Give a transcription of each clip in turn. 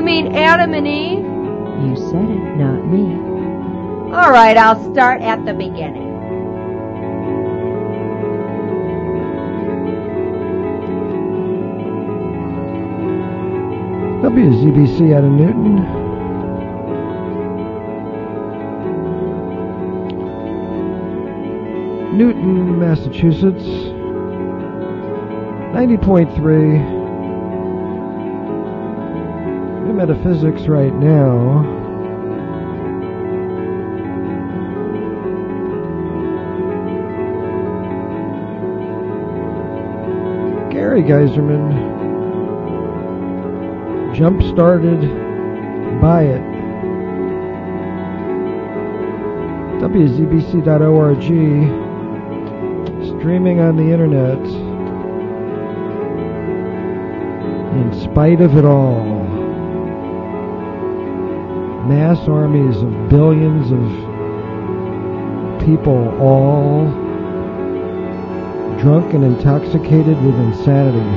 mean Adam and Eve? You said it, not me. All right, I'll start at the beginning. WZBC out of Newton. Newton, Massachusetts. 90.3. New Metaphysics right now. Gary Geiserman. Jump-started by it. WZBC.org, streaming on the internet. In spite of it all, mass armies of billions of people, all drunk and intoxicated with insanity.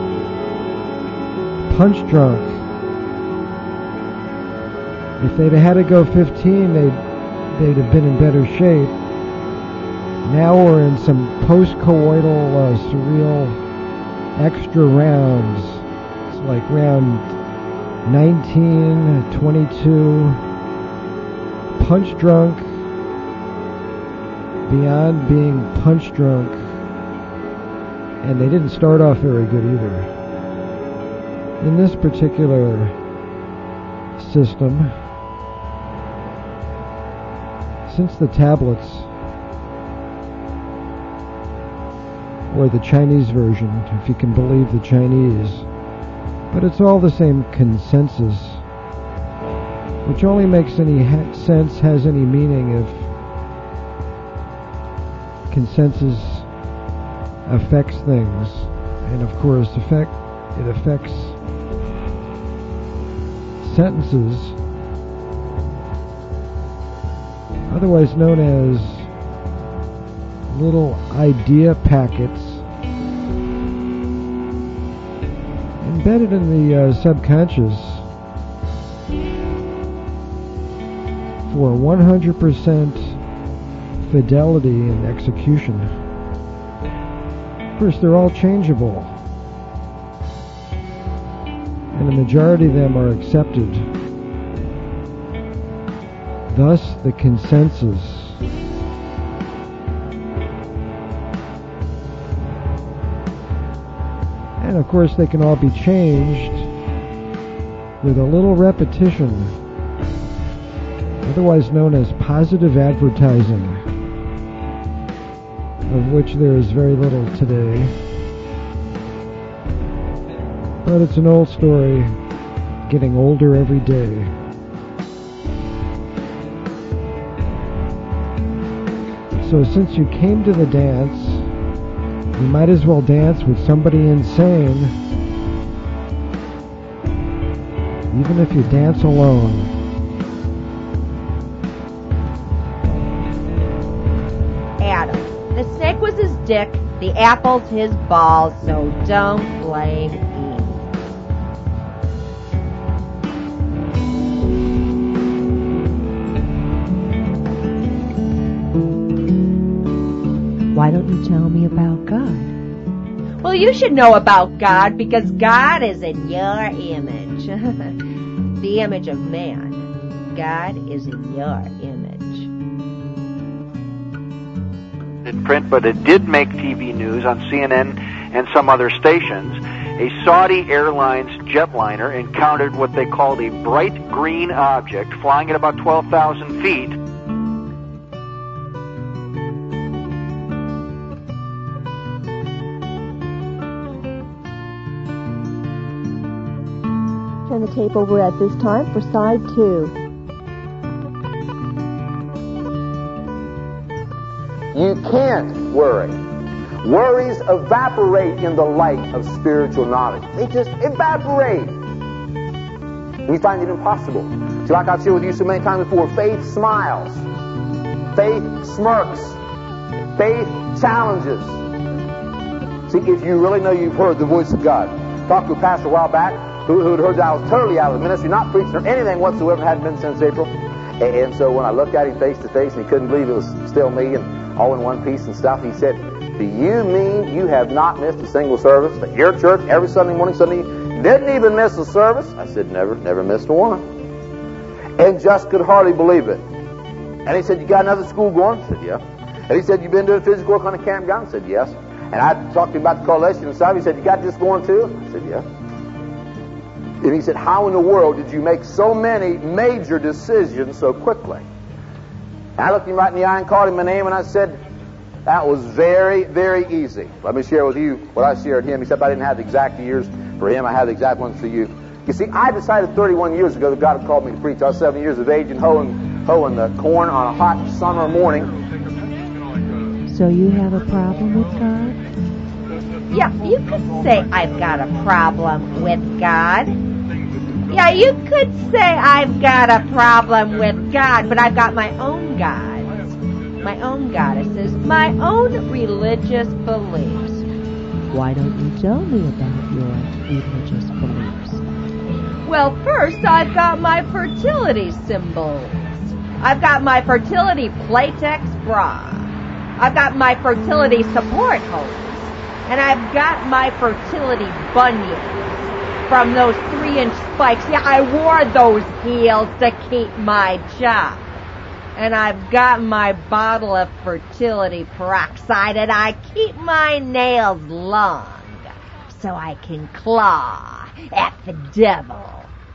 Punch drunk. If they'd had to go 15, they'd have been in better shape. Now we're in some post-coital, surreal extra rounds. It's like round 19, 22. Punch drunk. Beyond being punch drunk. And they didn't start off very good either. In this particular system, since the tablets, or the Chinese version, if you can believe the Chinese, but it's all the same consensus, which only makes any sense, has any meaning if consensus affects things, and of course it affects sentences, otherwise known as little idea packets embedded in the subconscious for 100% fidelity in execution. Of course, they're all changeable, and the majority of them are accepted. Thus, the consensus. And of course, they can all be changed with a little repetition, otherwise known as positive advertising, of which there is very little today. But it's an old story, getting older every day. So since you came to the dance, you might as well dance with somebody insane, even if you dance alone. Adam. The snake was his dick, the apple's his balls, so don't blame Eve. Why don't you tell me about God? Well, you should know about God because God is in your image. The image of man. God is in your image. In print, but it did make TV news on CNN and some other stations. A Saudi Airlines jetliner encountered what they called a bright green object flying at about 12,000 feet. Turn the tape over at this time for side 2. You can't worry. Worries evaporate in the light of spiritual knowledge. They just evaporate. We find it impossible. See, like I've shared with you so many times before, faith smiles. Faith smirks. Faith challenges. See, if you really know you've heard the voice of God. Talked to a pastor a while back. who'd heard that I was totally out of the ministry, not preaching or anything whatsoever, hadn't been since April. And so when I looked at him face to face, and he couldn't believe it was still me and all in one piece and stuff, he said, "Do you mean you have not missed a single service? At your church, every Sunday morning, didn't even miss a service?" I said, never missed one. And just could hardly believe it. And he said, "You got another school going?" I said, "Yeah." And he said, "You been doing physical work on the campground?" I said, "Yes." And I talked to him about the coalition and stuff. He said, "You got this going too?" I said, "Yeah." And he said, "How in the world did you make so many major decisions so quickly?" And I looked him right in the eye and called him my name, and I said, "That was very, very easy. Let me share with you what I shared him, except I didn't have the exact years for him. I have the exact ones for you. You see, I decided 31 years ago that God had called me to preach. I was 7 years of age and hoeing the corn on a hot summer morning. So you have a problem with God? Yeah, you could say I've got a problem with God. Yeah, you could say I've got a problem with God, but I've got my own gods, my own goddesses, my own religious beliefs. Why don't you tell me about your religious beliefs? Well, first, I've got my fertility symbols. I've got my fertility Playtex bra. I've got my fertility support hose. And I've got my fertility bunions from those 3-inch spikes. Yeah, I wore those heels to keep my job. And I've got my bottle of fertility peroxide, and I keep my nails long so I can claw at the devil.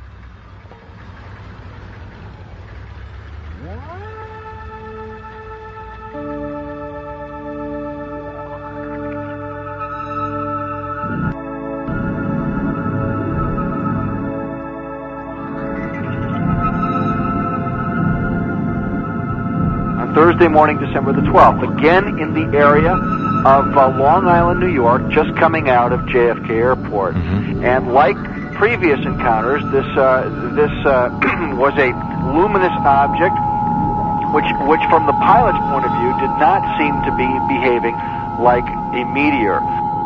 Thursday morning, December the 12th, again in the area of Long Island, New York, just coming out of JFK Airport. Mm-hmm. And like previous encounters, this was a luminous object, which from the pilot's point of view did not seem to be behaving like a meteor.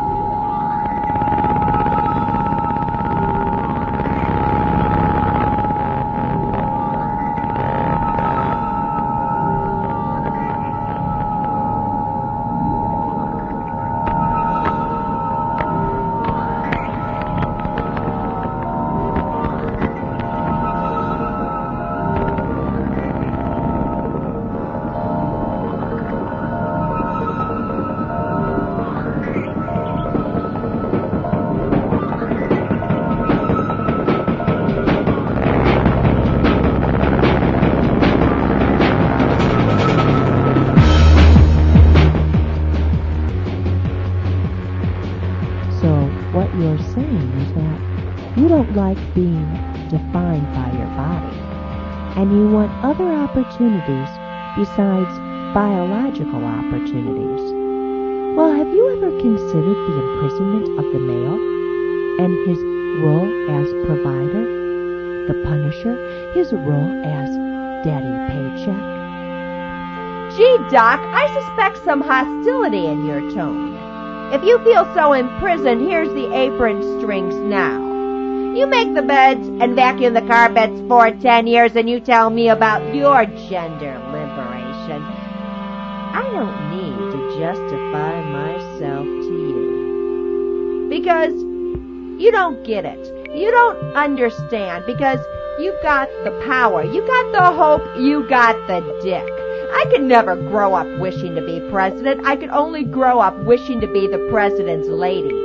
Like being defined by your body, and you want other opportunities besides biological opportunities. Well, have you ever considered the imprisonment of the male and his role as provider, the punisher, his role as daddy paycheck? Gee, Doc, I suspect some hostility in your tone. If you feel so imprisoned, here's the apron strings now. You make the beds and vacuum the carpets for 10 years, and you tell me about your gender liberation. I don't need to justify myself to you. Because you don't get it. You don't understand, because you've got the power, you got the hope, you got the dick. I could never grow up wishing to be president. I could only grow up wishing to be the president's lady.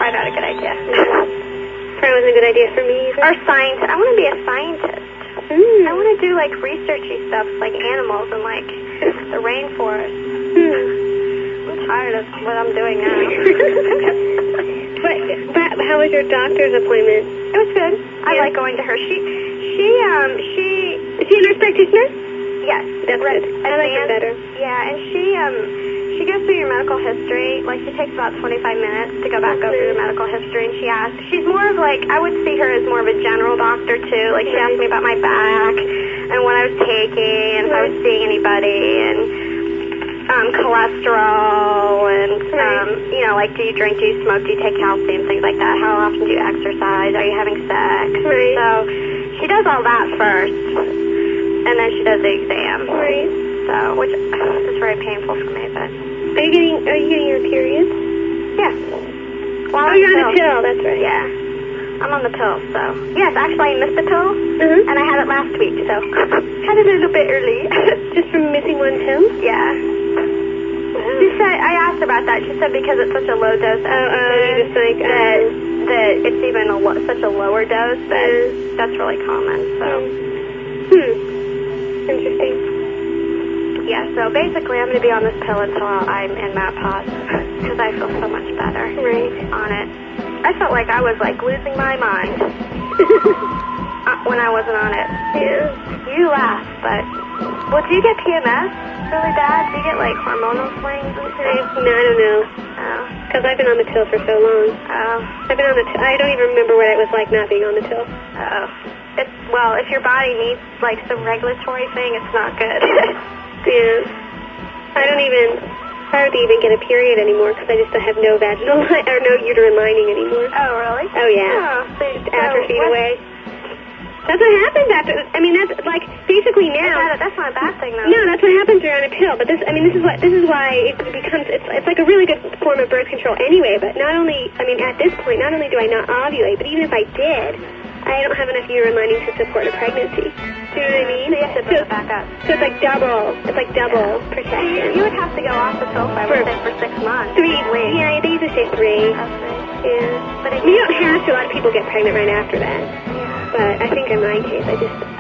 probably not a good idea. Probably wasn't a good idea for me either. Or scientist. I want to be a scientist. I want to do, like, researchy stuff, like animals and, like, the rainforest. I'm tired of what I'm doing now. But how was your doctor's appointment? It was good. I like going to her. She Is she a nurse practitioner? Yes. That's good. I like her better. Yeah, and she goes through your medical history. Like, she takes about 25 minutes to go back over your medical history, and she asks. She's more of, like, I would see her as more of a general doctor, too. Like, she asked me about my back and what I was taking and if I was seeing anybody and cholesterol and, you know, like, do you drink, do you smoke, do you take calcium, things like that. How often do you exercise? Are you having sex? Right. So she does all that first, and then she does the exam. Right. So, which is very painful for me, but... Are you getting your period? Yeah. Well, you're on the pill, that's right. Yeah. I'm on the pill, so... Yes, actually, I missed the pill, and I had it last week, so... had it a little bit early. Just from missing one pill? Yeah. Wow. She said, I asked her about that. She said because it's such a low dose just like... that it's even such a lower dose that that's really common, so... Interesting. Yeah, so basically I'm going to be on this pill until I'm in menopause because I feel so much better on it. I felt like I was, like, losing my mind when I wasn't on it. Yeah. You laugh, but... Well, do you get PMS really bad? Do you get, like, hormonal swings and things? No, I don't know. Oh. Because I've been on the pill for so long. Oh. I've been on the I don't even remember what it was like not being on the pill. Oh. Well, if your body needs, like, some regulatory thing, it's not good. Yeah. I hardly even get a period anymore because I just have no vaginal or no uterine lining anymore. Oh, really? Oh, yeah. Oh, so just atrophied away. That's what happens after. I mean, that's like basically now. That's not a bad thing, though. No, that's what happens when you're on a pill. But this is why it becomes. It's like a really good form of birth control anyway. But not only, I mean, at this point, not only do I not ovulate, but even if I did, I don't have enough uterine lining to support a pregnancy. Do you know what I mean? So you have to put it back up. So it's like double. It's like double protection. You would have to go off the pill for 6 months. 3 weeks. Yeah, they usually say 3. Yeah. But you don't have to. A lot of people get pregnant right after that. Yeah. But I think in my case, I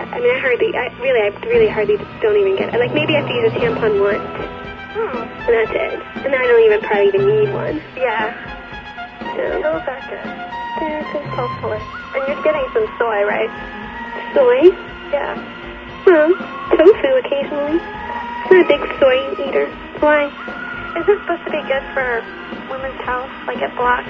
really hardly don't even get it. Like maybe I have to use a tampon once. And that's it. And I don't probably even need one. Yeah. Pills are good. They're good hopefully. And you're getting some soy, right? Soy? Yeah. Well, tofu occasionally. I'm not a big soy eater. Why? Is it supposed to be good for women's health? Like it blocks...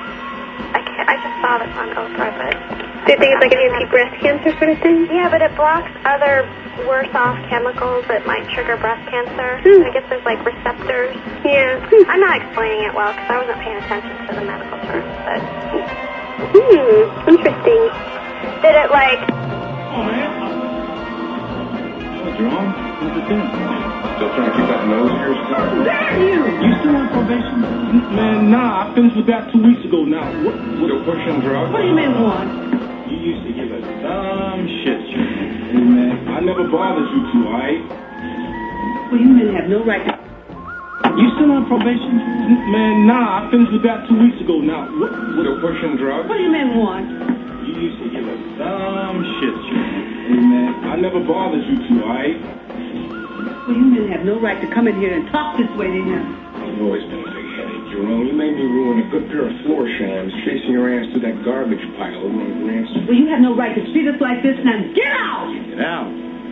I just saw this on Oprah, but... Do you think it's like an anti-breast cancer sort of thing? Yeah, but it blocks other worse-off chemicals that might trigger breast cancer. I guess there's, like, receptors. Yeah. I'm not explaining it well because I wasn't paying attention to the medical terms, but... Interesting. Did it, like... Oh, man. What's wrong? What's it doing? Still trying to keep that nose of yours tight? Damn you! You still on probation? Man, nah. I finished with that 2 weeks ago now. What? Still pushing drugs? What do you mean, what? You used to give a dumb shit, Hey, man. I never bothered you two, all right? Well, you men have no right to... You still on probation? Man, nah. I finished with that 2 weeks ago now. What? Still pushing drugs? What do you mean, what? You used to give a dumb shit, Hey, man. I never bothered you two, all right? Well, you men have no right to come in here and talk this way to him. You've always been a big headache, Jerome. You made me ruin a good pair of floor shams chasing your ass to that garbage pile over on Grant Street. Well, you have no right to treat us like this. Now get out! Get out?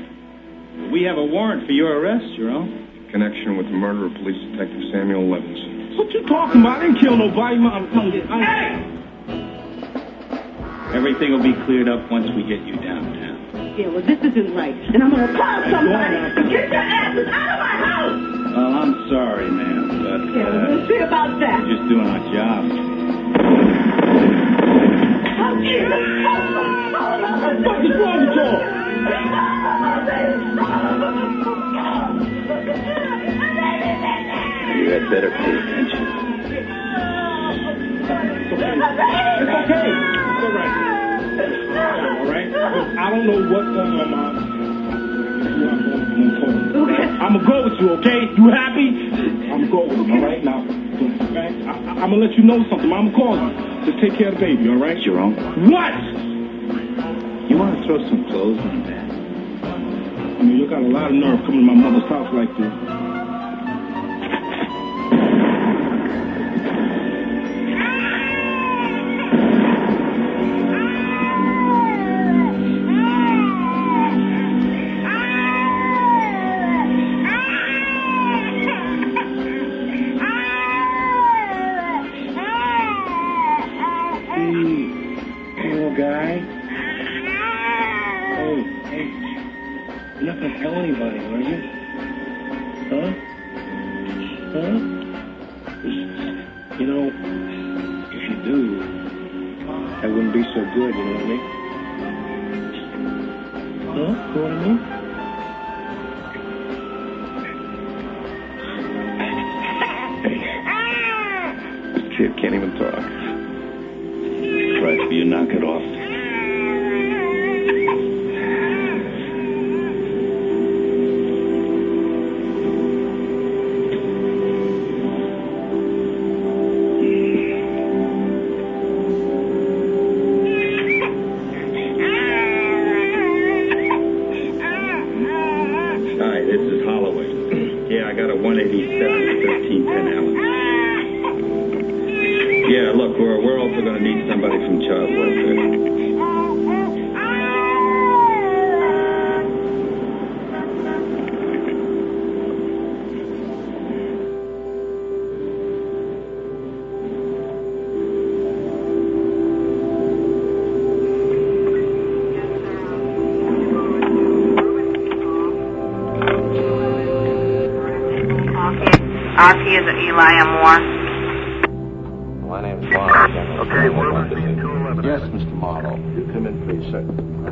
We have a warrant for your arrest, Jerome. In connection with the murder of Police Detective Samuel Levinson. What you talking about? I didn't kill nobody. Hey! Everything will be cleared up once we get you downtown. Yeah, well, this isn't right. And I'm going to call somebody to get your asses out of my house! Well, I'm sorry, ma'am, but... we'll see about that. We're just doing our job. What is wrong with y'all? You had better pay attention. It's okay. It's all right. All right? I don't know what's going on, Mom. I'm going to go with you, okay? You happy? I'm going with you, all right? Now, I'm going to let you know something. I'm going to call you. Just take care of the baby, all right? Jerome. What? You want to throw some clothes on that? I mean, you got a lot of nerve coming to my mother's house like this. RP is at Eli M. Moore. My name's Marlowe. Okay, 113-211. Yes, Mr. Marlowe. You come in, please, sir.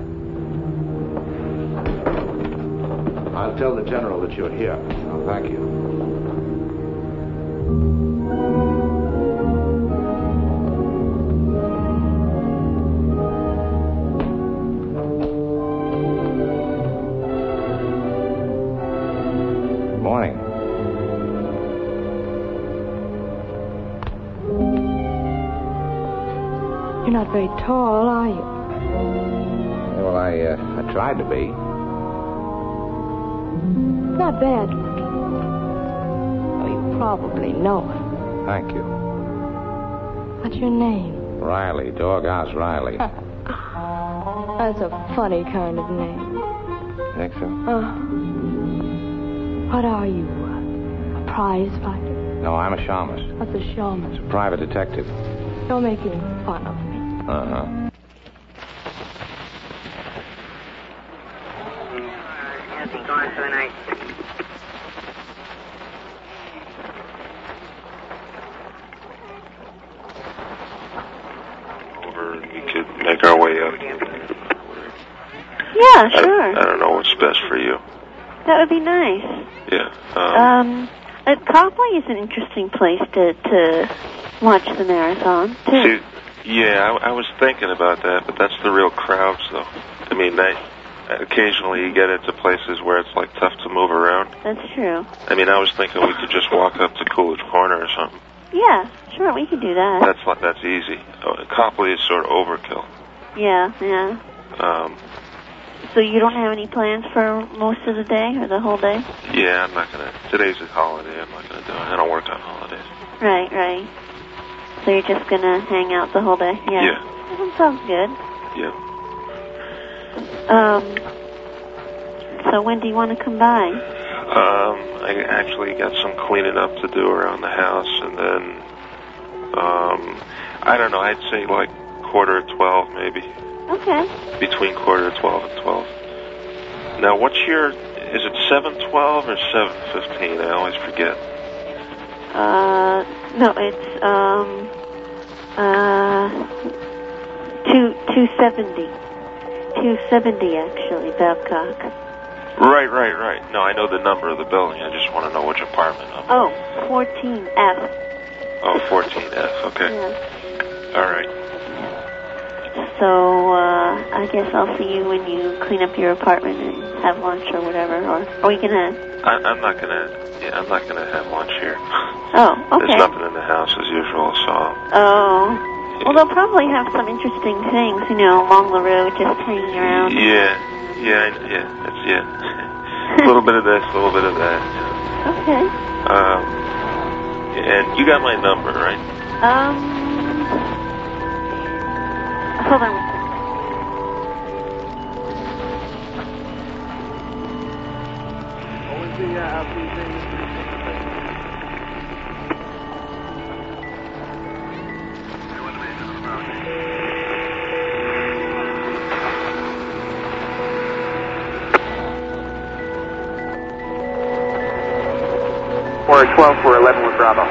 I'll tell the general that you're here. Oh, thank you. Morning. You're not very tall, are you? Well, I tried to be. Not bad looking. Oh, you probably know it. Thank you. What's your name? Riley, Doghouse Riley. That's a funny kind of name. Think so? What are you? A prize fighter? No, I'm a shamus. What's a shaman? It's a private detective. You're making fun of me. Uh-huh. Gone for the night. Over, we could make our way up. Yeah, sure. I don't know what's best for you. That would be nice. Yeah. Copley is an interesting place to watch the marathon, too. See, yeah, I was thinking about that, but that's the real crowds, though. I mean, occasionally you get into places where it's, like, tough to move around. That's true. I mean, I was thinking we could just walk up to Coolidge Corner or something. Yeah, sure, we could do that. That's easy. Copley is sort of overkill. Yeah. So you don't have any plans for most of the day or the whole day? Yeah, I'm not going to. Today's a holiday. I'm not going to do it. I don't work on holidays. Right. So you're just going to hang out the whole day? Yeah. That sounds good. Yeah. So when do you want to come by? I actually got some cleaning up to do around the house, and then, I don't know, I'd say like 11:45 maybe. Okay. Between 11:45 and 12. Now, is it 7:12 or 7:15? I always forget. No, it's, 270. 270, actually, Babcock. Right. No, I know the number of the building. I just want to know which apartment number. Oh, 14F. Oh, 14F. Okay. Yeah. All right. So, I guess I'll see you when you clean up your apartment and have lunch or whatever. Or are we gonna? I'm not gonna have lunch here. Oh, okay. There's nothing in the house as usual, so. Oh. Well, they'll probably have some interesting things, along the road, just hanging around. Yeah. A little bit of this, a little bit of that. Okay. And you got my number, right? Hold on. We're at 12, we're 11 with Bravo.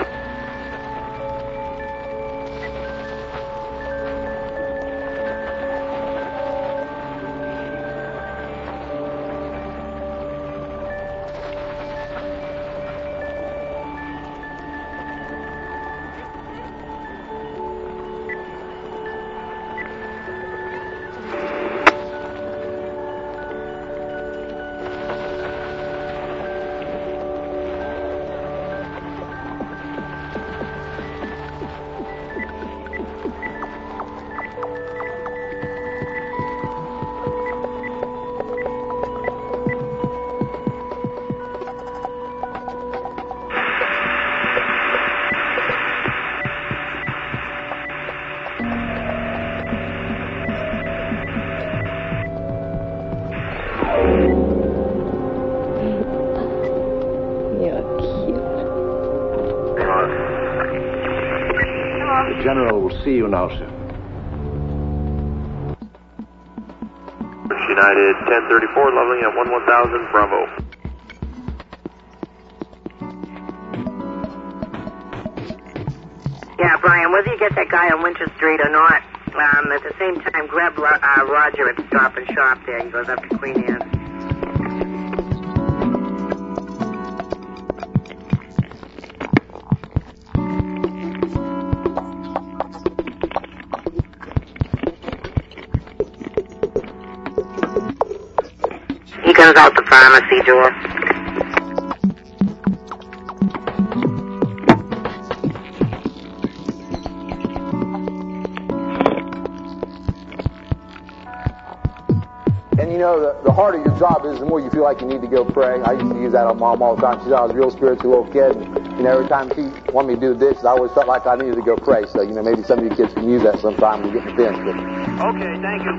General will see you now, sir. United 1034, leveling at 11,000, Bravo. Yeah, Brian, whether you get that guy on Winter Street or not, at the same time, grab Roger at Stop and Shop there. He goes up to Queen Anne. He comes out the pharmacy door. And the harder your job is, the more you feel like you need to go pray. I used to use that on Mom all the time. She said I was a real spiritual little kid. And, every time she wanted me to do the dishes, I always felt like I needed to go pray. So, maybe some of you kids can use that sometime when you get in the pinch. But... Okay, thank you.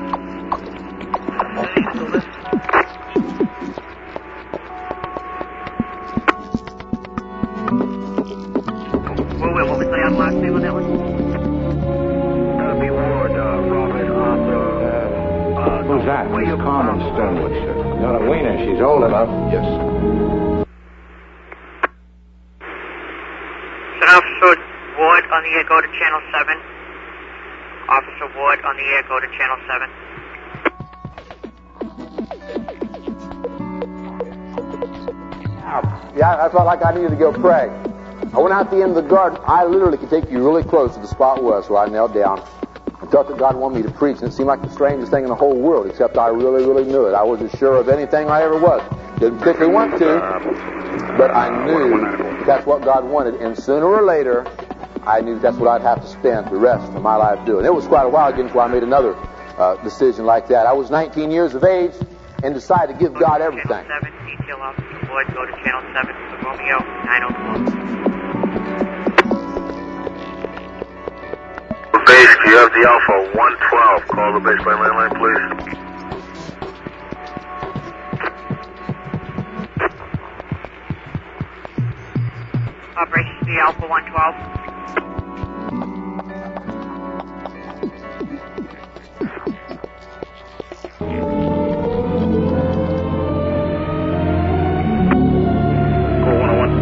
What was the last name on that one? B. Ward, Robert Arthur. Who's that? Miss Carmen Sternwood, sir. Not a wiener. She's old enough. Yes, sir. Officer Ward on the air, go to Channel 7. Officer Ward on the air, go to Channel 7. Yeah, I felt like I needed to go pray. I went out the end of the garden. I literally could take you really close to the spot was where I knelt down. I felt that God wanted me to preach, and it seemed like the strangest thing in the whole world, except I really, really knew it. I wasn't sure of anything I ever was. Didn't particularly want to, but I knew that's what God wanted. And sooner or later, I knew that's what I'd have to spend the rest of my life doing. It was quite a while again before I made another decision like that. I was 19 years of age and decided to give God everything. Channel 7, detail Officer Ward, go to Channel 7 for Romeo 904. Base, you have the Alpha 112. Call the base by landline, please. Operation the Alpha 112. Call 101.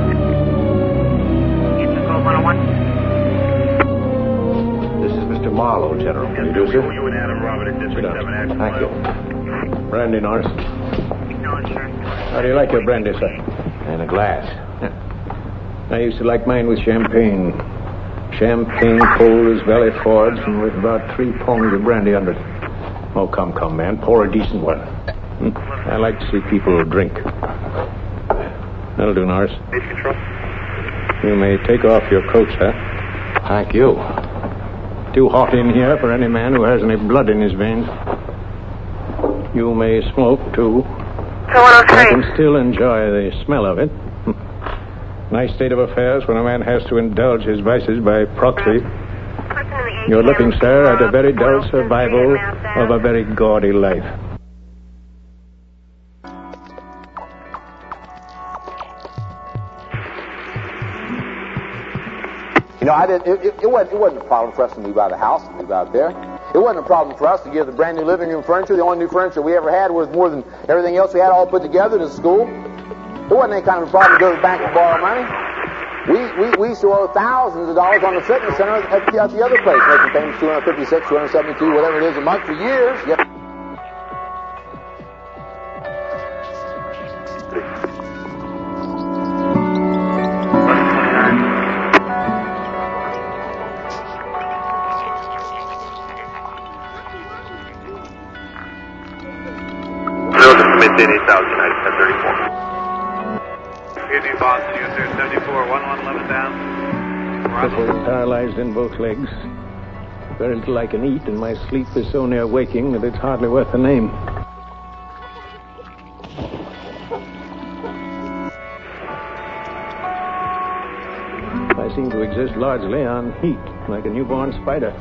Call 101. This is Mr. Marlowe, General. Introducer. You and Adam Robert at District 7 Action. Thank you. Brandy, Norris. No insurance. How do you like your brandy, sir? In a glass. I used to like mine with champagne. Champagne cold as Valley Fords and with about 3 pongs of brandy under it. Oh, come, man. Pour a decent one. I like to see people drink. That'll do, Norris. Base control. You may take off your coat, sir. Thank you. Too hot in here for any man who has any blood in his veins. You may smoke, too. I can still enjoy the smell of it. Nice state of affairs when a man has to indulge his vices by proxy. You're looking, sir, at a very dull survival of a very gaudy life. You know, it wasn't a problem for us to move out of the house and move out there. It wasn't a problem for us to give the brand new living room furniture. The only new furniture we ever had was more than everything else we had all put together to school. It wasn't any kind of a problem to go to the bank and borrow money. We used to owe thousands of dollars on the fitness center at the other place, making payments $256, $272, whatever it is a month for years. Yep. Maintain 8,000, United 1034. Easy, boss, user 74, 1111 down. Crippled, paralyzed in both legs. Very little I can eat, and my sleep is so near waking that it's hardly worth the name. I seem to exist largely on heat, like a newborn spider.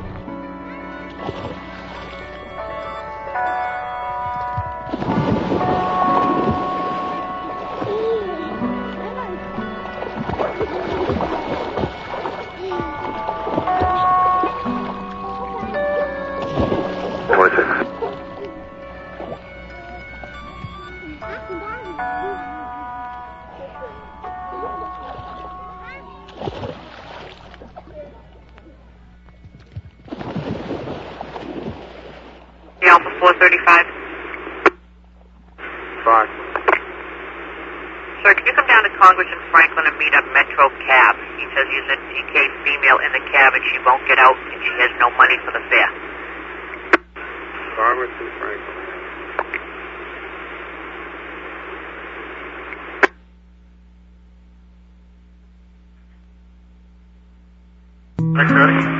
Alpha 435. Fine. Sir, can you come down to Congress and Franklin and meet a Metro cab? He says he's a TK female in the cab and she won't get out and she has no money for the fare. Congress and Franklin. Next ready?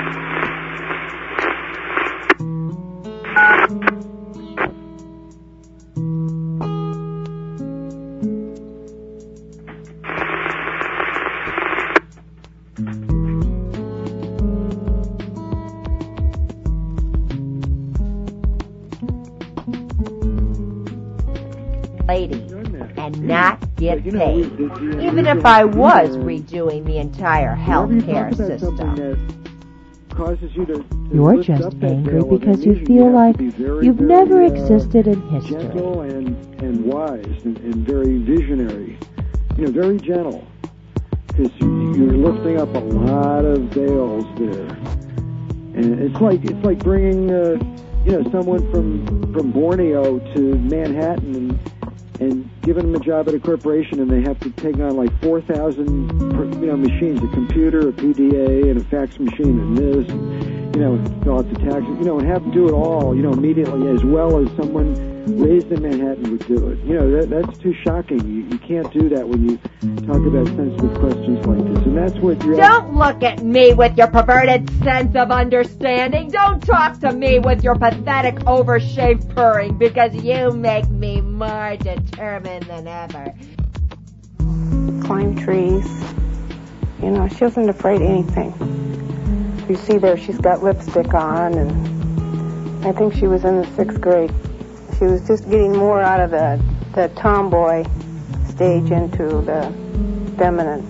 Lady, and not get paid, even if I was redoing the entire healthcare system. You're just angry because you feel like you've never existed in history. Gentle and wise and very visionary, very gentle, because you're lifting up a lot of veils there, and it's like bringing someone from Borneo to Manhattan and giving them a job at a corporation, and they have to take on like 4,000 machines, a computer, a PDA, and a fax machine, and this, fill out the taxes, and have to do it all, immediately, as well as someone raised in Manhattan would do it. That's too shocking. You can't do that when you talk about sensitive questions like this, and that's what you're... Don't look at me with your perverted sense of understanding. Don't talk to me with your pathetic overshaved purring, because you make me more determined than ever. Climb trees. She wasn't afraid of anything. You see there, she's got lipstick on, and I think she was in the 6th grade. She was just getting more out of the tomboy stage into the feminine.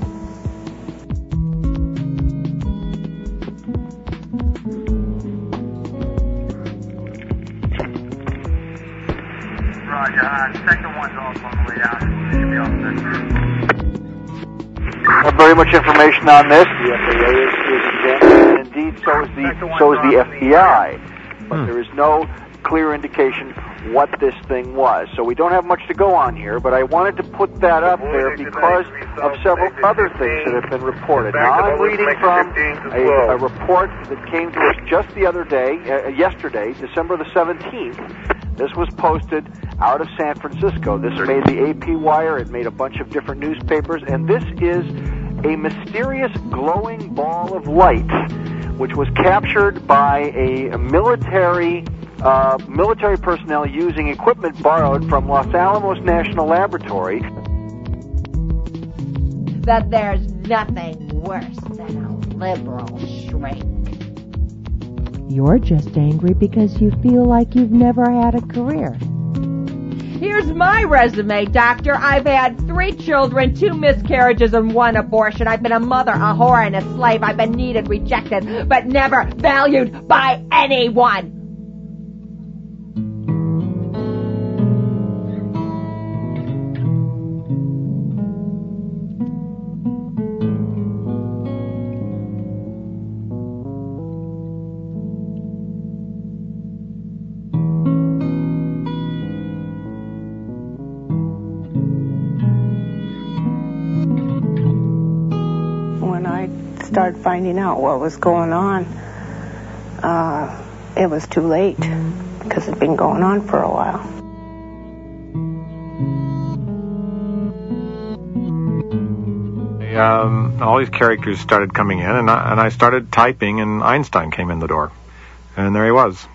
Roger, second one's off on the way down. Should be off next. Not very much information on this. The FAA is examining, and indeed so is the FBI. But there is no clear indication what this thing was. So we don't have much to go on here, but I wanted to put that up there because of several other things that have been reported. Now, I'm reading from a report that came to us just the other day, yesterday, December the 17th. This was posted out of San Francisco. This made the AP Wire. It made a bunch of different newspapers, and this is a mysterious glowing ball of light which was captured by a military personnel using equipment borrowed from Los Alamos National Laboratory. That there's nothing worse than a liberal shrink. You're just angry because you feel like you've never had a career. Here's my resume, Doctor. I've had 3 children, 2 miscarriages, and 1 abortion. I've been a mother, a whore, and a slave. I've been needed, rejected, but never valued by anyone. Started finding out what was going on, it was too late because it'd been going on for a while. All these characters started coming in, and I started typing, and Einstein came in the door, and there he was.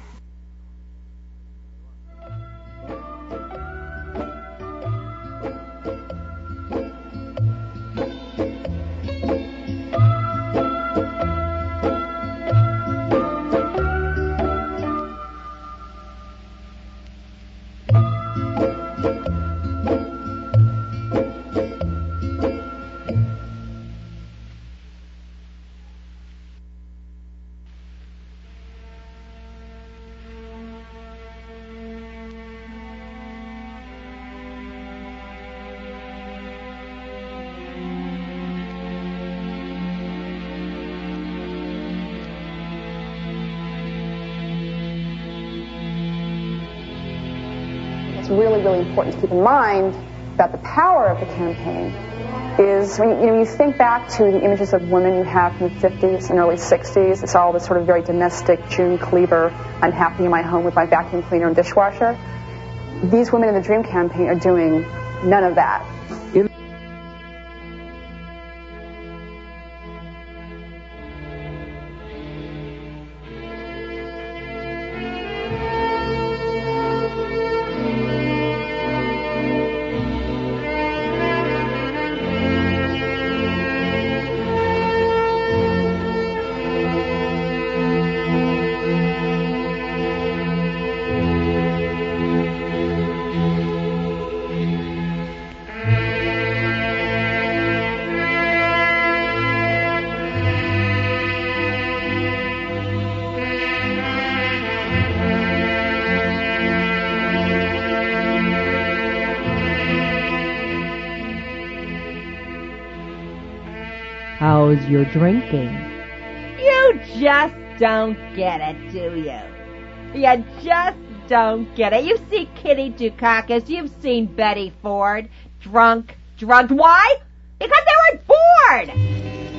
Really, really important to keep in mind that the power of the campaign is, when you think back to the images of women you have from the 50s and early 60s, it's all this sort of very domestic June Cleaver, I'm happy in my home with my vacuum cleaner and dishwasher. These women in the Dream campaign are doing none of that. How's your drinking? You just don't get it, do you? You just don't get it. You see Kitty Dukakis, you've seen Betty Ford. Drunk. Why? Because they were bored!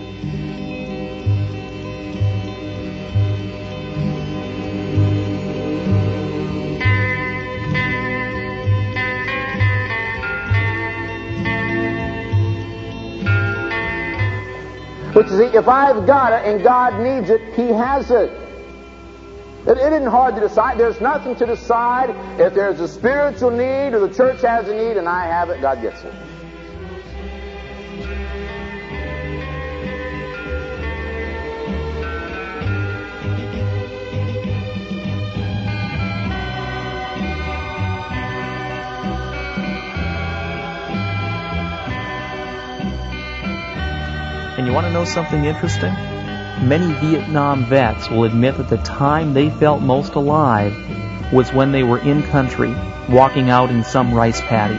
Which is, if I've got it and God needs it, He has it. It isn't hard to decide. There's nothing to decide. If there's a spiritual need or the church has a need and I have it, God gets it. And you want to know something interesting? Many Vietnam vets will admit that the time they felt most alive was when they were in country, walking out in some rice paddy.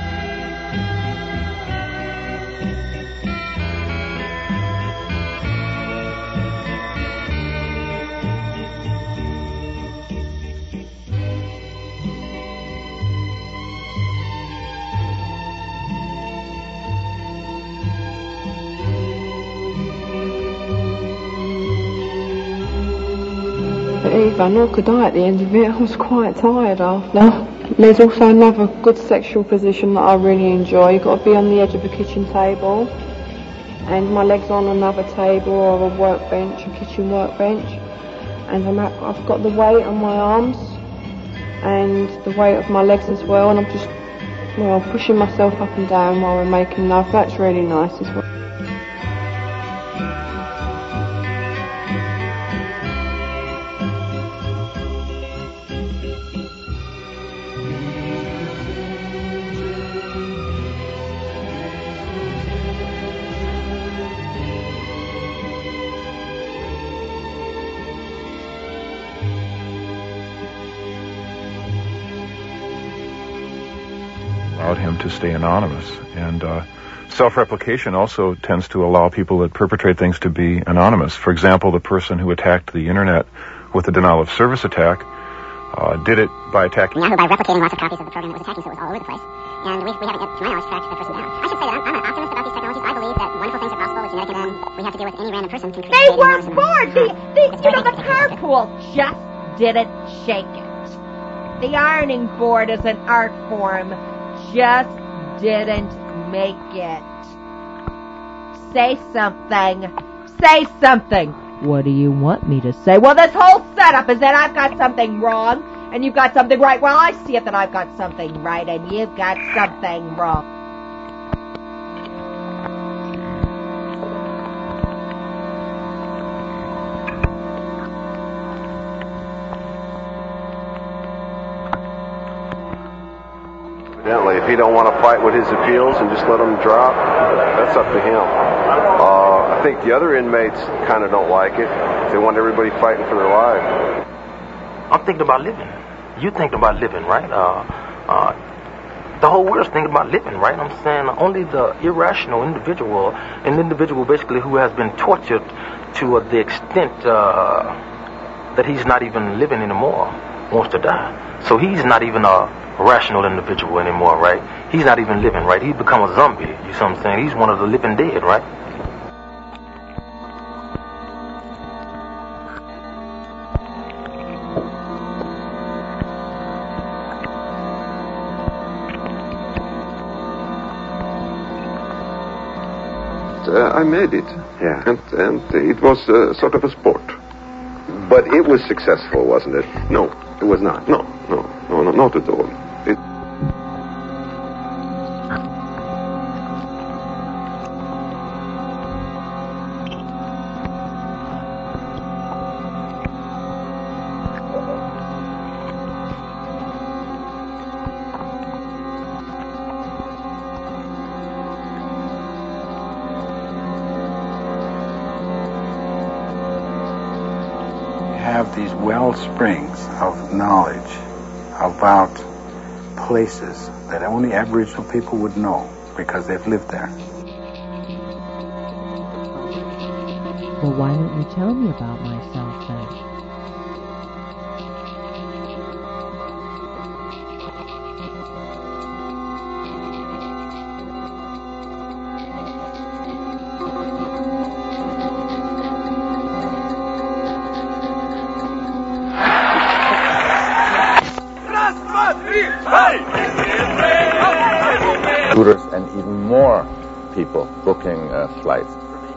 Either, nor could I at the end of it. I was quite tired after. There's also another good sexual position that I really enjoy. You've got to be on the edge of a kitchen table. and my legs on another table or a workbench, a kitchen workbench, and I've got the weight on my arms and the weight of my legs as well, and I'm just, pushing myself up and down while we're making love. That's really nice as well. Allowed him to stay anonymous. And self-replication also tends to allow people that perpetrate things to be anonymous. For example, the person who attacked the internet with the denial of service attack did it by attacking Yahoo by replicating lots of copies of the program that was attacking, so it was all over the place. And we haven't, to my knowledge, tracked the person down. I should say that I'm an optimist about these technologies. I believe that wonderful things are possible with genetic, and we have to deal with any random person can create. They weren't bored. The carpool just didn't shake it. The ironing board as an art form just didn't make it. Say something. Say something. What do you want me to say? Well, this whole setup is that I've got something wrong and you've got something right. Well, I see it that I've got something right and you've got something wrong. Evidently, if he don't want to fight with his appeals and just let them drop, that's up to him. I think the other inmates kind of don't like it. They want everybody fighting for their life. I'm thinking about living. You thinking about living, right? The whole world's thinking about living, right? I'm saying only the irrational individual, an individual basically who has been tortured to the extent that he's not even living anymore, wants to die. So he's not even a rational individual anymore, right? He's not even living, right? He's become a zombie, you see what I'm saying? He's one of the living dead, right? I made it. Yeah. And it was sort of a sport. But it was successful, wasn't it? No, It was not. no, not at all. It have these well springs of knowledge about places that only Aboriginal people would know because they've lived there. Well, why don't you tell me about myself then? And even more people booking flights.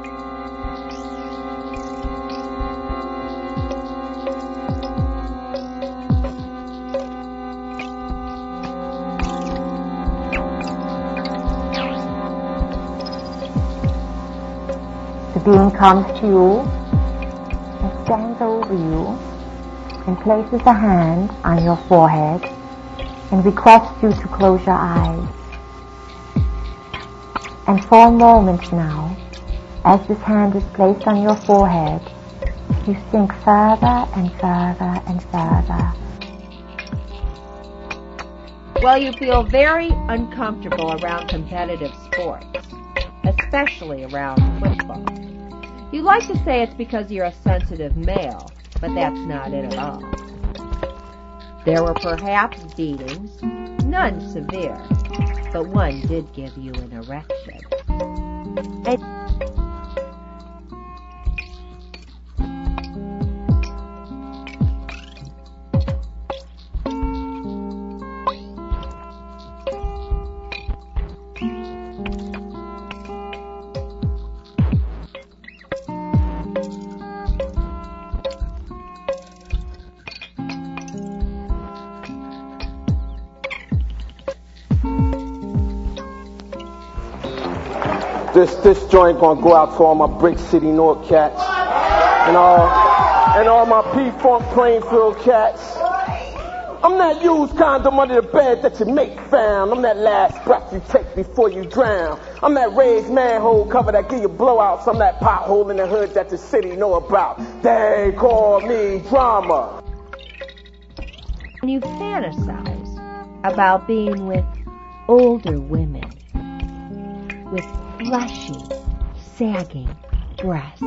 The being comes to you and stands over you and places a hand on your forehead and requests you to close your eyes. And for a moment now, as this hand is placed on your forehead, you sink further and further and further. Well, you feel very uncomfortable around competitive sports, especially around football. You like to say it's because you're a sensitive male, but that's not it at all. There were perhaps beatings, none severe, but one did give you an erection. This joint gonna go out to all my Brick City North cats and all my P-Funk Plainfield cats. I'm that used condom under the bed that your mate found. I'm that last breath you take before you drown. I'm that raised manhole cover that give you blowouts. I'm that pothole in the hood that the city know about. They call me drama. When you fantasize about being with older women, with fleshy, sagging breasts,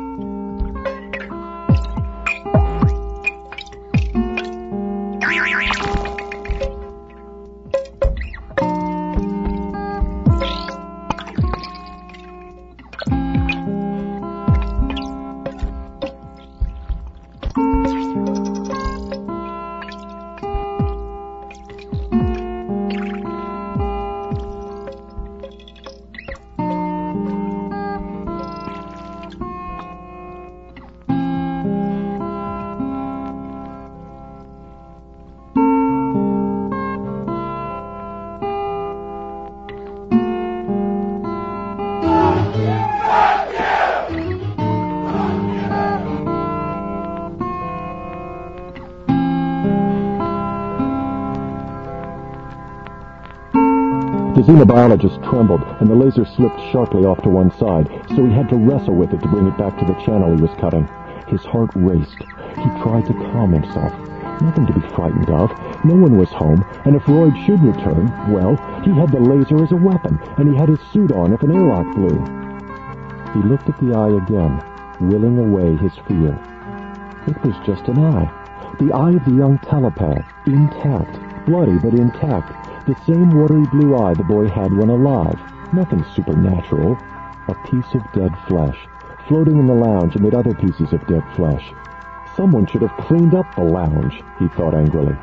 The xenobiologist trembled, and the laser slipped sharply off to one side, so he had to wrestle with it to bring it back to the channel he was cutting. His heart raced. He tried to calm himself. Nothing to be frightened of. No one was home, and if Royd should return, well, he had the laser as a weapon, and he had his suit on if an airlock blew. He looked at the eye again, willing away his fear. It was just an eye. The eye of the young telepath, intact, bloody but intact. The same watery blue eye the boy had when alive. Nothing supernatural. A piece of dead flesh, floating in the lounge amid other pieces of dead flesh. Someone should have cleaned up the lounge, he thought angrily.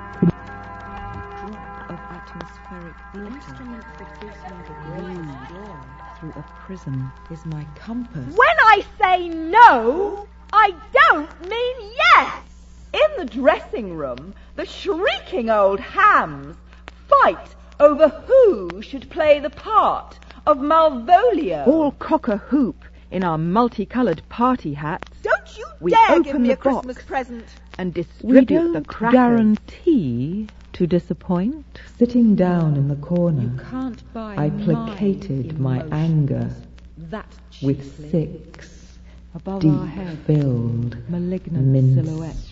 Of atmospheric the instrument that gives me the read through a prism is my compass. When I say no, I don't mean yes. In the dressing room, the shrieking old hams fight over who should play the part of Malvolio. All cock-a-hoop in our multicoloured party hats. Don't you we dare open give me the a Christmas box present. And We distribute don't the crackers. guarantee to disappoint. Sitting down in the corner, You can't buy I placated my emotions anger that with cheaply. 6 Above our heads, deep-filled malignant mints. silhouettes.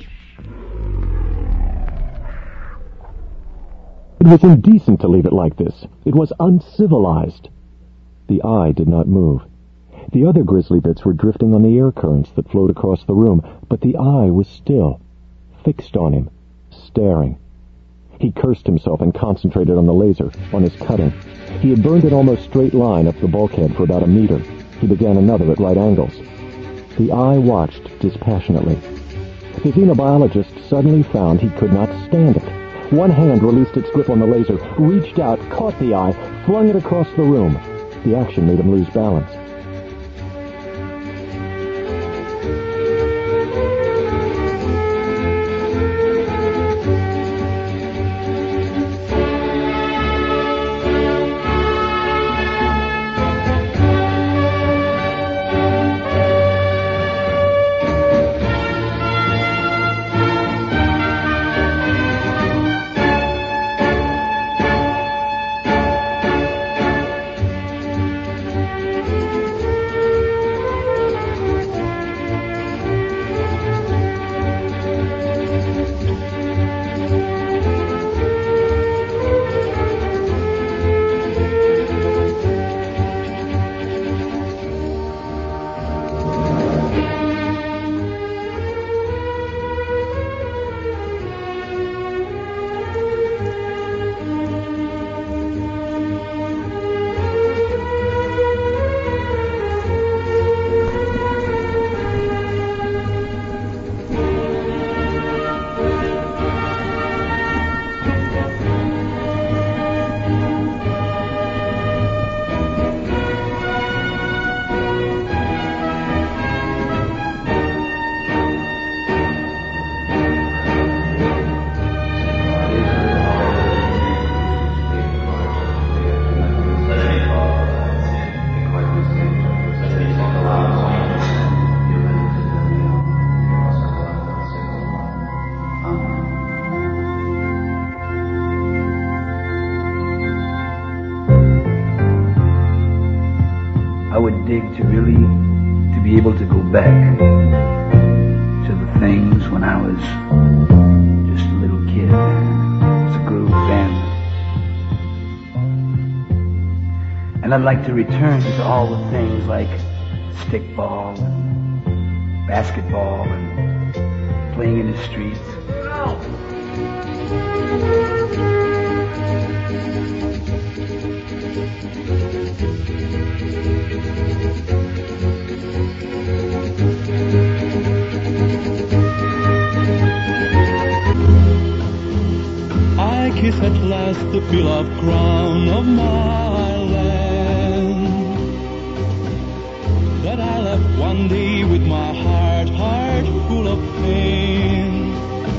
It was indecent to leave it like this. It was uncivilized. The eye did not move. The other grisly bits were drifting on the air currents that flowed across the room, but the eye was still, fixed on him, staring. He cursed himself and concentrated on the laser, on his cutting. He had burned an almost straight line up the bulkhead for about a meter. He began another at right angles. The eye watched dispassionately. The xenobiologist suddenly found he could not stand it. One hand released its grip on the laser, reached out, caught the eye, flung it across the room. The action made him lose balance. dig to be able to go back to the things when I was just a little kid. It's a groove then. And I'd like to return to all the things like stickball and basketball and playing in the streets. I kiss at last the beloved crown of my land, that I left one day with my heart full of pain.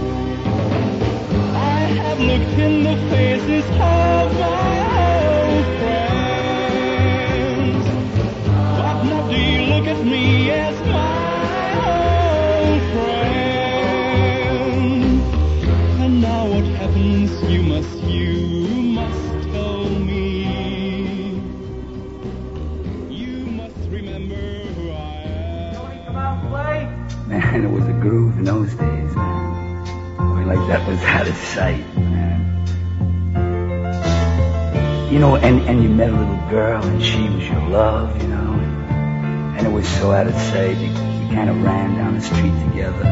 I have looked in the faces of my old friends, but now they look at me as my old friend. And now what happens, you must tell me. You must remember who I am. Come out and play. Man, it was a groove in those days, man. I mean, like that was out of sight, man. You know, and you met a little girl and she was your love, you know, and it was so out of sight. You kind of ran down the street together.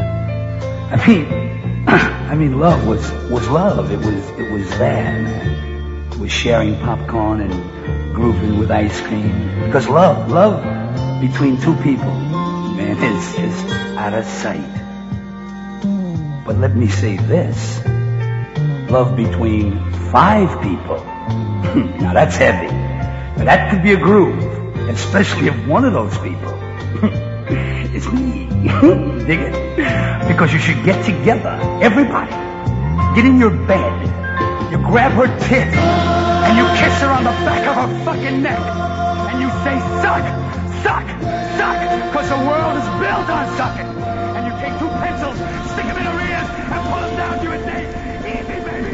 I mean, love was love. It was there, man. It was sharing popcorn and grooving with ice cream. Because love between two people, man, is just out of sight. But let me say this: love between 5 people. Now that's heavy. Now that could be a groove, especially if one of those people is me. Dig it? Because you should get together, everybody. Get in your bed. You grab her tit and you kiss her on the back of her fucking neck. And you say, suck, suck, suck, because the world is built on sucking. And you take 2 pencils, stick them in her ears, and pull them down to you and say, easy, baby.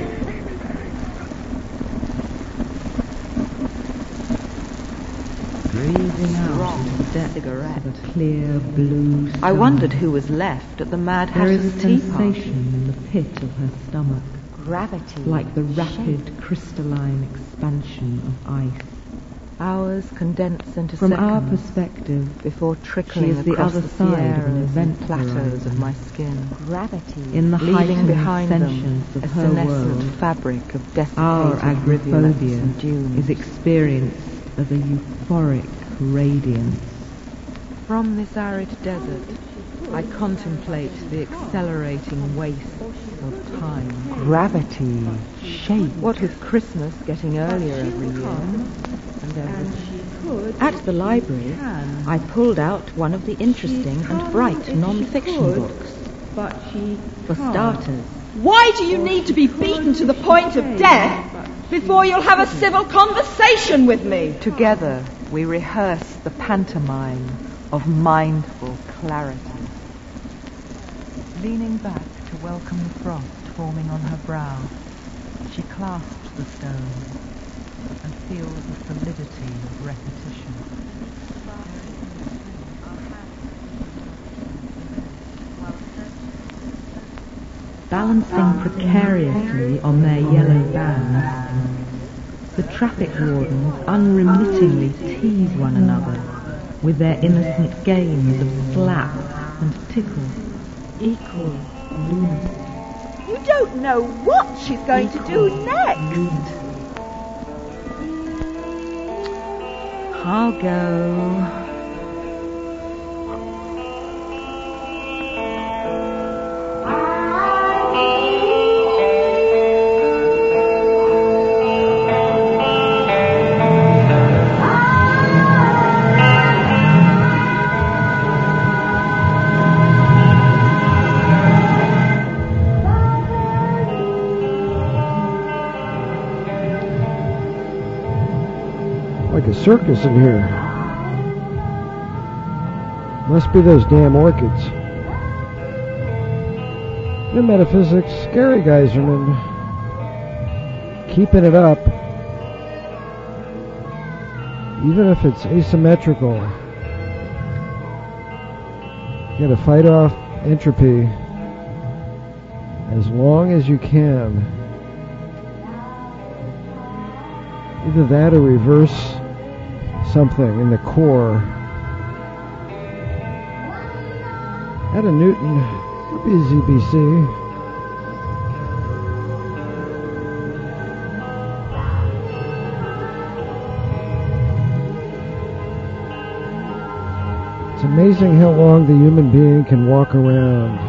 Breathing out into the depths of a clear blue sky. I wondered who was left at the Mad There is Hatter's a tea sensation party. in the pit of her stomach, Gravity. like the rapid crystalline expansion of ice. Hours condense into From seconds our perspective, before she trickling is the across other the side of an Sierras and event plateaus horizon. of my skin. Gravity. In the leaving heightened behind them sentience a of her senescent world, fabric of our desiccated rivulets agoraphobia and dunes. is experienced as a euphoric radiance. From this arid desert, I contemplate the accelerating waste of time. Gravity, shape. What with Christmas getting earlier every year, At the library, I pulled out one of the interesting and bright non-fiction books. But she For starters, Why do you need to be beaten to the point of death before you'll have a civil conversation with me? Together, we rehearse the pantomime of mindful clarity. Leaning back to welcome the frost forming on her brow, she clasps the stone and feels the solidity of repetition. balancing precariously on their yellow bands, the traffic wardens unremittingly tease one another with their innocent games of slap and tickle, equal lunacy. You don't know what she's going to do next. I'll go. Like a circus in here. Must be those damn orchids. New Metaphysics, Scary Geyserman. Keeping it up. Even if it's asymmetrical. You gotta fight off entropy as long as you can. Either that or reverse something in the core. Ada Newton, WZBC. It's amazing how long the human being can walk around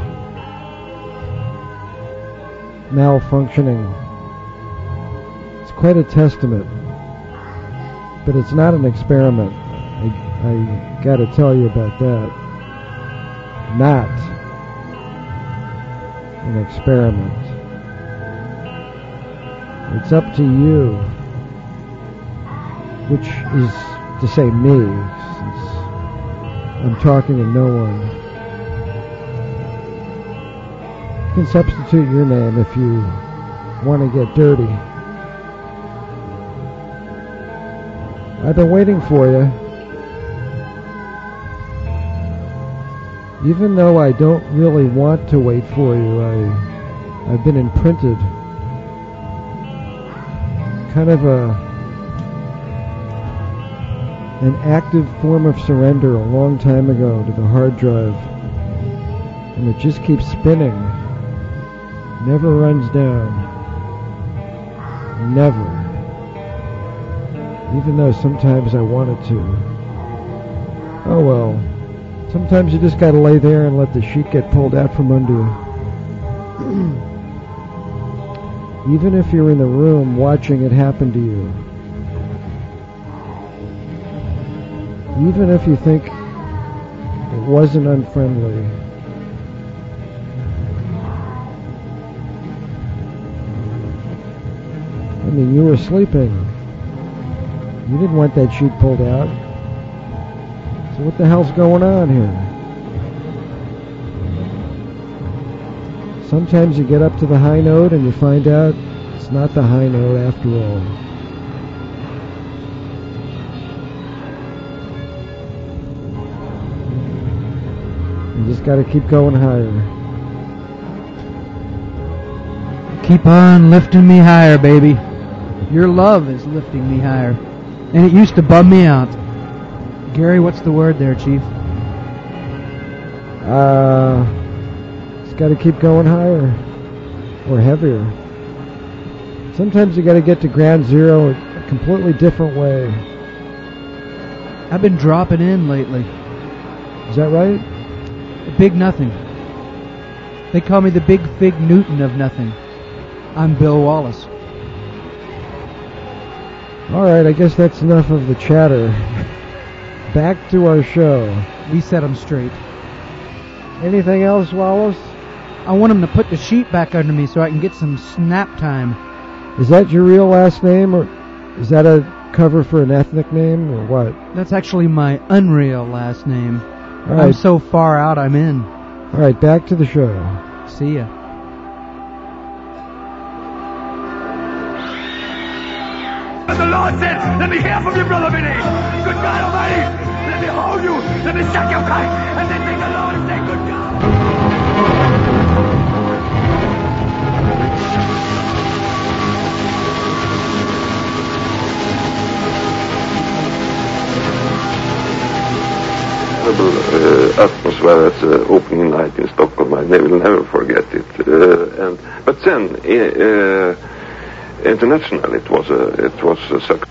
malfunctioning. It's quite a testament, but it's not an experiment. I gotta tell you about that. Not an experiment. It's up to you, which is to say me, since I'm talking to no one. You can substitute your name if you want to get dirty. I've been waiting for you. Even though I don't really want to wait for you, I've been imprinted. Kind of an active form of surrender a long time ago to the hard drive. And it just keeps spinning. Never runs down. Never. Even though sometimes I want it to. Oh well. Sometimes you just gotta lay there and let the sheet get pulled out from under you. Even if you're in the room watching it happen to you. Even if you think it wasn't unfriendly. I mean, you were sleeping. You didn't want that sheet pulled out. So what the hell's going on here? Sometimes you get up to the high note and you find out it's not the high note after all. You just gotta keep going higher. Keep on lifting me higher, baby. Your love is lifting me higher. And it used to bum me out. Gary, what's the word there, Chief? Just gotta keep going higher. Or heavier. Sometimes you gotta get to ground zero a completely different way. I've been dropping in lately. Is that right? The big nothing. They call me the Big Fig Newton of nothing. I'm Bill Wallace. Alright, I guess that's enough of the chatter. Back to our show. We set them straight. Anything else, Wallace? I want him to put the sheet back under me so I can get some snap time. Is that your real last name, or is that a cover for an ethnic name, or what? That's actually my unreal last name. All right. I'm so far out I'm in. Alright, back to the show. See ya. And the Lord said, let me hear from you, Brother Vinny. Good God Almighty, let me hold you, let me suck your cock, and then sing the Lord and say, good God. Atmosphere at the opening night in Stockholm. I will never forget it. But then, international, it was a success.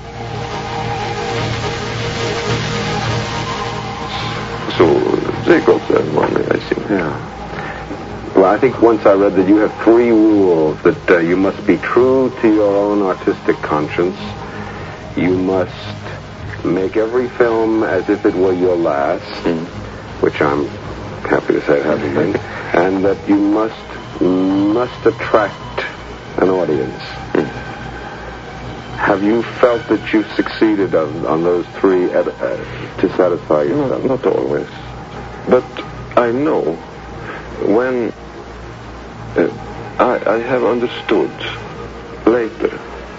So they got their money, I think. Yeah. Well, I think once I read that you have 3 rules: that you must be true to your own artistic conscience, you must make every film as if it were your last, which I'm happy to say hasn't been, and that you must attract an audience. Have you felt that you've succeeded on those 3 to satisfy yourself? Not always. But I know when I have understood later,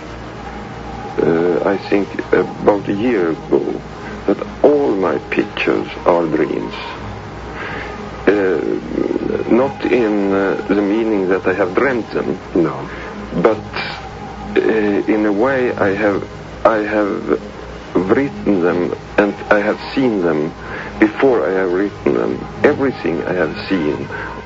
I think about a year ago, that all my pictures are dreams. not in the meaning that I have dreamt them. No. But in a way I have written them and I have seen them before I have written them. Everything I have seen.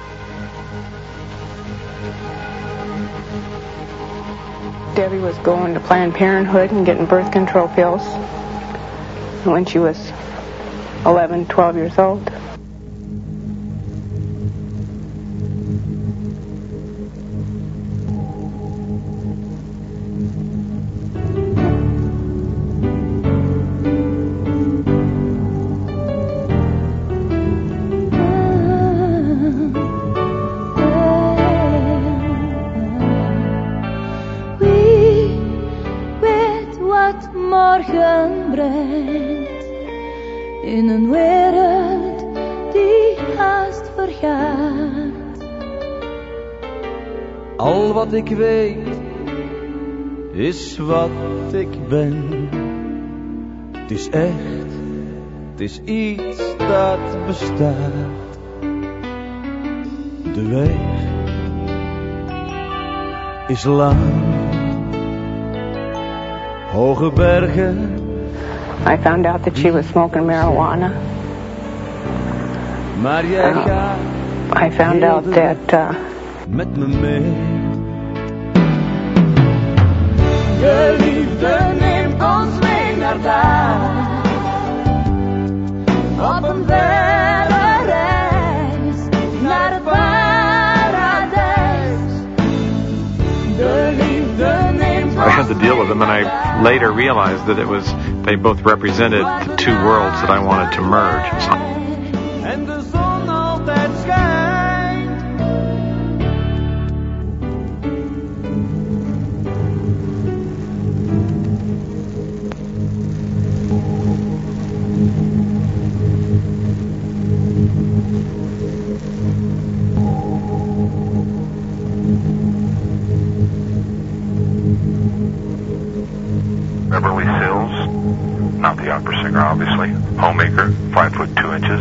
Debbie was going to Planned Parenthood and getting birth control pills when she was 11, 12 years old. Morgen brengt in een wereld die haast vergaat. Al wat ik weet is wat ik ben. Het is echt, het is iets dat bestaat. De weg is lang. Hoge bergen. I found out that she was smoking marijuana. Maar jij gaat I found out that met me mee. De liefde neemt ons mee naar daar. Op een verre reis naar het paradijs. De liefde neemt I had to deal with them, and I later realized that they both represented the two worlds that I wanted to merge. En de zon altijd schijnt. Beverly Sills, not the opera singer, obviously. Homemaker, 5 foot 2 inches.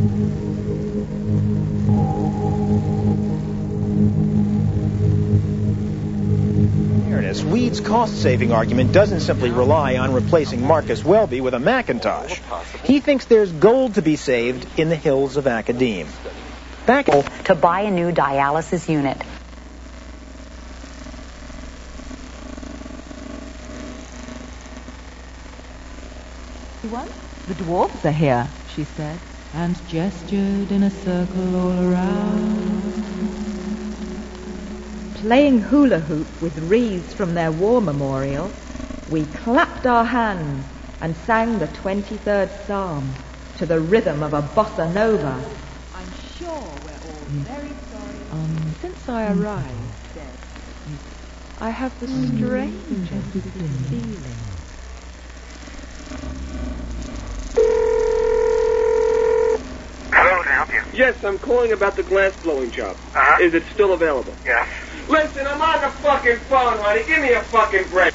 Weed's cost-saving argument doesn't simply rely on replacing Marcus Welby with a Macintosh. He thinks there's gold to be saved in the hills of Academe. To buy a new dialysis unit. The dwarfs are here, she said, and gestured in a circle all around. Playing hula hoop with wreaths from their war memorial, we clapped our hands and sang the 23rd Psalm to the rhythm of a bossa nova. I'm sure we're all very sorry. Since I arrived, I have the strangest feeling. Hello, can I help you? Yes, I'm calling about the glass blowing job. Uh-huh. Is it still available? Yes. Listen, I'm on the fucking phone, honey. Give me a fucking break.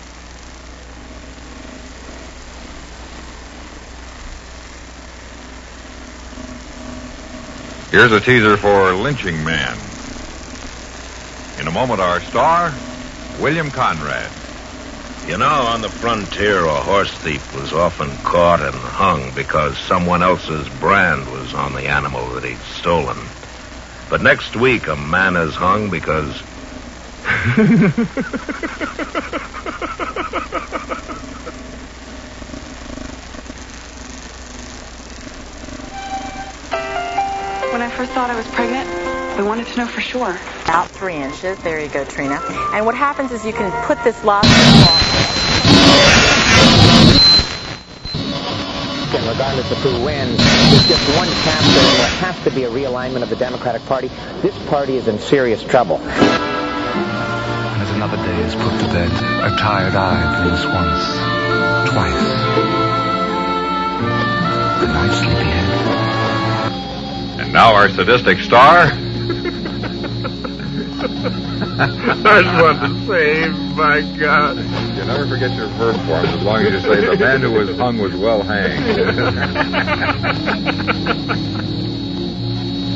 Here's a teaser for Lynching Man. In a moment, our star, William Conrad. You know, on the frontier, a horse thief was often caught and hung because someone else's brand was on the animal that he'd stolen. But next week, a man is hung because... when I first thought I was pregnant, I wanted to know for sure. About 3 inches. There you go, Trina. And what happens is you can put this lobster And regardless of who wins, there's just one chapter, and there has to be a realignment of the Democratic Party. This party is in serious trouble. And as another day is put to bed, a tired eye blinks once, twice. Good night, sleepyhead. And now our sadistic star. I just want to say, my God. You never forget your verb forms as long as you say the man who was hung was well hanged.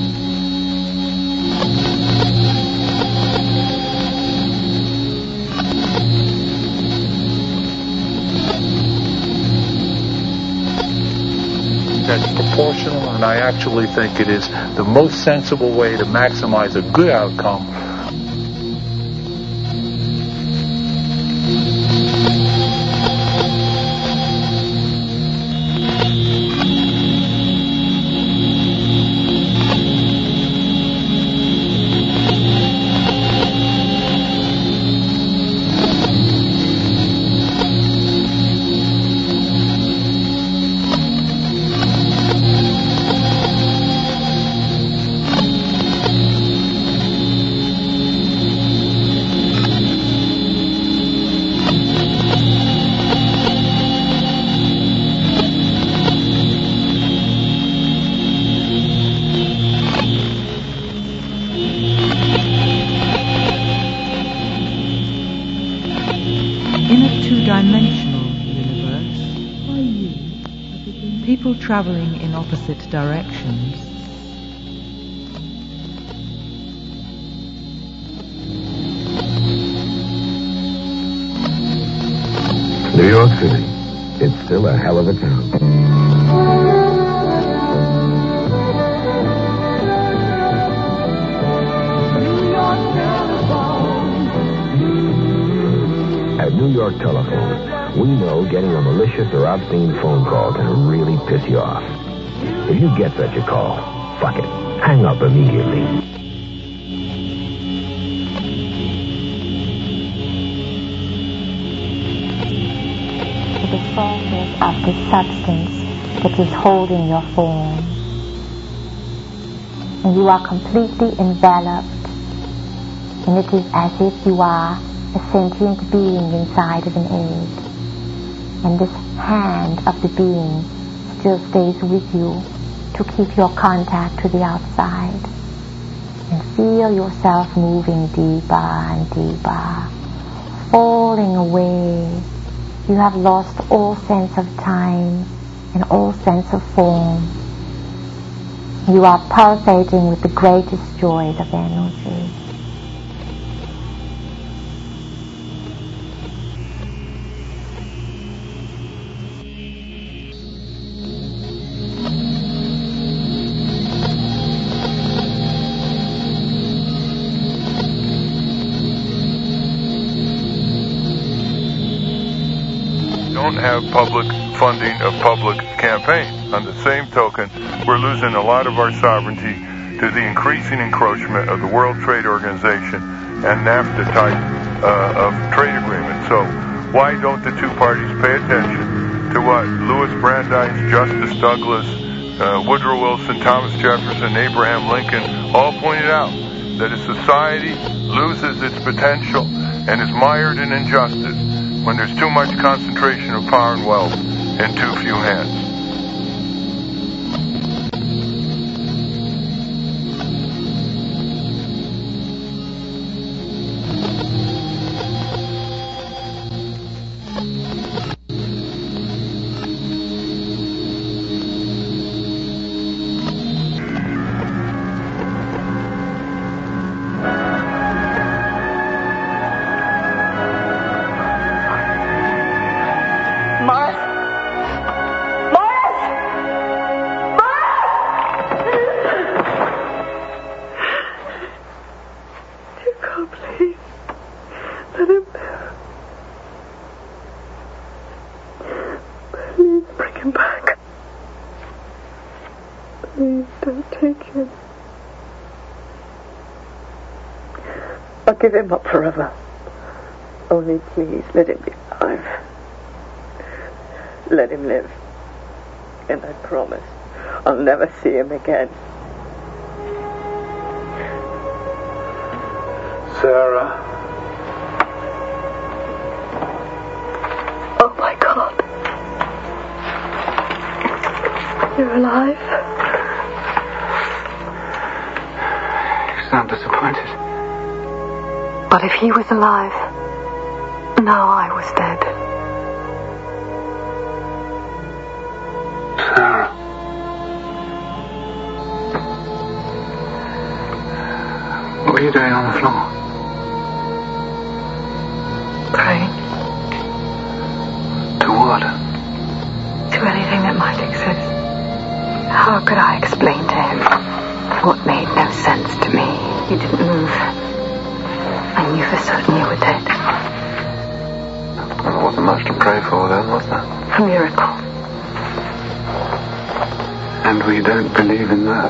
it's proportional, and I actually think it is the most sensible way to maximize a good outcome. People travelling in opposite directions. New York City. It's still a hell of a town. At New York Telephone, we know getting a malicious or obscene phone call can really piss you off. If you get such a call, fuck it. Hang up immediately. The sources of the substance that is holding your form. And you are completely enveloped. And it is as if you are a sentient being inside of an egg. And this hand of the being still stays with you to keep your contact to the outside. And feel yourself moving deeper and deeper, falling away. You have lost all sense of time and all sense of form. You are pulsating with the greatest joys of energy. Have public funding of public campaigns. On the same token, we're losing a lot of our sovereignty to the increasing encroachment of the World Trade Organization and NAFTA type of trade agreements. So why don't the two parties pay attention to what Louis Brandeis, Justice Douglas, Woodrow Wilson, Thomas Jefferson, Abraham Lincoln all pointed out, that a society loses its potential and is mired in injustice when there's too much concentration of power and wealth in too few hands. I'll give him up forever. Only please let him be alive. Let him live. And I promise I'll never see him again. Sarah. Oh my God. You're alive? You sound disappointed. But if he was alive, now I was dead. Sarah. What were you doing on the floor? Praying. To what? To anything that might exist. could I explain to him what made no sense to me? He didn't move. I knew for certain you were dead. There wasn't much to pray for then, was there? A miracle. And we don't believe in that.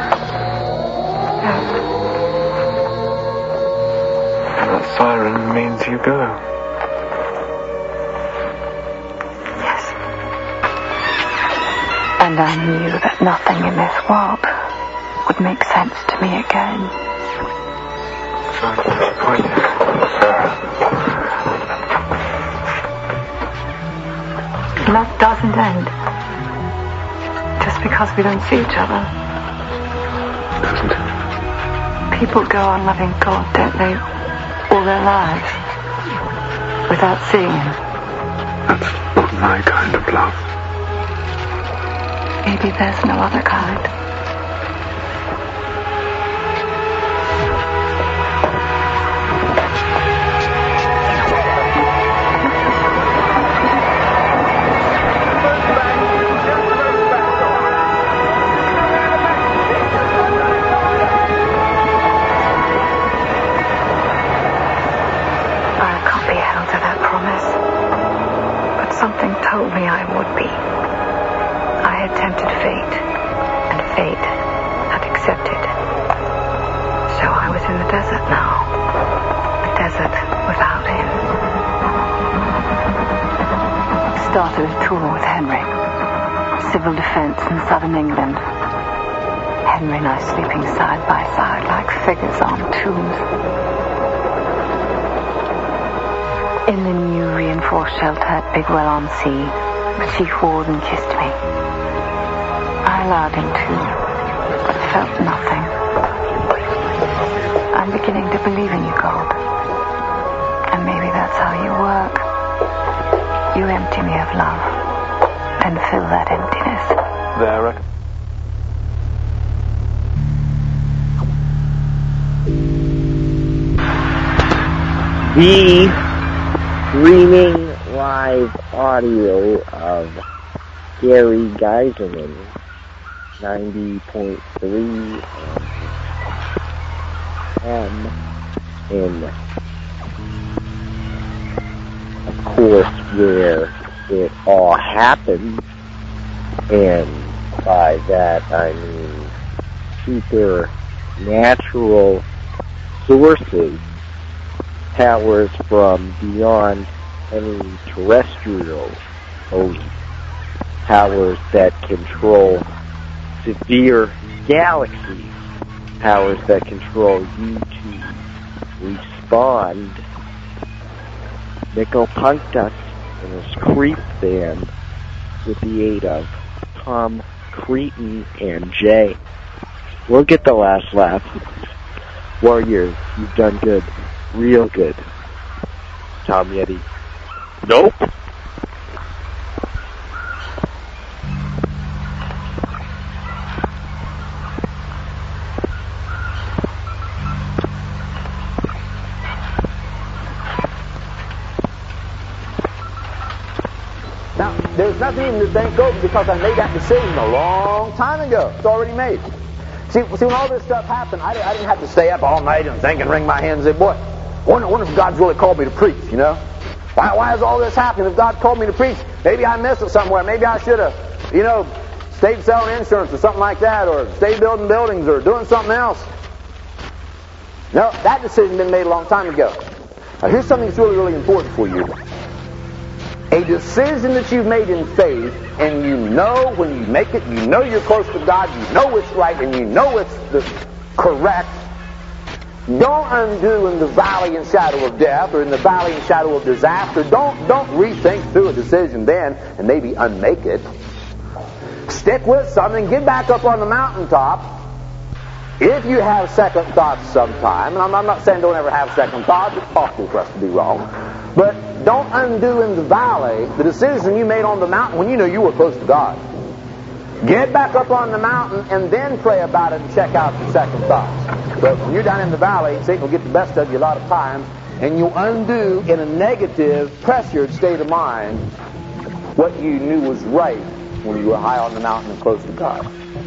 That siren means you go. Yes. And I knew that nothing in this world would make sense to me again. So disappointed, Sarah. Love doesn't end just because we don't see each other. Doesn't it? People go on loving God, don't they, all their lives, without seeing him. That's not my kind of love. Maybe there's no other kind. Something told me I would be. I had tempted fate, and fate had accepted. So I was in the desert now. A desert without him. Started a tour with Henry. Civil defense in southern England. Henry and I sleeping side by side like figures on tombs. In the new reinforced shelter at Bigwell-on-Sea, the chief warden kissed me. I allowed him to, but felt nothing. I'm beginning to believe in you, Gold. And maybe that's how you work. You empty me of love, and fill that emptiness. There. The streaming live audio of Gary Geiserman, 90.3 FM, in, of course, where it all happened, and by that I mean supernatural sources, powers from beyond any terrestrial host, powers that control severe galaxies, powers that control you to respond. Nickel punked us in his creep band with the aid of Tom Cretin and Jay. We'll get the last laugh. Warriors, you've done good. Real good. Tom Yeti. Nope. Now, there's nothing even to thank over because I made that decision a long time ago. It's already made. See, when all this stuff happened, I didn't have to stay up all night and think and wring my hands and say, boy, I wonder if God's really called me to preach, you know? Why is all this happening? If God called me to preach, maybe I missed it somewhere. Maybe I should have, stayed selling insurance or something like that, or stayed building buildings or doing something else. No, that decision had been made a long time ago. Now, here's something that's really, really important for you. A decision that you've made in faith, and you know when you make it, you know you're close to God, you know it's right, and you know it's the correct. Don't undo in the valley and shadow of death or in the valley and shadow of disaster. Don't rethink through a decision then and maybe unmake it. Stick with something. Get back up on the mountaintop. If you have second thoughts sometime, and I'm not saying don't ever have second thoughts, it's possible for us to be wrong, but don't undo in the valley the decision you made on the mountain when you knew you were close to God. Get back up on the mountain and then pray about it and check out the second thoughts. But when you're down in the valley, Satan will get the best of you a lot of times, and you undo in a negative, pressured state of mind what you knew was right when you were high on the mountain and close to God.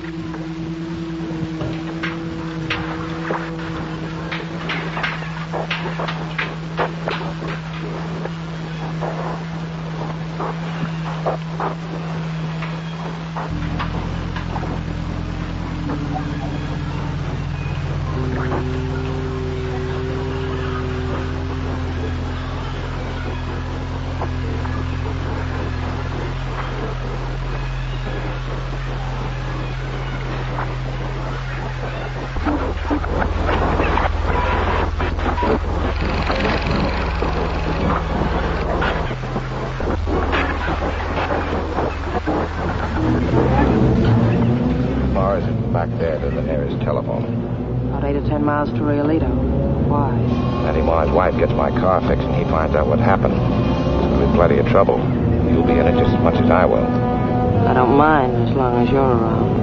To Riolito. Why? Eddie Marr's wife gets my car fixed and he finds out what happened. There'll be plenty of trouble. You'll be in it just as much as I will. I don't mind as long as you're around.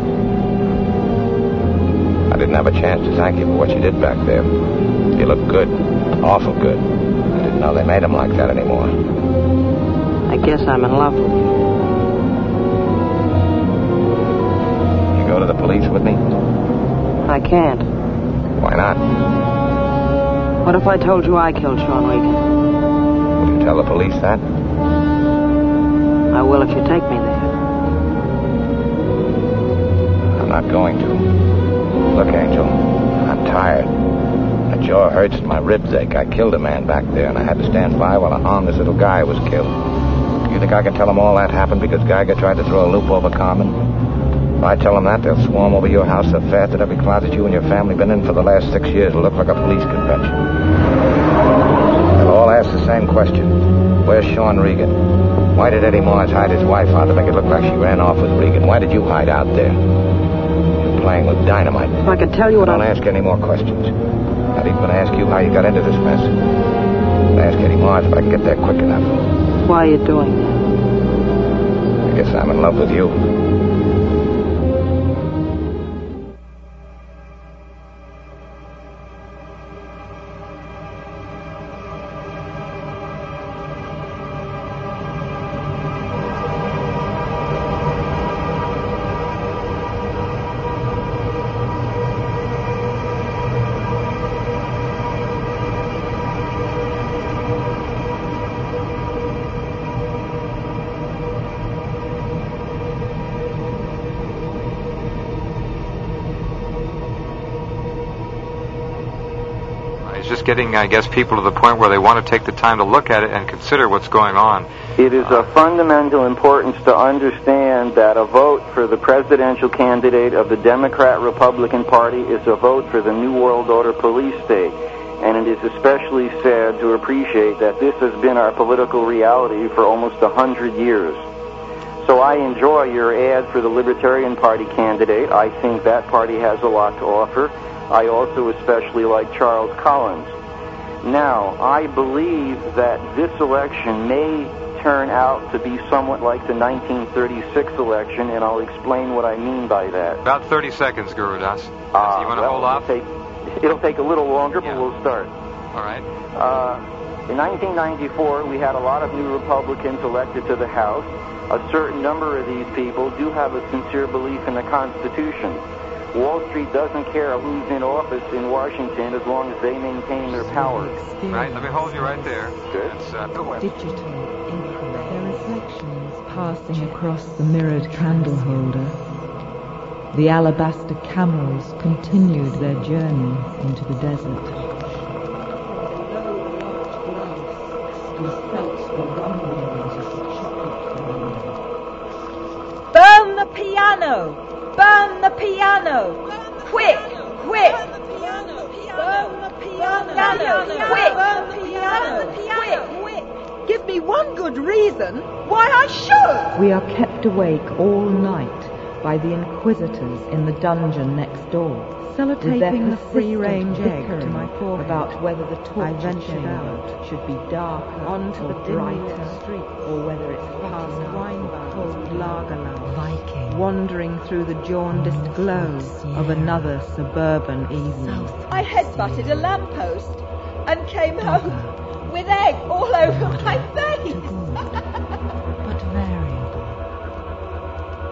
I didn't have a chance to thank you for what you did back there. You look good. Awful good. I didn't know they made them like that anymore. I guess I'm in love with you. You go to the police with me? I can't. Why not? What if I told you I killed Sean Regan? Will you tell the police that? I will if you take me there. I'm not going to. Look, Angel, I'm tired. My jaw hurts and my ribs ache. I killed a man back there, and I had to stand by while a harmless little guy was killed. You think I can tell them all that happened because Geiger tried to throw a loop over Carmen? If I tell them that, they'll swarm over your house so fast that every closet you and your family been in for the last 6 years will look like a police convention. They'll all ask the same question. Where's Sean Regan? Why did Eddie Marrs hide his wife out to make it look like she ran off with Regan? Why did you hide out there? You're playing with dynamite. If I could tell you what Don't ask any more questions. Not even going to ask you how you got into this mess. I'll ask Eddie Marrs if I can get there quick enough. Why are you doing that? I guess I'm in love with you. Just getting, I guess, people to the point where they want to take the time to look at it and consider what's going on. It is of fundamental importance to understand that a vote for the presidential candidate of the Democrat-Republican Party is a vote for the New World Order police state. And it is especially sad to appreciate that this has been our political reality for almost 100 years. So I enjoy your ad for the Libertarian Party candidate. I think that party has a lot to offer. I also especially like Charles Collins. Now, I believe that this election may turn out to be somewhat like the 1936 election, and I'll explain what I mean by that. About 30 seconds, Guru Das. You want to hold off? It'll take a little longer, but we'll start. All right. In 1994, we had a lot of new Republicans elected to the House. A certain number of these people do have a sincere belief in the Constitution. Wall Street doesn't care who's in office in Washington as long as they maintain their power. Right, let me hold you right there. Good. Digital infrared. Their reflections passing across the mirrored candle holder. The alabaster camels continued their journey into the desert. Burn the piano! Burn the piano! Quick! Quick! Burn the piano! Quick! Burn the piano! Quick! Give me one good reason why I should! We are kept awake all night by the inquisitors in the dungeon next door. Sellotaping the free-range egg to my forehead about whether the torture chamber should be darker onto the brighter street, or whether it's past wine cold lagerland, Viking, wandering through the jaundiced glow of another suburban evening. I headbutted a lamppost and came home with egg all over my face. But variable.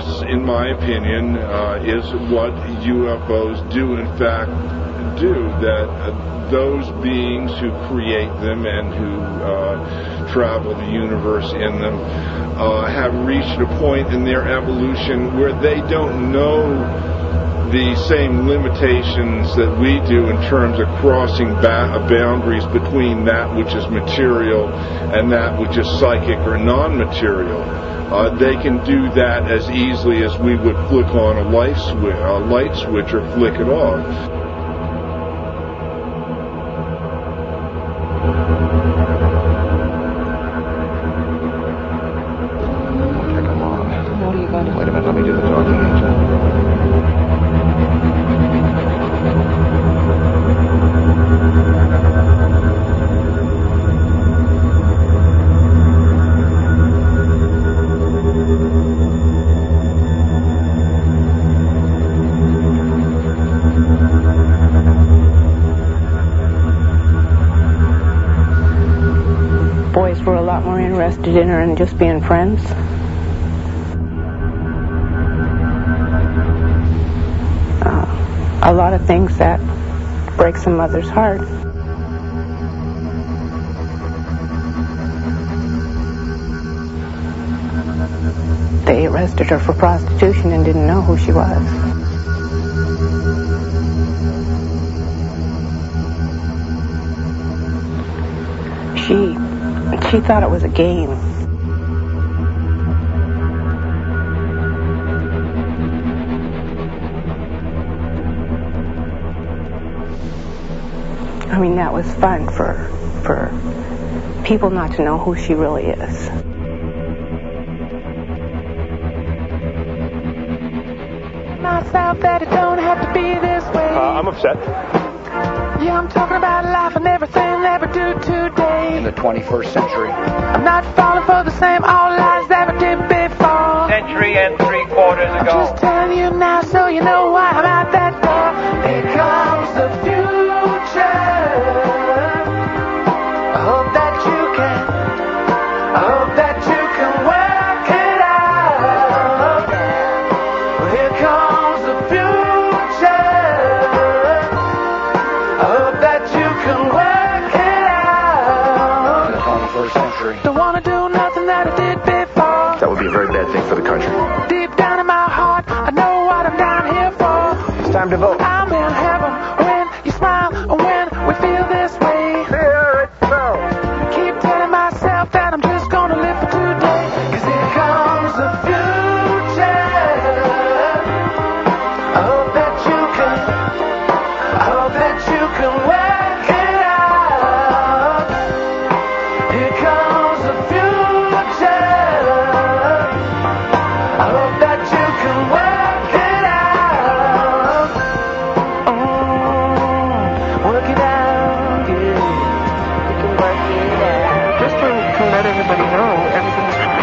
this, in my opinion, is what UFOs do in fact do, that those beings who create them and who travel the universe in them have reached a point in their evolution where they don't know the same limitations that we do in terms of crossing boundaries between that which is material and that which is psychic or non-material. They can do that as easily as we would flick on a light switch or flick it off. Wait a minute, let me do the talking, Angel. Boys were a lot more interested in her than just being friends. A lot of things that breaks a mother's heart. They arrested her for prostitution and didn't know who she was. She thought it was a game. I mean, that was fun for people not to know who she really is. Myself that it don't have to be this way. I'm upset. Yeah, I'm talking about life and everything that we do today. In the 21st century. I'm not falling for the same old lies that we did before. Century and 3/4 ago. I'm just telling you now so you know why I'm out that door. Here comes the future. I hope that you can work it out. Well, here comes the future. I hope that you can work it out. In the 21st century. Don't want to do nothing that I did before. That would be a very bad thing for the country. Deep down in my heart, I know what I'm down here for. It's time to vote. I'm in heaven when you smile and when we feel this way. Here it goes. Keep telling myself that I'm just gonna live for today. 'Cause here comes the future. I hope that you can work it out. Here comes the future. I hope that you can work it out. Work it out, yeah. You can work it out. Just to let everybody know everything's fine.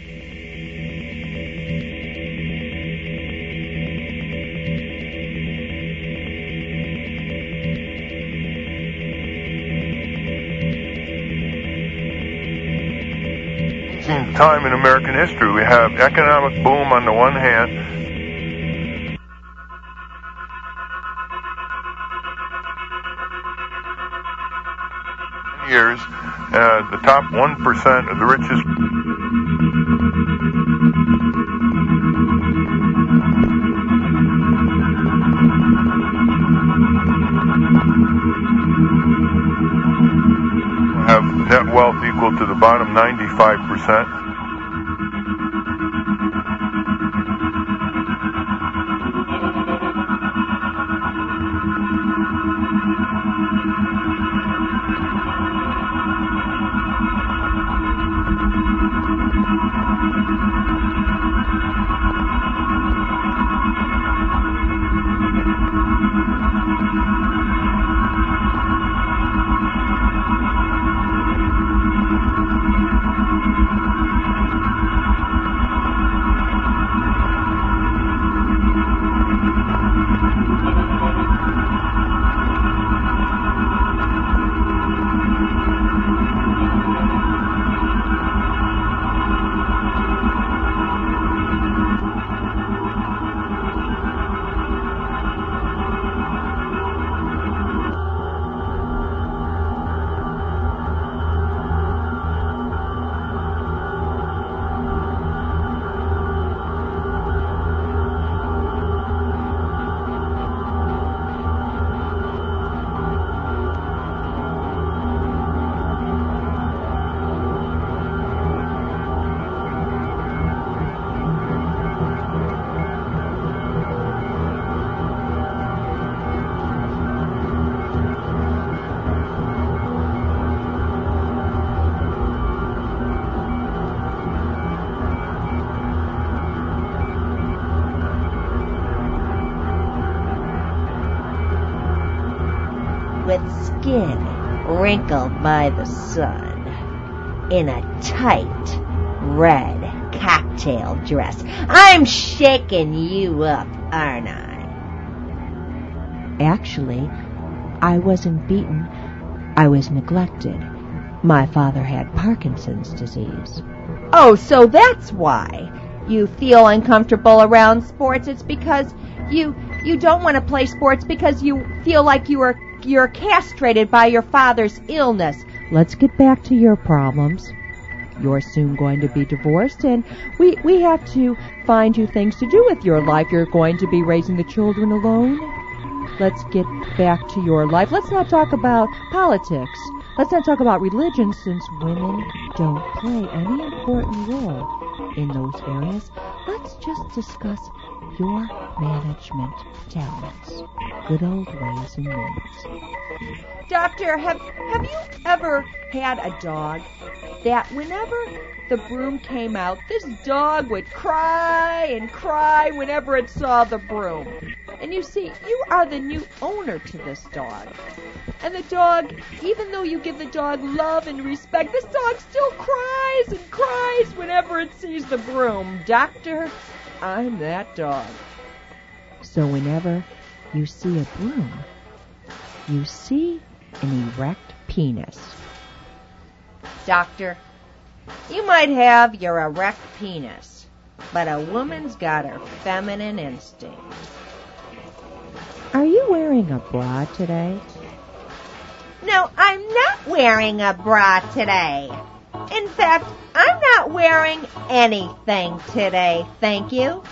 Time in American history. We have economic boom on the one hand. Years, the top 1% of the richest. Have net wealth equal to the bottom 95%. velvet skin wrinkled by the sun, in a tight red cocktail dress. I'm shaking you up, aren't I? Actually, I wasn't beaten. I was neglected. My father had Parkinson's disease. Oh, so that's why you feel uncomfortable around sports. It's because you don't want to play sports because you feel like you're castrated by your father's illness. Let's get back to your problems. You're soon going to be divorced, and we have to find you things to do with your life. You're going to be raising the children alone. Let's get back to your life. Let's not talk about politics. Let's not talk about religion, since women don't play any important role in those areas. Let's just discuss your management talents. Good old ways and means. Doctor, have you ever had a dog that whenever the broom came out, this dog would cry and cry whenever it saw the broom? And you see, you are the new owner to this dog. And the dog, even though you give the dog love and respect, this dog still cries and cries whenever it sees the broom. Doctor, I'm that dog. So whenever you see a broom, you see an erect penis. Doctor, you might have your erect penis, but a woman's got her feminine instinct. Are you wearing a bra today? No, I'm not wearing a bra today. In fact, I'm not wearing anything today, thank you.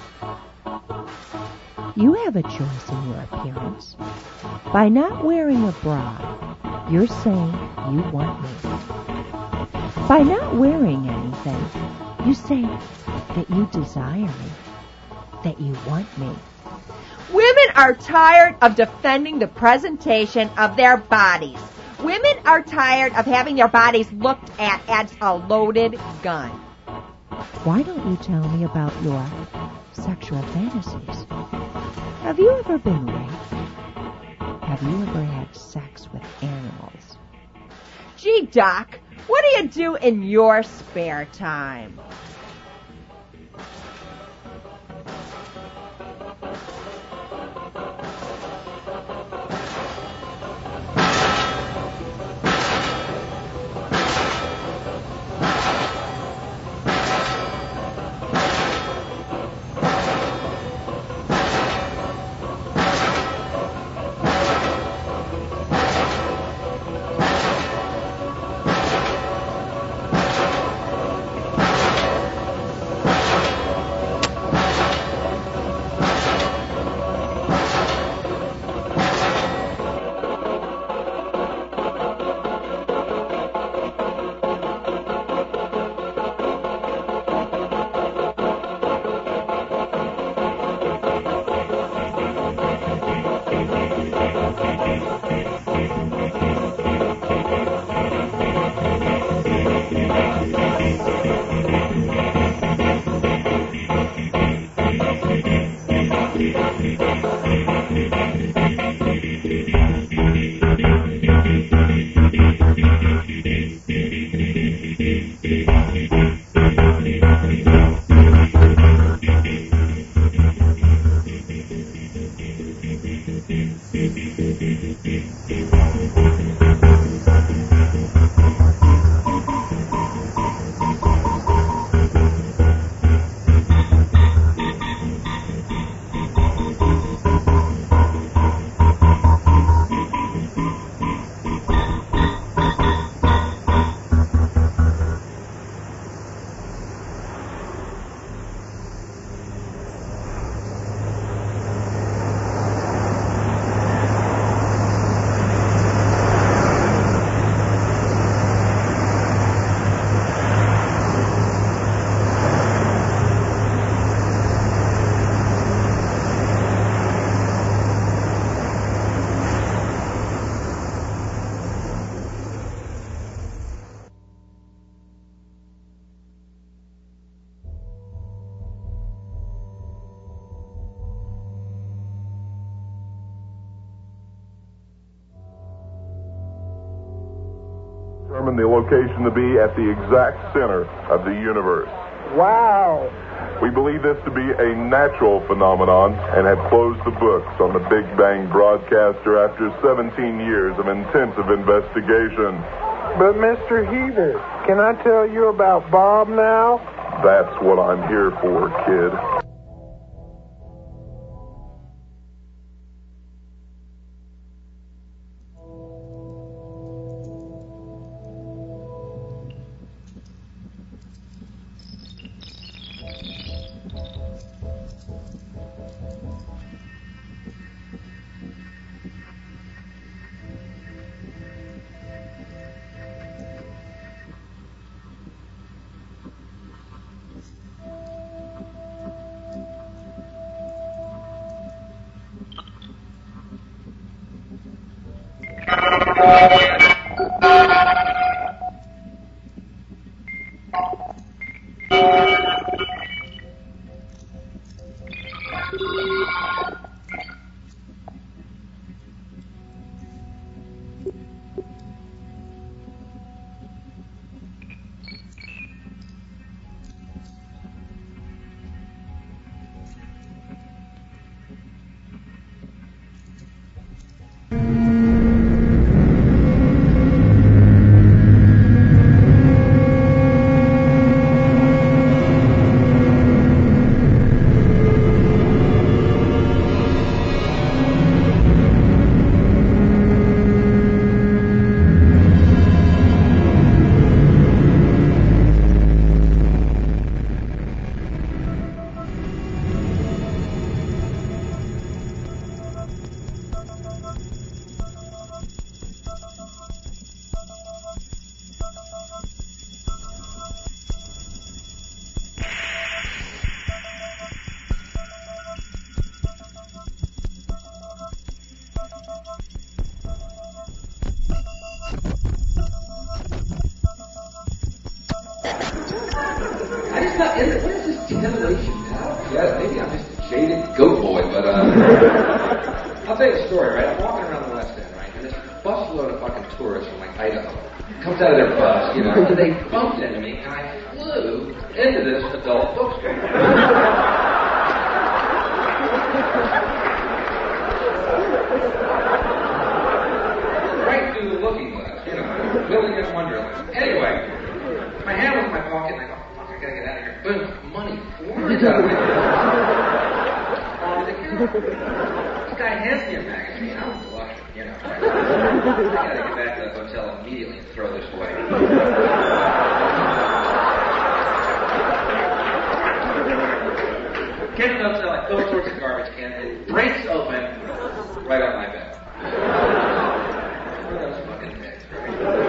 You have a choice in your appearance. By not wearing a bra, you're saying you want me. By not wearing anything, you say that you desire me, that you want me. Women are tired of defending the presentation of their bodies. Women are tired of having their bodies looked at as a loaded gun. Why don't you tell me about your sexual fantasies? Have you ever been raped? Have you ever had sex with animals? Gee, Doc, what do you do in your spare time? Determined the location to be at the exact center of the universe. Wow. We believe this to be a natural phenomenon and have closed the books on the Big Bang broadcaster after 17 years of intensive investigation. But Mr. Heater, can I tell you about Bob now? That's what I'm here for, kid. I'll tell you a story, right? I'm walking around the West End, right? And this busload of fucking tourists from, like, Idaho comes out of their bus, you know, and they bumped into me, and I flew into this adult bookstore. Right through the looking glass, you know, Willingham Wonderland. Anyway, my hand was in my pocket, and I go, fuck, I gotta get out of here. Boom, money flies out of my This guy hands me a magazine. I'm blushing, you know. I gotta get back to the hotel immediately and throw this away. Get to the hotel, I throw it towards the garbage can, and it breaks open right on my bed. Where are those fucking things, right?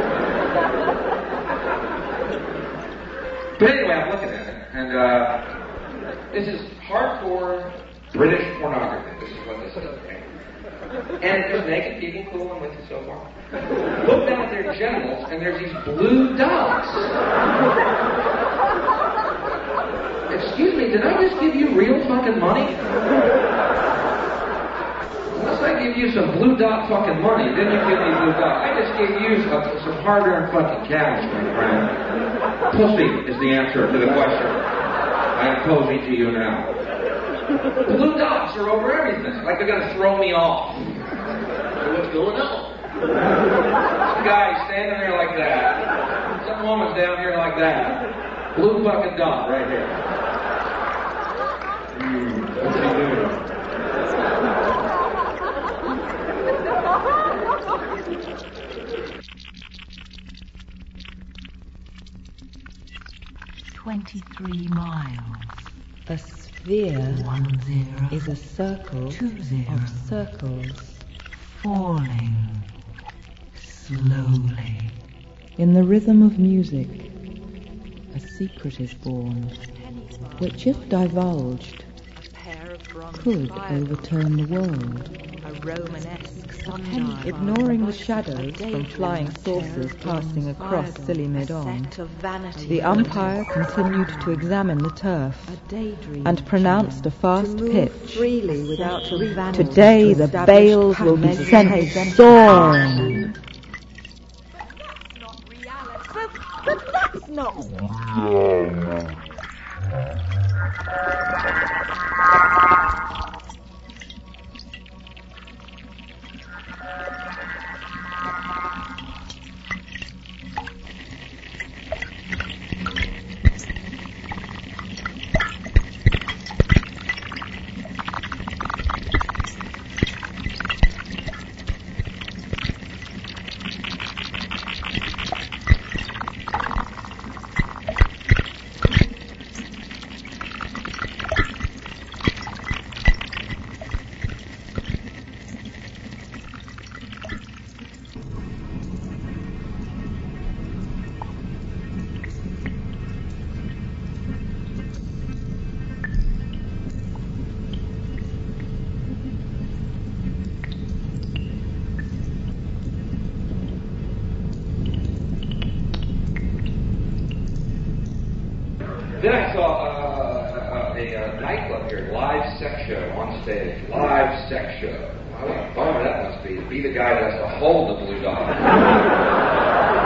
But anyway, I'm looking at it, and this is hardcore British pornography. This is what this is, okay? And there's naked people, cool, I'm with you so far. Look down at their genitals, and there's these blue dots. Excuse me, did I just give you real fucking money? Unless I give you some blue dot fucking money, then you give me blue dot. I just gave you some hard-earned fucking cash, my friend. Pussy is the answer to the question I am posing to you now. Blue dots are over everything, like they're gonna throw me off. So what's going on? Some guy standing there like that. Some woman's down here like that. Blue fucking dot right here. What's he doing? 23 miles. A sphere is a circle of circles falling slowly. In the rhythm of music, a secret is born, which, if divulged, could overturn the world. A Romanesque sundial, ignoring the shadows from flying saucers passing across silly mid-on, the umpire continued to examine the turf and pronounced a fast pitch. Today the bales will be sent soaring. Alice, but that's not... Then I saw a nightclub here, live sex show on stage. Live sex show. What a bummer that must be, to be the guy that has to hold the blue dot.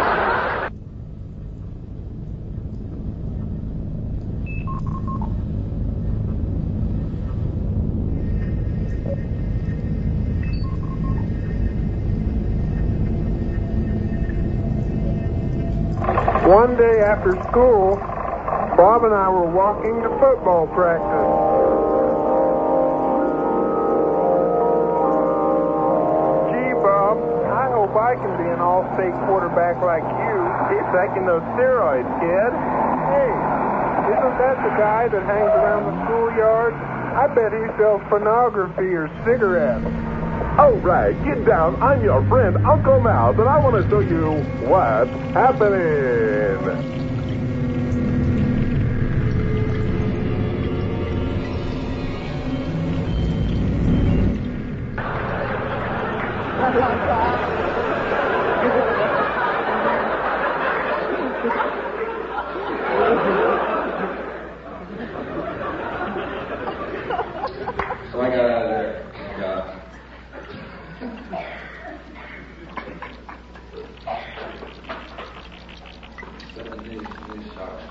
One day after school, Bob and I were walking to football practice. Gee, Bob, I hope I can be an all-state quarterback like you. Keep taking those steroids, kid. Hey, isn't that the guy that hangs around the schoolyard? I bet he sells pornography or cigarettes. All right, get down. I'm your friend, Uncle Mouse, and I want to show you what's happening. So I got out of there. I got... These socks.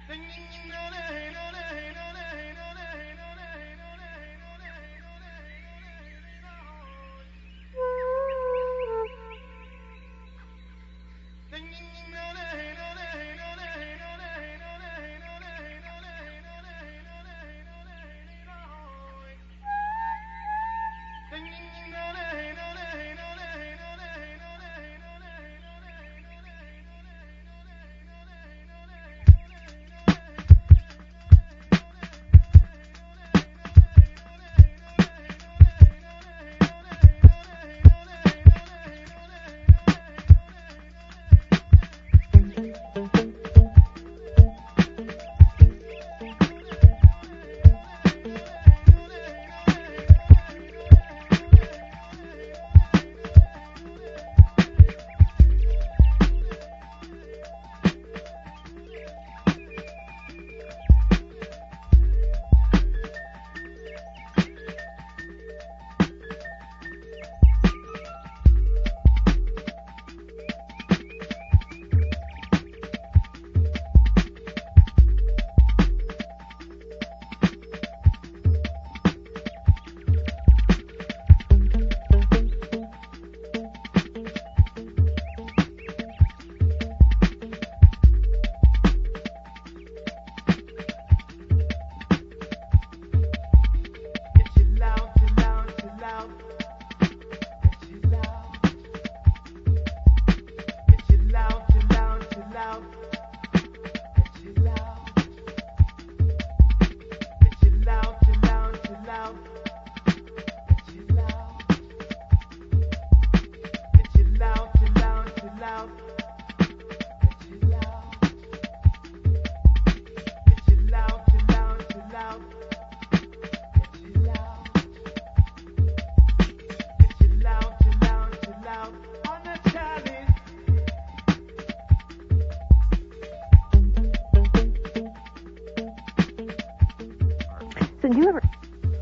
So do you ever...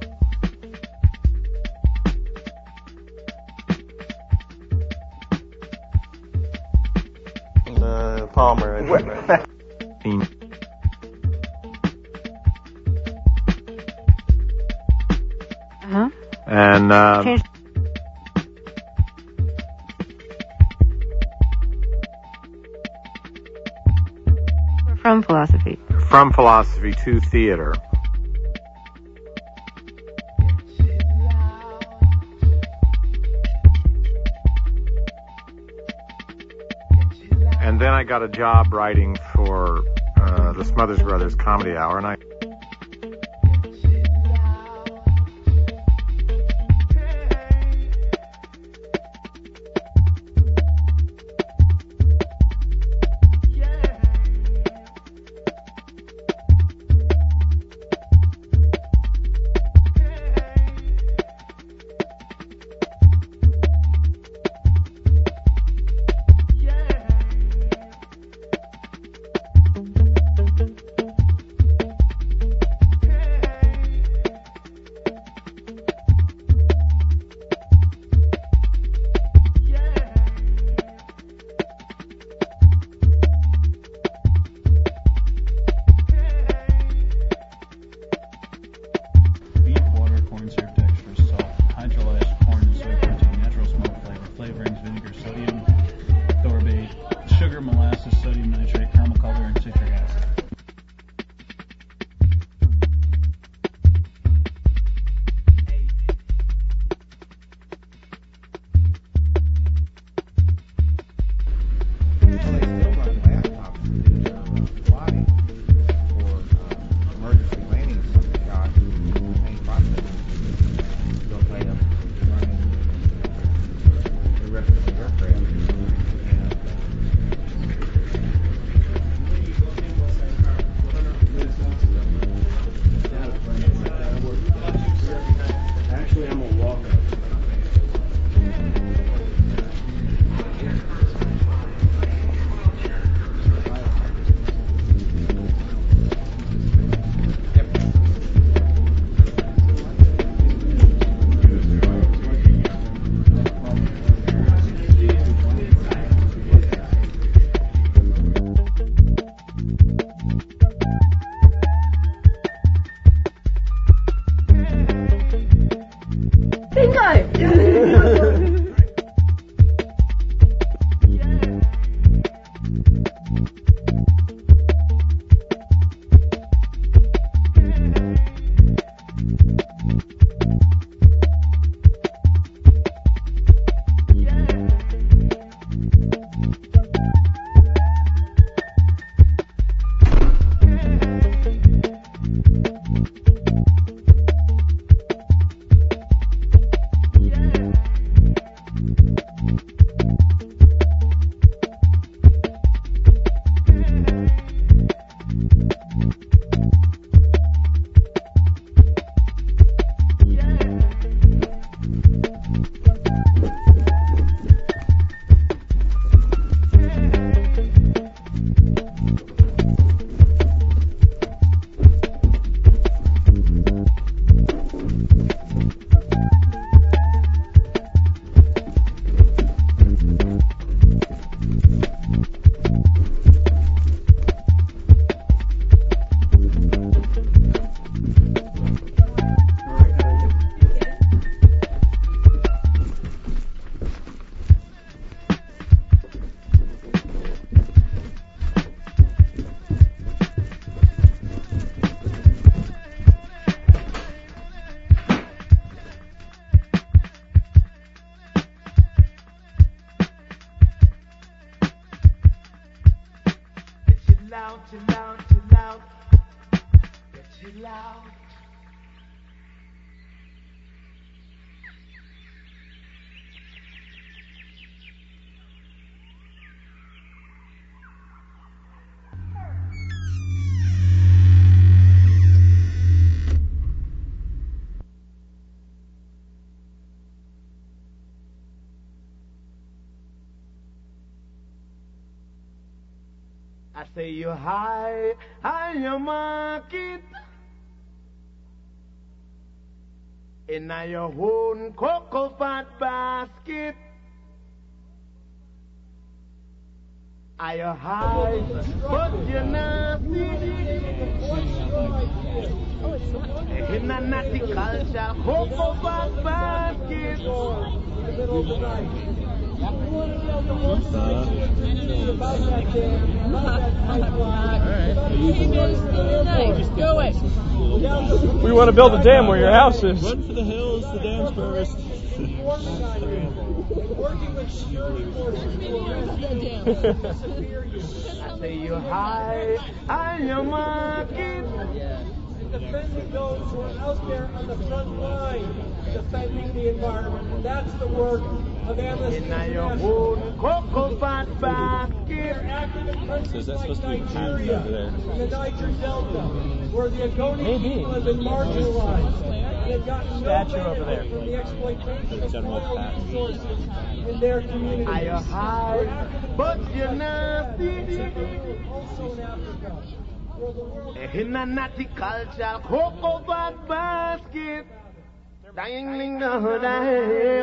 Palmer. Uh-huh. And from philosophy. From philosophy to theater. And then I got a job writing for the Smothers Brothers Comedy Hour, and I it loud. I say you high your market in your own cocoa fat basket. Are you high, but you're nasty in a natty culture cocoa fat basket. We want to build a dam where your house is. Run for the hills, the dam's first. I say you high on your market. Defending those who are out there on the front line, defending the environment. And that's the work of Amnesty International. Cocoa fat basket. They're active in countries like Nigeria, in the Niger Delta, where the Ogoni people have been marginalized. They've gotten no benefit from the exploitation of oil resources in their communities. Are you high, but you're nasty? Also in Africa. In a natty culture, cocoa fat basket. Dying the day.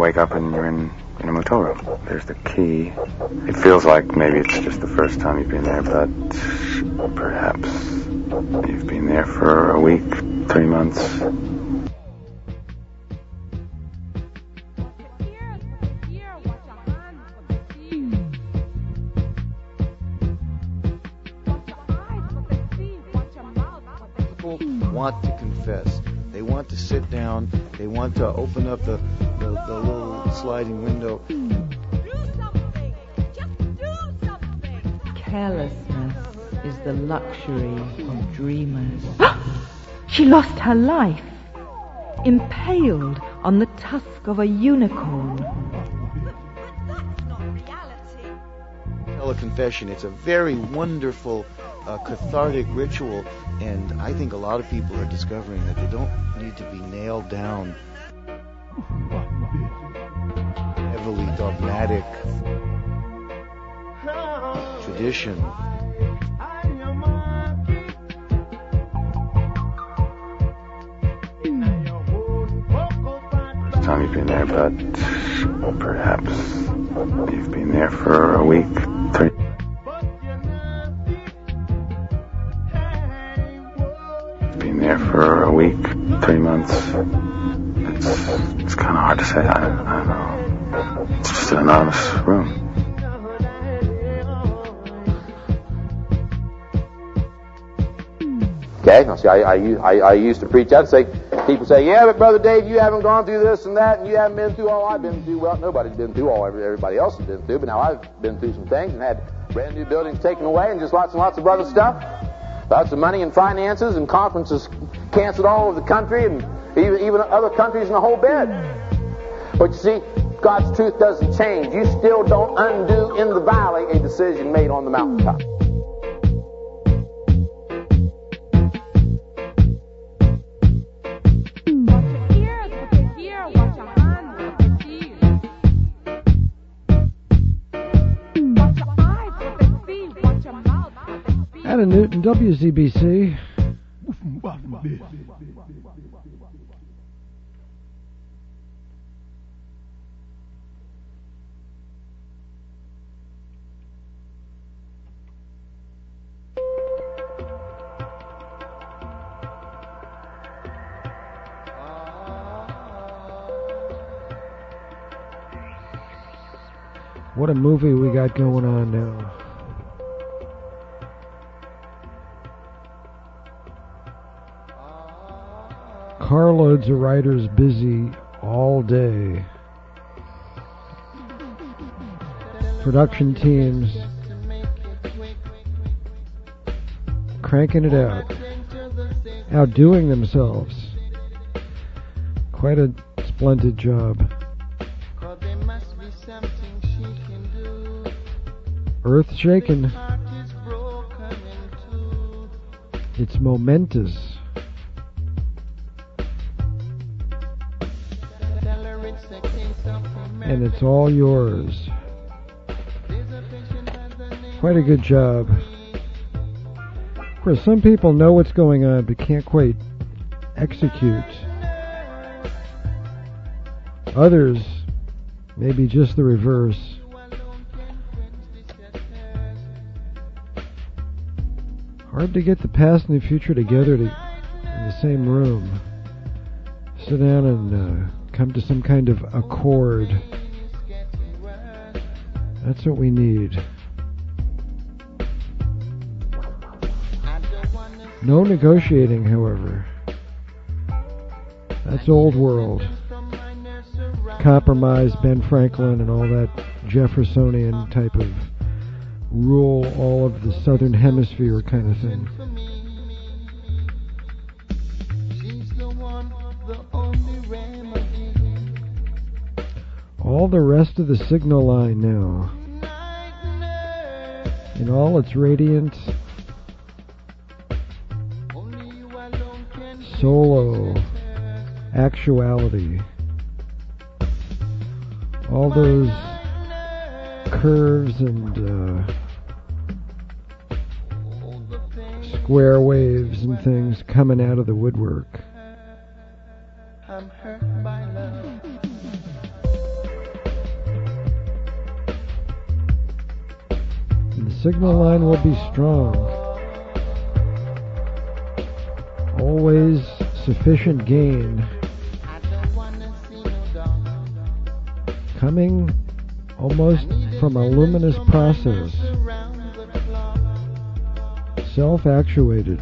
wake up and you're in a motel room. There's the key. It feels like maybe it's just the first time you've been there, but perhaps you've been there for a week, 3 months. People want to confess. They want to sit down. They want to open up the little sliding window. Carelessness is the luxury of dreamers. She lost her life, impaled on the tusk of a unicorn. Tell a confession. It's a very wonderful, cathartic ritual, and I think a lot of people are discovering that they don't need to be nailed down. Heavily dogmatic tradition. First time you've been there, but perhaps you've been there for a week, 3. Been there for a week, 3 months. It's kind of hard to say. I don't know. It's just an anonymous room. Okay, now see, I used to preach that. Say, people say, yeah, but Brother Dave, you haven't gone through this and that, and you haven't been through all I've been through. Well, nobody's been through all everybody else has been through, but now I've been through some things and had brand new buildings taken away and just lots and lots of other stuff. Lots of money and finances and conferences canceled all over the country and even other countries in the whole bed. But you see, God's truth doesn't change. You still don't undo in the valley a decision made on the mountaintop. Adam Newton, WZBC. What a movie we got going on now. Carloads of writers busy all day. Production teams cranking it out, outdoing themselves. Quite a splendid job. Earth shaken. It's momentous. And it's all yours. Quite a good job. Of course, some people know what's going on but can't quite execute. Others, maybe just the reverse. Hard to get the past and the future together in the same room. Sit down and come to some kind of accord. That's what we need. No negotiating, however. That's old world. Compromise, Ben Franklin, and all that Jeffersonian type of rule all of the southern hemisphere kind of thing. All the rest of the signal line now, in all its radiant solo actuality, all those curves and square waves and things coming out of the woodwork. signal line will be strong. Always sufficient gain. Coming almost from a luminous process. Self-actuated.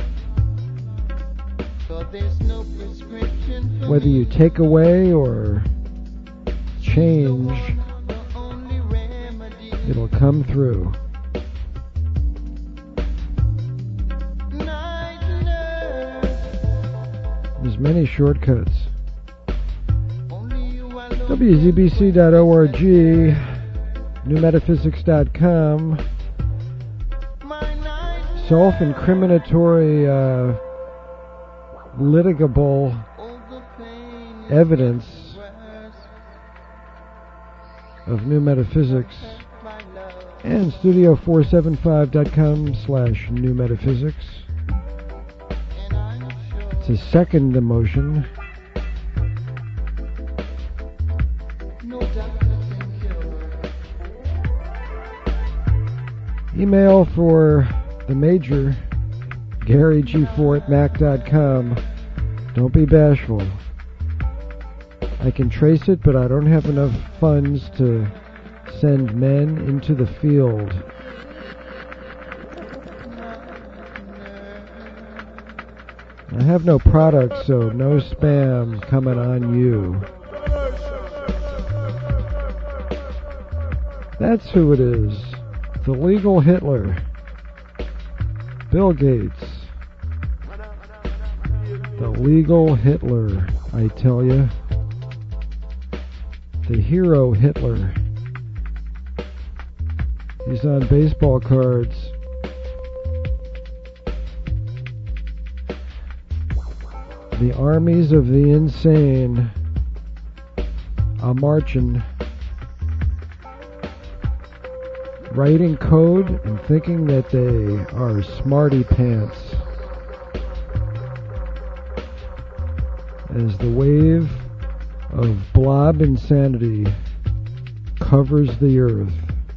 Whether you take away or change, it'll come through. There's many shortcuts. WZBC.org, newmetaphysics.com. Self-incriminatory, litigable evidence of new metaphysics, and studio475.com/newmetaphysics. It's a second emotion. Email for the major, GaryG4@mac.com. Don't be bashful. I can trace it, but I don't have enough funds to send men into the field. I have no product, so no spam coming on you. That's who it is. The legal Hitler. Bill Gates. The legal Hitler, I tell you. The hero Hitler. He's on baseball cards. The armies of the insane are marching, writing code and thinking that they are smarty pants. As the wave of blob insanity covers the earth.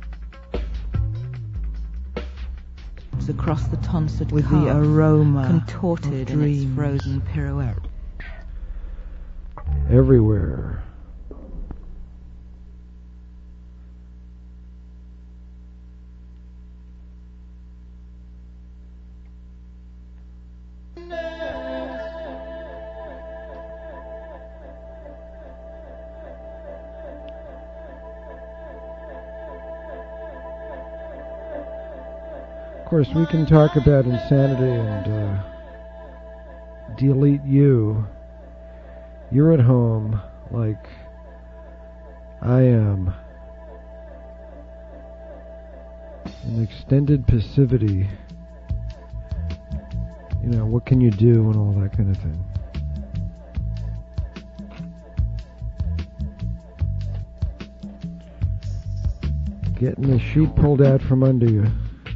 Across the tonsured with the aroma contorted in its frozen pirouette. Everywhere. Of course, we can talk about insanity and delete you. You're at home, like I am. In extended passivity. You know, what can you do and all that kind of thing. Getting the sheet pulled out from under you.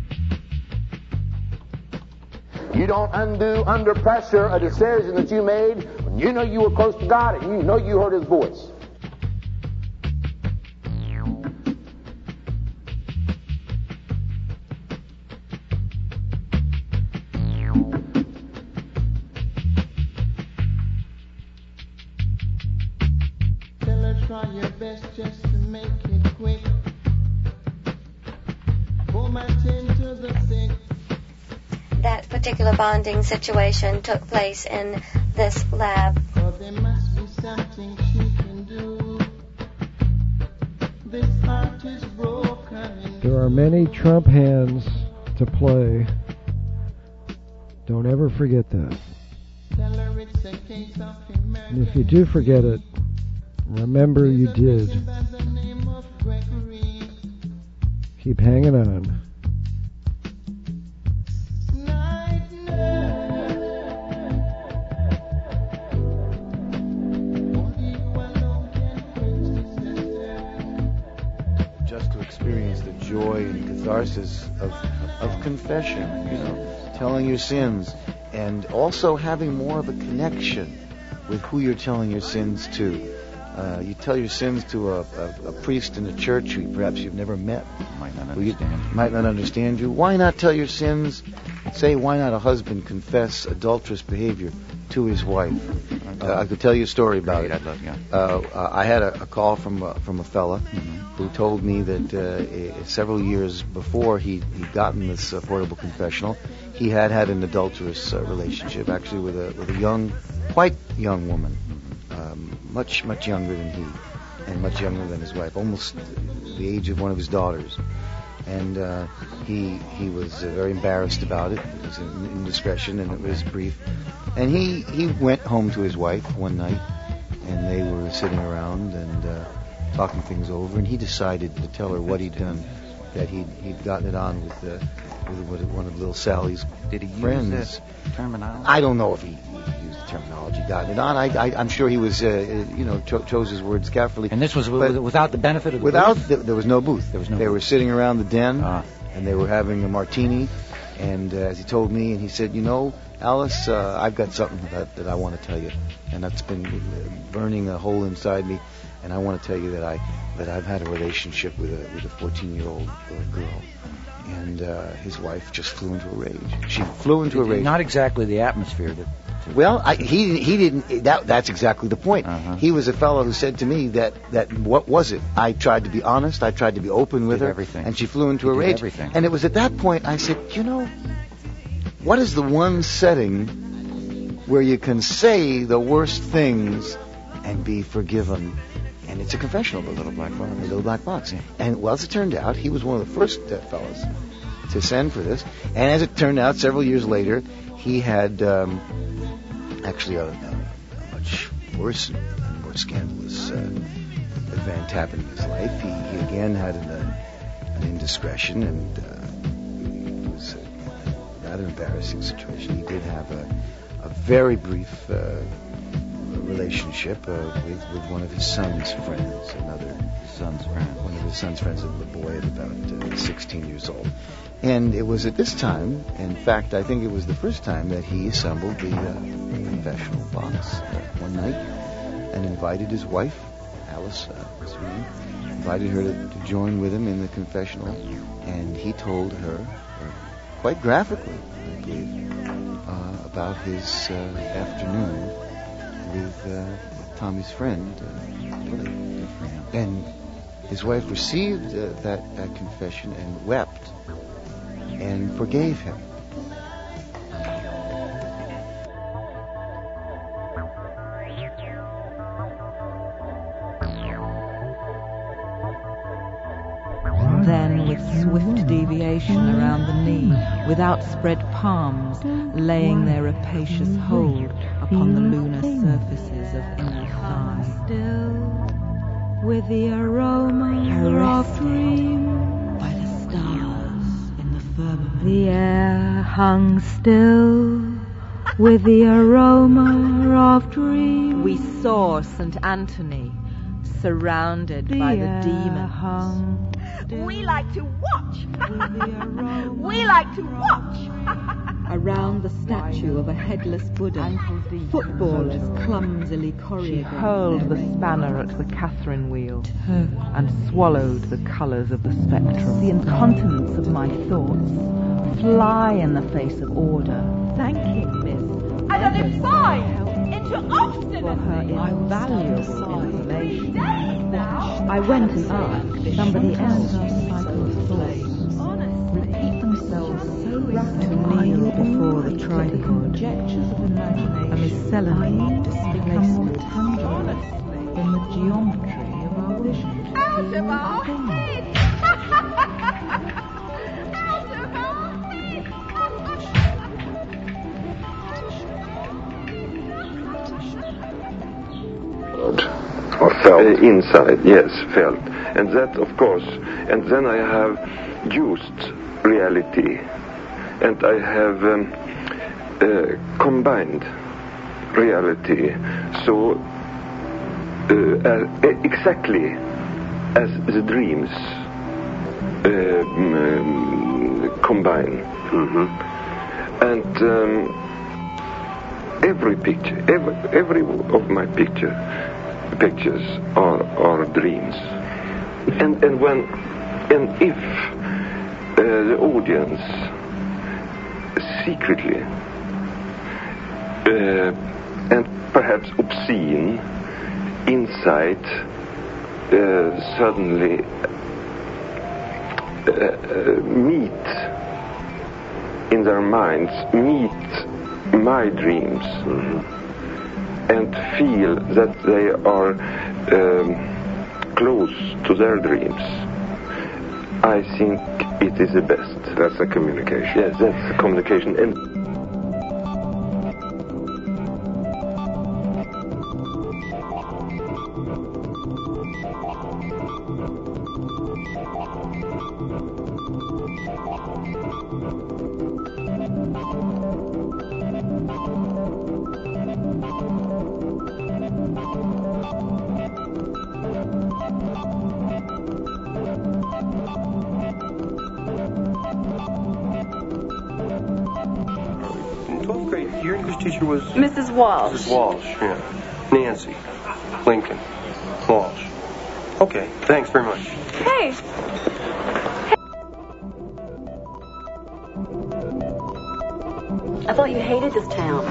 You don't undo under pressure a decision that you made when you know you were close to God and you know you heard His voice. Tell her try your best just to make it quick. Pull my chin to the thick. That particular bonding situation took place in this lab. Oh, there must be something she can do. This heart is broken. There are many Trump hands to play. Don't ever forget that. Tell her it's a case of emergency. And if you do forget it, remember you did. By the name of Gregory. Keep hanging on. Joy and catharsis of confession, you know, telling your sins, and also having more of a connection with who you're telling your sins to. You tell your sins to a priest in a church who perhaps you've never met. Might not understand you. Why not tell your sins? Say, why not a husband confess adulterous behavior to his wife? I could tell you a story about it. I had a call from a fella who told me that several years before he'd gotten this portable confessional, he had an adulterous relationship, actually with a quite young woman, much younger than he, and much younger than his wife, almost the age of one of his daughters. And he was very embarrassed about it. It was an indiscretion, and it was brief. And he went home to his wife one night, and they were sitting around and talking things over. And he decided to tell her what he'd done, that he'd gotten it on with one of little Sally's friends. Use that terminology? I don't know if he used the terminology, gotten it on. I'm sure he was, chose his words carefully. And this was without the benefit of the booth? There was no booth. They were sitting around the den, and they were having a martini. And as he told me, and he said, Alice, I've got something that I want to tell you, and that's been burning a hole inside me. And I want to tell you that I've had a relationship with a 14-year-old girl. And his wife just flew into a rage. She flew into a rage. Not exactly the atmosphere that. Well, he didn't. That's exactly the point. He was a fellow who said to me that what was it? I tried to be honest. I tried to be open with her, everything. And she flew into a rage. Everything. And it was at that point I said, what is the one setting where you can say the worst things and be forgiven? And it's a confessional, the little black box. The little black box. And well, as it turned out, he was one of the first fellows to send for this. And as it turned out, several years later, he had actually a much worse and more scandalous event happen in his life. He again had an indiscretion, and it was a rather embarrassing situation. He did have a very brief relationship with one of his son's friends, one of his son's friends, a boy of about 16 years old. And it was at this time, in fact, I think it was the first time that he assembled the confessional box one night and invited his wife, Alice, invited her to join with him in the confessional. And he told her, quite graphically, I believe, about his afternoon with Tommy's friend, Billy. And his wife received that confession and wept and forgave him. Then, with swift deviation around the knee, with outspread palms, laying their rapacious hold upon the lunar surfaces of inner thigh. Still, with the aroma of dream, by the stars in the firmament. The air hung still, with the aroma of dream. We saw St. Anthony, surrounded by the demons. We like to watch. We like to watch. Around the statue of a headless Buddha, footballers clumsily choreographed. She hurled the spanner at the Catherine wheel and swallowed the colours of the spectrum. The incontinence of my thoughts fly in the face of order. Thank you, Miss. And a define into obstinacy. For her invaluable information. I went and asked somebody else repeat themselves so rapidly to kneel before the tripod. A miscellany become more tangible than the geometry of our vision. Out of our head! Out of our head! Or felt. Inside, yes, felt. And that, of course, and then I have used reality, and I have combined reality, so exactly as the dreams combine. And every picture, every of my pictures are dreams. And when And if the audience secretly and perhaps obscene insight suddenly meet in their minds, meet my dreams, and feel that they are close to their dreams, I think it is the best. That's the communication. Yes, that's the communication. And Your English teacher was? Mrs. Walsh. Mrs. Walsh, yeah. Nancy. Lincoln. Walsh. Okay, thanks very much. Hey! I thought you hated this town.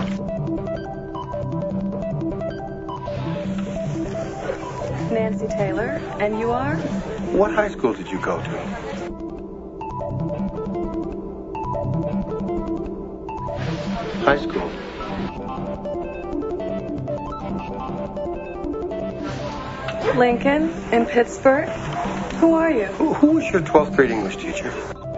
Nancy Taylor. And you are? What high school did you go to? High school. Lincoln in Pittsburgh. Who are you? Who was your 12th grade English teacher?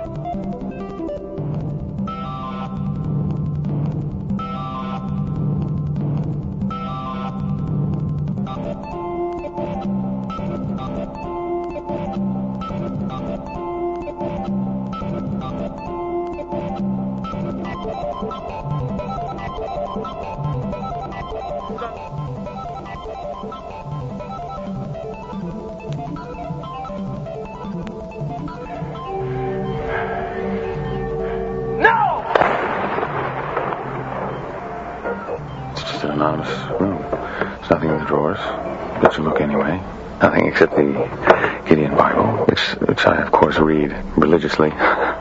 It's an anonymous room. There's nothing in the drawers. Let you look anyway. Nothing except the Gideon Bible, which I, of course, read religiously.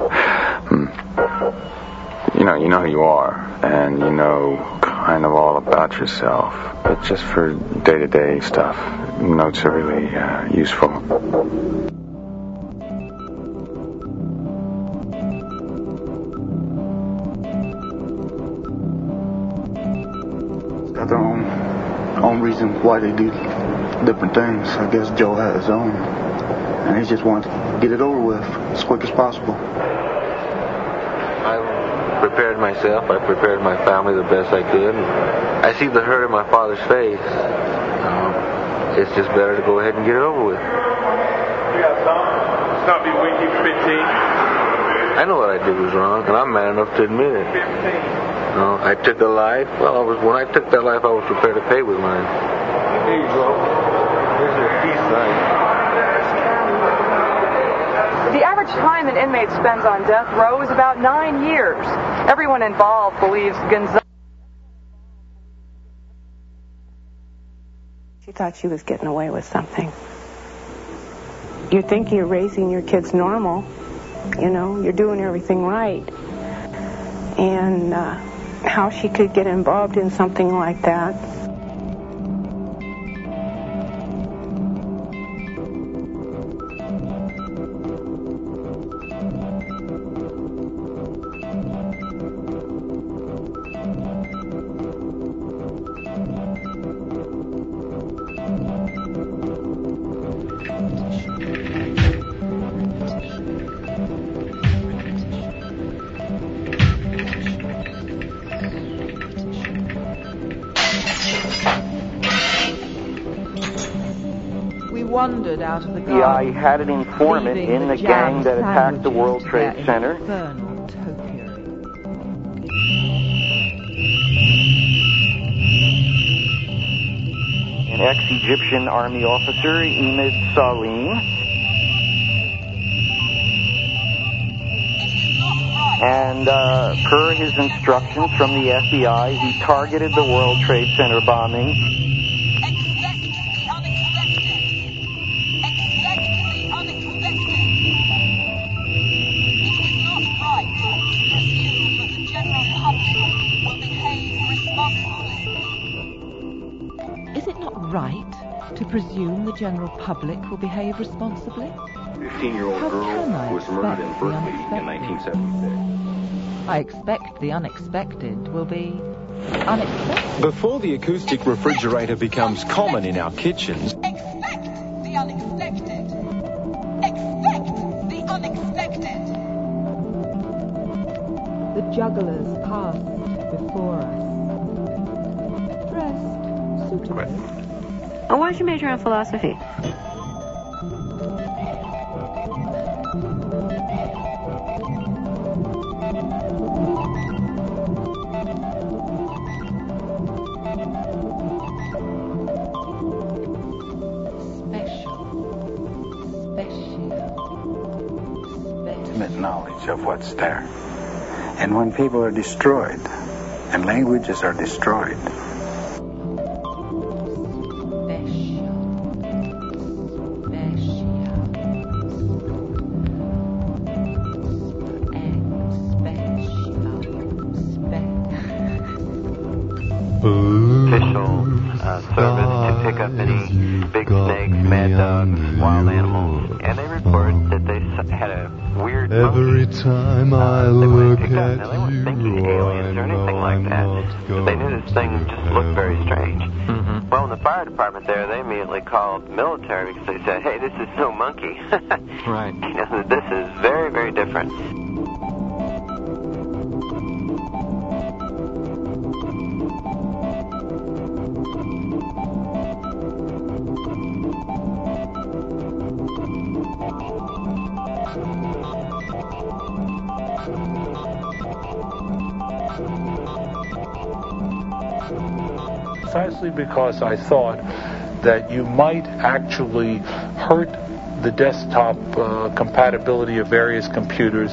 You know who you are, and you know kind of all about yourself. But just for day-to-day stuff, notes are really useful. Got their own reason why they do different things. I guess Joe had his own, and he just wanted to get it over with as quick as possible. I prepared myself. I prepared my family the best I could. I see the hurt in my father's face. It's just better to go ahead and get it over with. Stop being weak, 15. I know what I did was wrong, and I'm man enough to admit it. I took a life. Well, when I took that life, I was prepared to pay with mine. Here you go. Here's your peace sign. The average time an inmate spends on death row is about 9 years. Everyone involved believes Gonzales. She thought she was getting away with something. You think you're raising your kids normal. You're doing everything right. And how she could get involved in something like that. Wandered out of the garden. I had an informant in the gang that attacked the World Trade Center. An ex-Egyptian army officer, Ahmed Salim. And per his instructions from the FBI, he targeted the World Trade Center bombing. presume the general public will behave responsibly? 15-year-old girl was murdered in Berkeley in 1976. I expect the unexpected will be unexpected. Before the acoustic refrigerator becomes common in our kitchens, Expect the unexpected. Expect the unexpected. The jugglers passed before us, dressed suitably. Oh, why don't you major in philosophy? Knowledge of what's there. And when people are destroyed and languages are destroyed, service to pick up any big snakes, mad dogs, wild animals, and they report that they had a weird every time I look at now, they weren't thinking aliens or anything like that, but they knew this thing just looked very strange. Well, in the fire department there, they immediately called military because they said, hey, this is no monkey. Right. You know, this is very, very different. Precisely because I thought that you might actually hurt the desktop compatibility of various computers.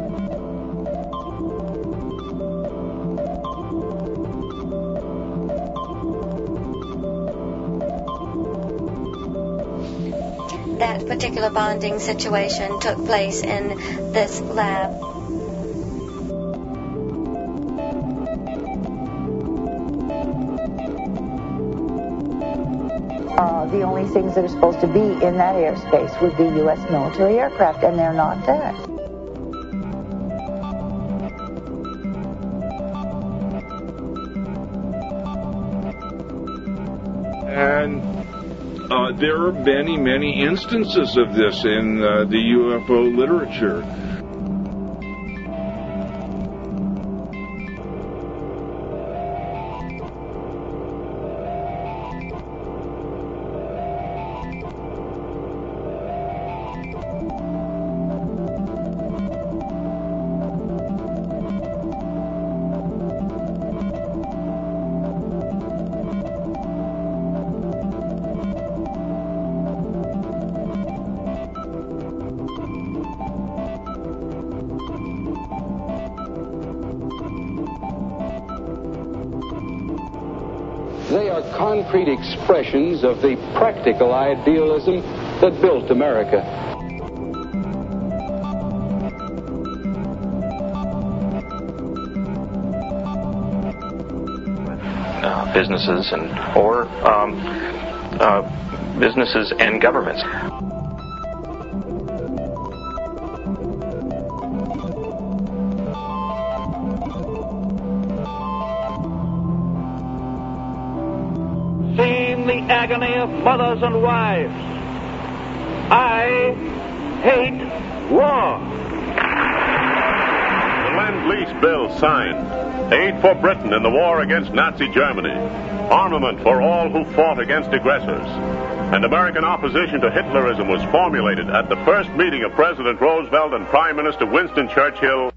That particular bonding situation took place in this lab. The only things that are supposed to be in that airspace would be U.S. military aircraft, and they're not there. And there are many, many instances of this in the UFO literature. They are concrete expressions of the practical idealism that built America. Businesses or businesses and governments. Seeing the agony of mothers and wives, I hate war. The Lend-Lease Bill signed. Aid for Britain in the war against Nazi Germany. Armament for all who fought against aggressors. And American opposition to Hitlerism was formulated at the first meeting of President Roosevelt and Prime Minister Winston Churchill.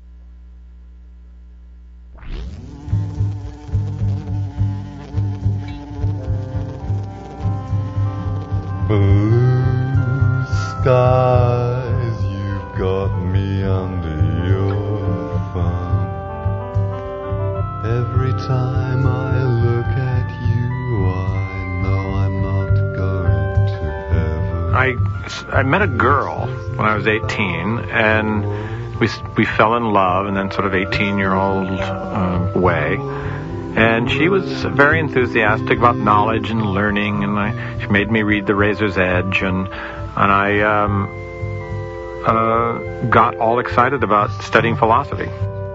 Blue skies, you've got me under your thumb. Every time I look at you, I know I'm not going to heaven. I met a girl when I was 18, and we fell in love in that sort of 18-year-old way. And she was very enthusiastic about knowledge and learning, and she made me read The Razor's Edge, and I got all excited about studying philosophy.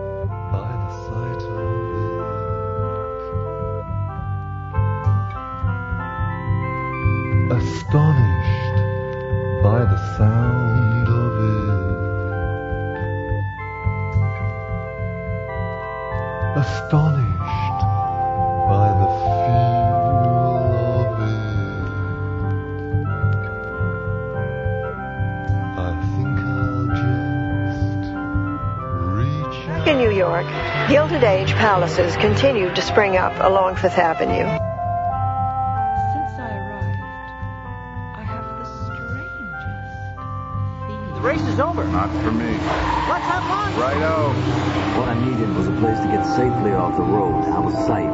Astonished by the sound of it, astonished by the feel of it, I think I'll just reach Back in New York, Gilded Age palaces continued to spring up along Fifth Avenue. The race is over. Not for me. Let's have fun. Righto. What I needed was a place to get safely off the road, out of sight.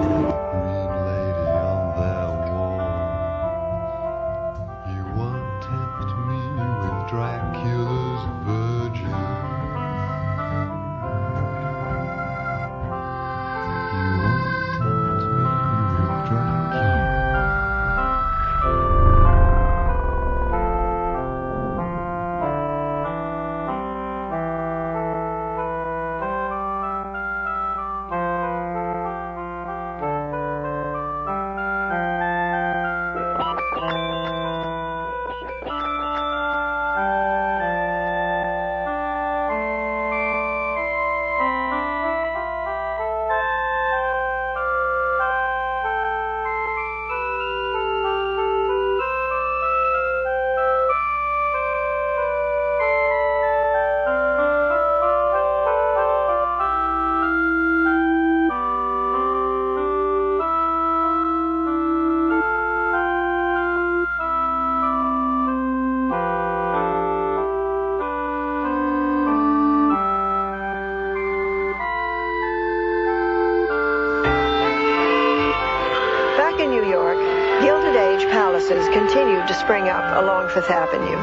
Palaces continued to spring up along Fifth Avenue.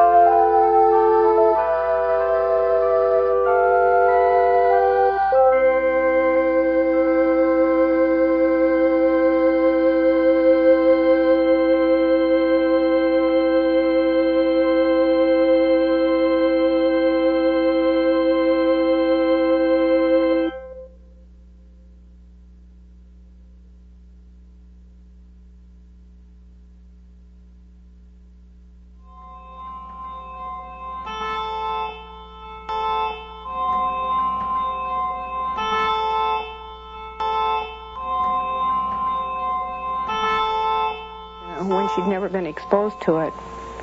When she'd never been exposed to it,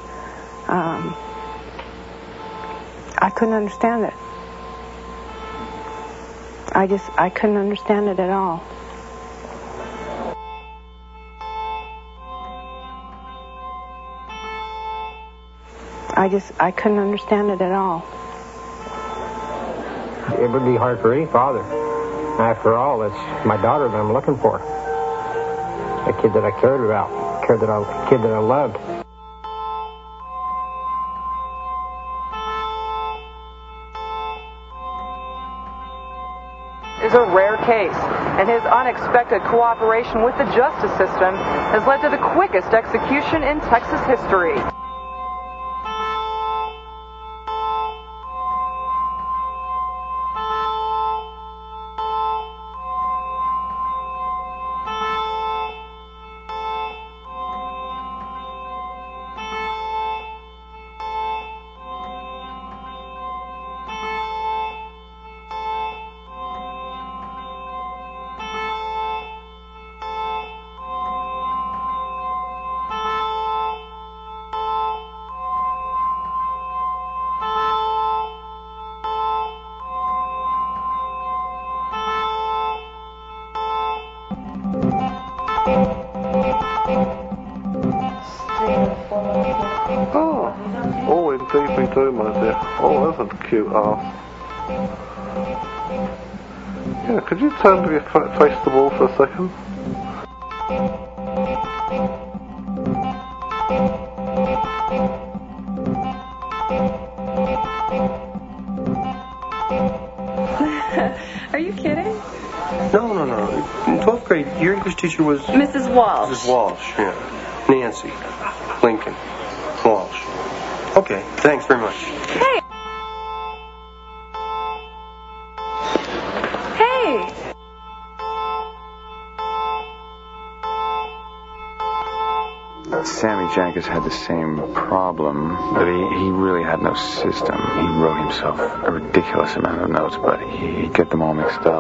I couldn't understand it. I couldn't understand it at all. I couldn't understand it at all. It would be hard for any father. After all, it's my daughter that I'm looking for. A kid that I cared about. A kid that I loved. Is a rare case, and his unexpected cooperation with the justice system has led to the quickest execution in Texas history. Oh, in keeping too, my dear. Oh, that's a cute ass. Yeah, could you turn to face the wall for a second? Are you kidding? No. In 12th grade, your English teacher was... Mrs. Walsh. Mrs. Walsh, yeah. Nancy. Lincoln. Walsh. Okay, thanks very much. Hey! Hey! Sammy Jankis had the same problem, but he really had no system. He wrote himself a ridiculous amount of notes, but he'd get them all mixed up.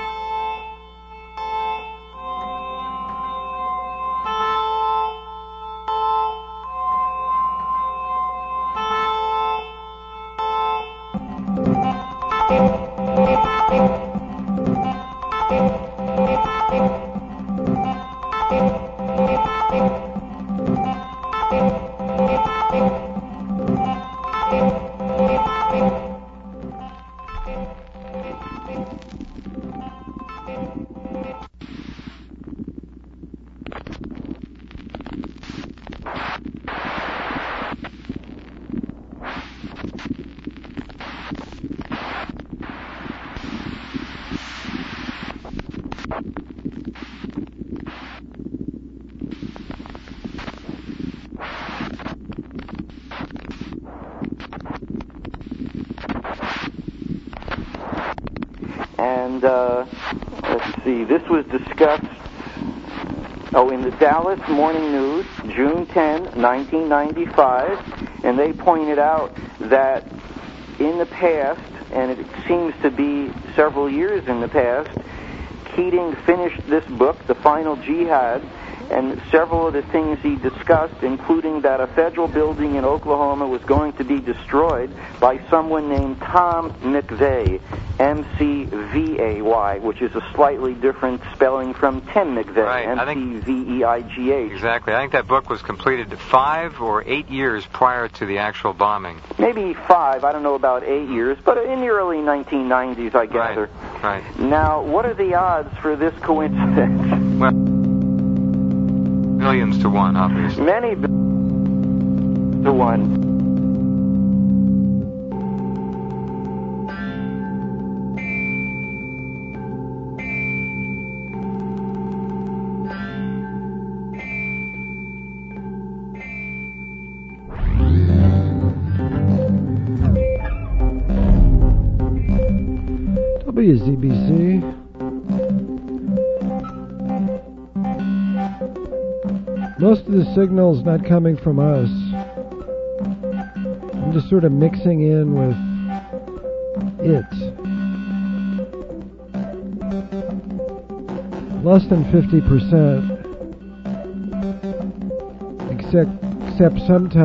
And let's see, this was discussed in the Dallas Morning News, June 10, 1995, and they pointed out that in the past, and it seems to be several years in the past, Keating finished this book, The Final Jihad, and several of the things he discussed, including that a federal building in Oklahoma was going to be destroyed by someone named Tom McVeigh, M-C-V-A-Y, which is a slightly different spelling from Tim McVeigh, M-C-V-E-I-G-H. Exactly. I think that book was completed 5 or 8 years prior to the actual bombing. Maybe 5, I don't know about 8 years, but in the early 1990s, I gather. Right. Now, what are the odds for this coincidence? Well, millions to one, obviously. Many to one. WZBC. Most of the signal's not coming from us. I'm just sort of mixing in with it. Less than 50%. Except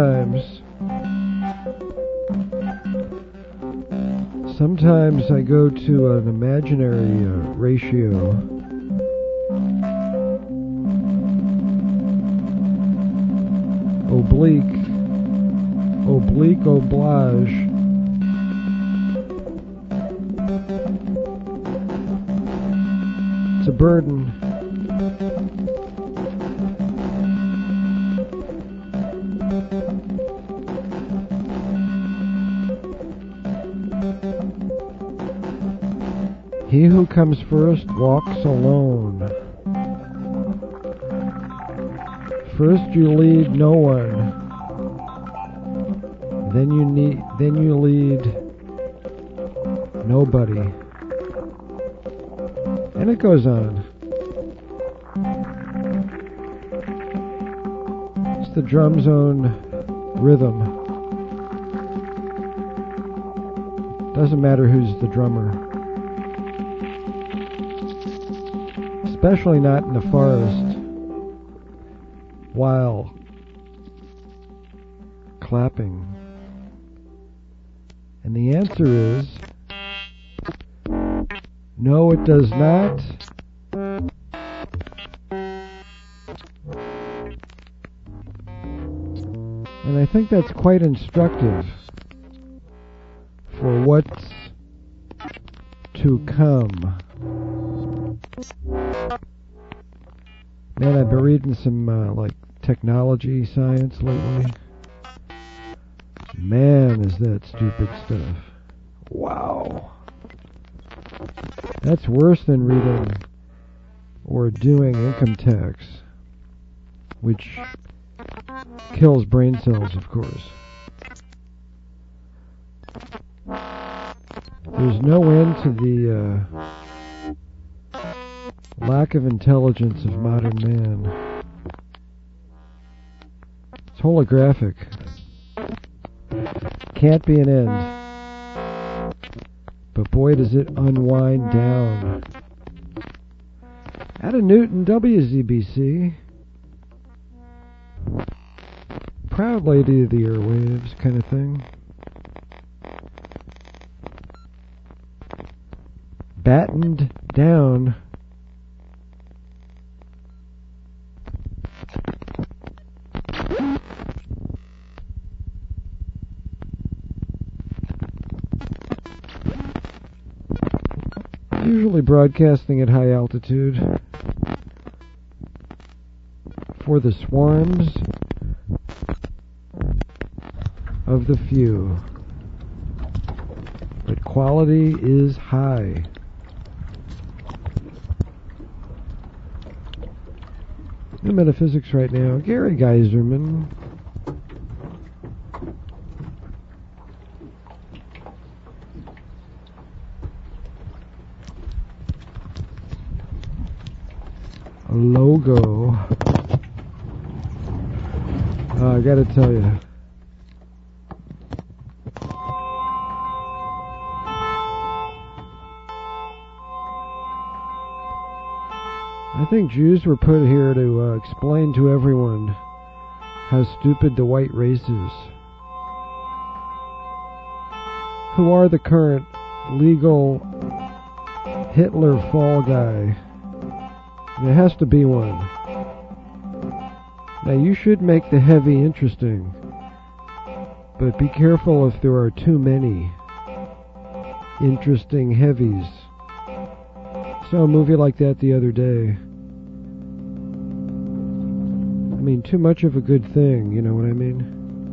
sometimes I go to an imaginary ratio. Oblique, oblige. It's a burden. He who comes first walks alone. First you lead no one. Then you lead nobody. And it goes on. It's the drum's own rhythm. Doesn't matter who's the drummer. Especially not in the forest while clapping. And the answer is no, it does not. And I think that's quite instructive for what's to come. Man, I've been reading some technology science lately. Man, is that stupid stuff. Wow. That's worse than reading or doing income tax, which kills brain cells, of course. There's no end to the lack of intelligence of modern man. It's holographic. Can't be an end. But boy, does it unwind down. Ada Newton, WZBC. Proud lady of the airwaves kind of thing. Battened down. Usually broadcasting at high altitude for the swarms of the few. But quality is high. New Metaphysics right now. Gary Geiserman. A logo. I gotta tell you. I think Jews were put here to explain to everyone how stupid the white race is. Who are the current legal Hitler fall guy? There has to be one. Now you should make the heavy interesting, but be careful if there are too many interesting heavies. Saw a movie like that the other day. I mean, too much of a good thing, you know what I mean?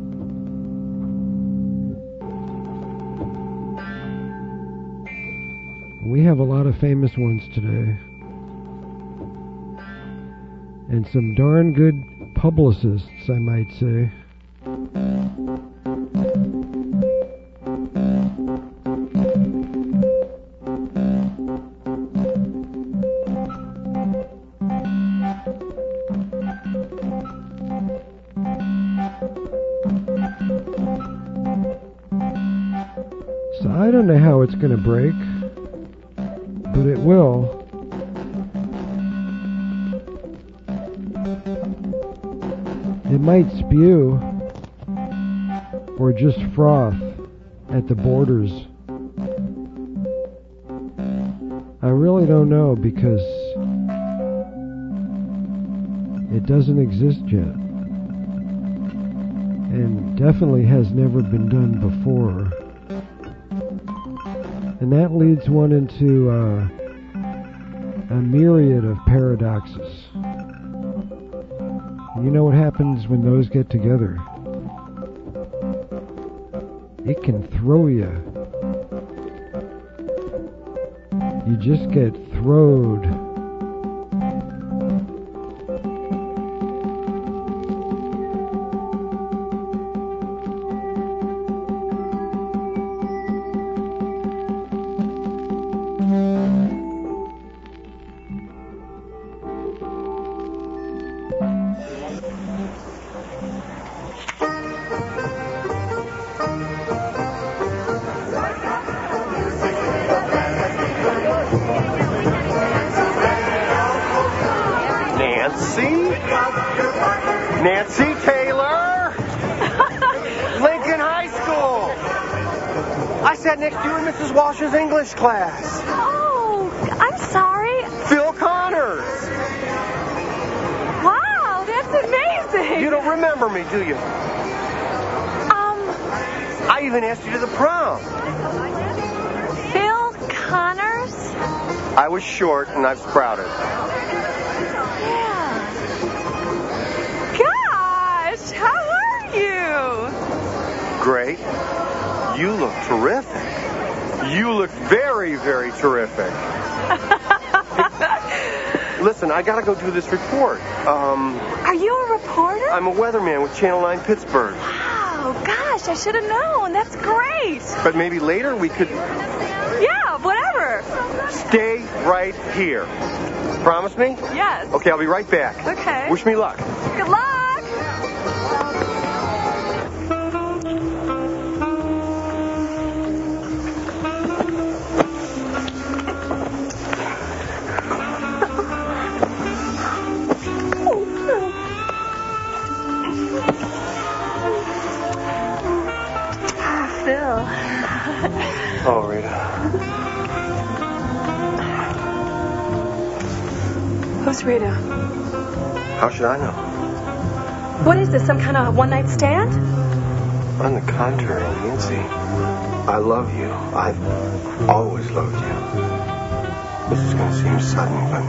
We have a lot of famous ones today. And some darn good publicists, I might say. So I don't know how it's going to break, but it will. It might spew, or just froth at the borders. I really don't know, because it doesn't exist yet. And definitely has never been done before. And that leads one into a myriad of paradoxes. You know what happens when those get together? It can throw you. You just get throwed. Nancy Taylor! Lincoln High School! I sat next to you in Mrs. Walsh's English class. Oh, I'm sorry. Phil Connors! Wow, that's amazing! You don't remember me, do you? I even asked you to the prom. Phil Connors? I was short and I've sprouted. How are you? Great. You look terrific. You look very, very terrific. Listen, I gotta go do this report. Are you a reporter? I'm a weatherman with Channel 9 Pittsburgh. Wow, gosh, I should have known. That's great. But maybe later we could... Yeah, whatever. Stay right here. Promise me? Yes. Okay, I'll be right back. Okay. Wish me luck. Good luck. Oh, Rita. Who's Rita? How should I know? What is this, some kind of one-night stand? On the contrary, Nancy. I love you. I've always loved you. This is going to seem sudden, but...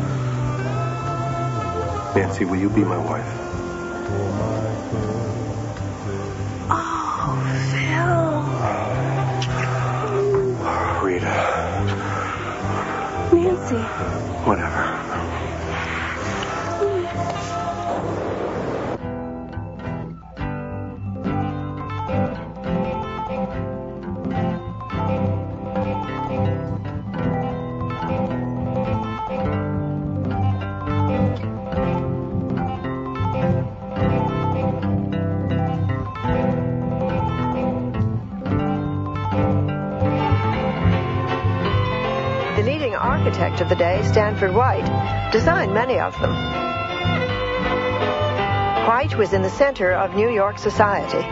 Nancy, will you be my wife? Nancy. Whatever. Architect of the day, Stanford White, designed many of them. White was in the center of New York society.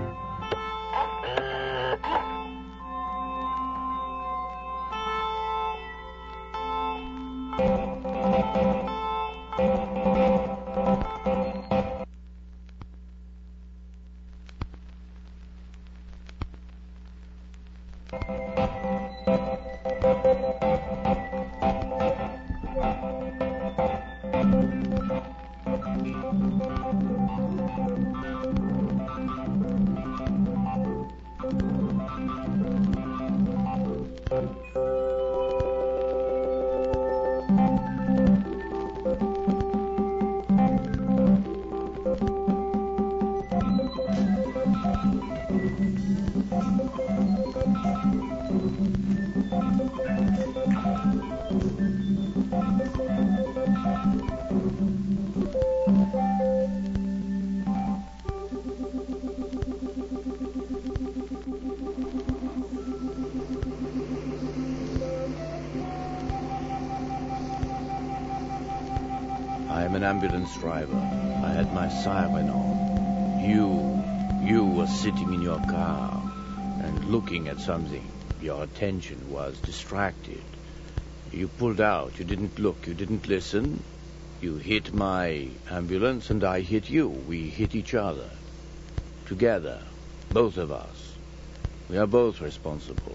I'm an ambulance driver. I had my siren on. You were sitting in your car and looking at something. Your attention was distracted. You pulled out. You didn't look. You didn't listen. You hit my ambulance and I hit you. We hit each other. Together. Both of us. We are both responsible.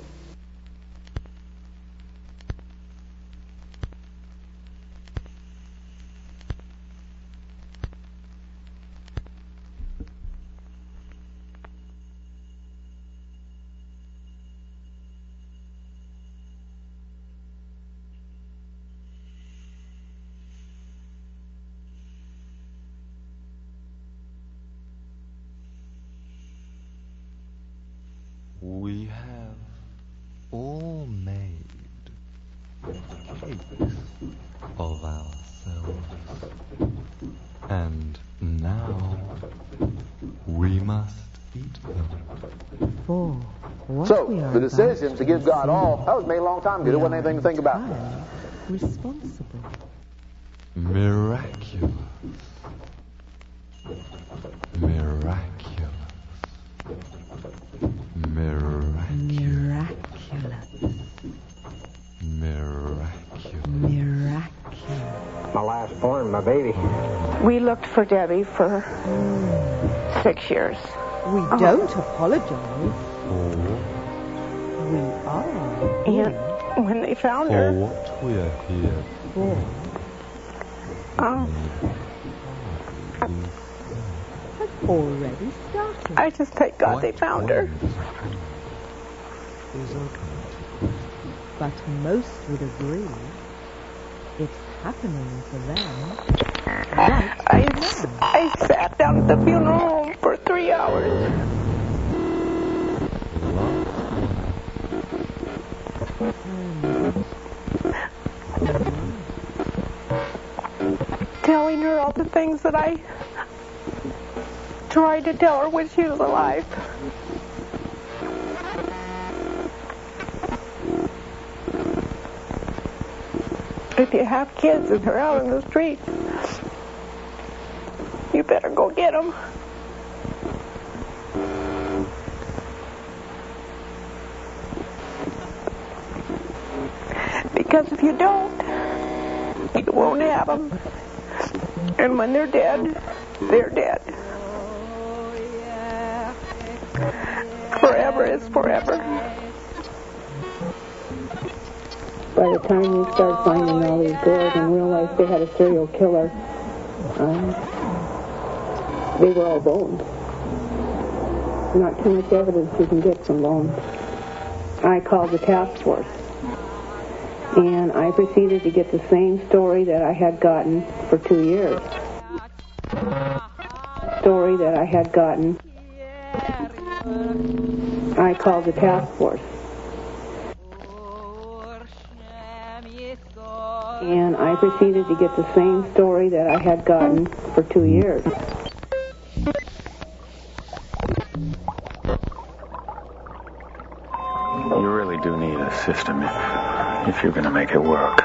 We have all made cakes of ourselves, and now we must eat them. So, the decision to give God all, that was made a long time ago. There wasn't anything to think about. Responsible. Miraculous. Miraculous. My last born, my baby. We looked for Debbie for 6 years. We don't apologize. We are. And when they found her... For what we are here for. Has already started. I just thank God they found her. But most would agree It's happening for them. I sat down at the funeral home for 3 hours. Telling her all the things that I tried to tell her when she was alive. If you have kids and they're out in the street, you better go get them. Because if you don't, you won't have them. And when they're dead, they're dead. Forever is forever. By the time we started finding all these girls and realized they had a serial killer, they were all bones. Not too much evidence you can get from bones. I called the task force, and I proceeded to get the same story that I had gotten for 2 years. I called the task force. And I proceeded to get the same story that I had gotten for 2 years. You really do need a system if you're going to make it work.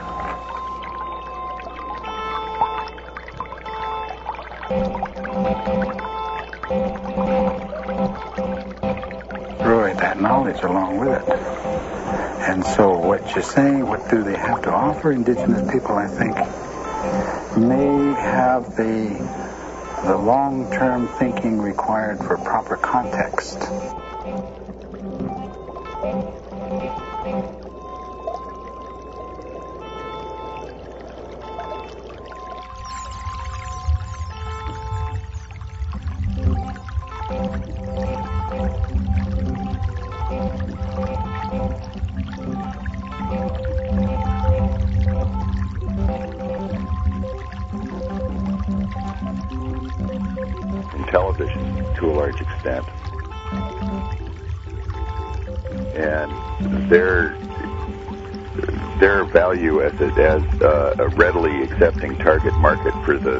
Roy, that knowledge along with it. And so what you're saying, what do they have to offer indigenous people, I think, may have the long-term thinking required for proper context. Television to a large extent, and their value as a readily accepting target market for the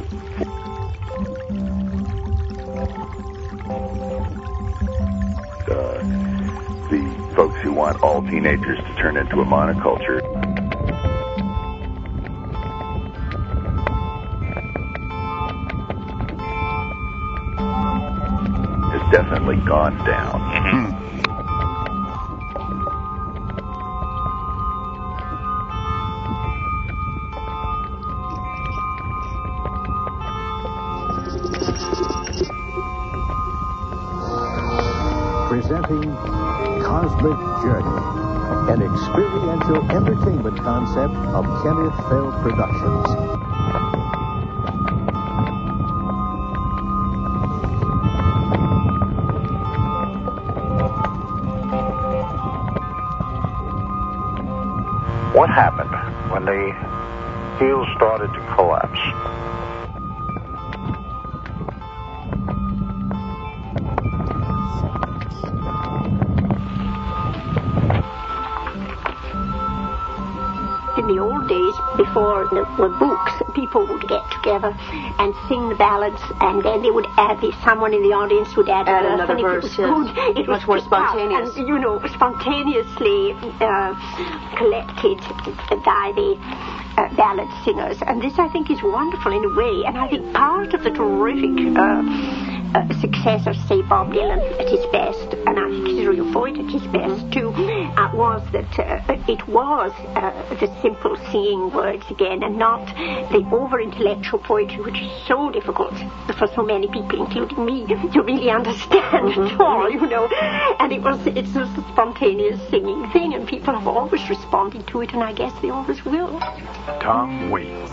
folks who want all teenagers to turn into a monoculture. Definitely gone down. Presenting Cosmic Journey, an experiential entertainment concept of Kenneth Feld Productions. What happened when the heel started to collapse? In the old days, before there were books, people would get together and sing the ballads, and then they would add someone in the audience would add another verse. It was more spontaneous. And, spontaneously collected by the ballad singers. And this, I think, is wonderful in a way. And I think part of the terrific success of, say, Bob Dylan at his best, and I think Israel Voigt at his best too, was that it was the simple singing words again, and not the over-intellectual poetry, which is so difficult for so many people, including me, to really understand at all, And it's just a spontaneous singing thing, and people have always responded to it, and I guess they always will. Tom Waits.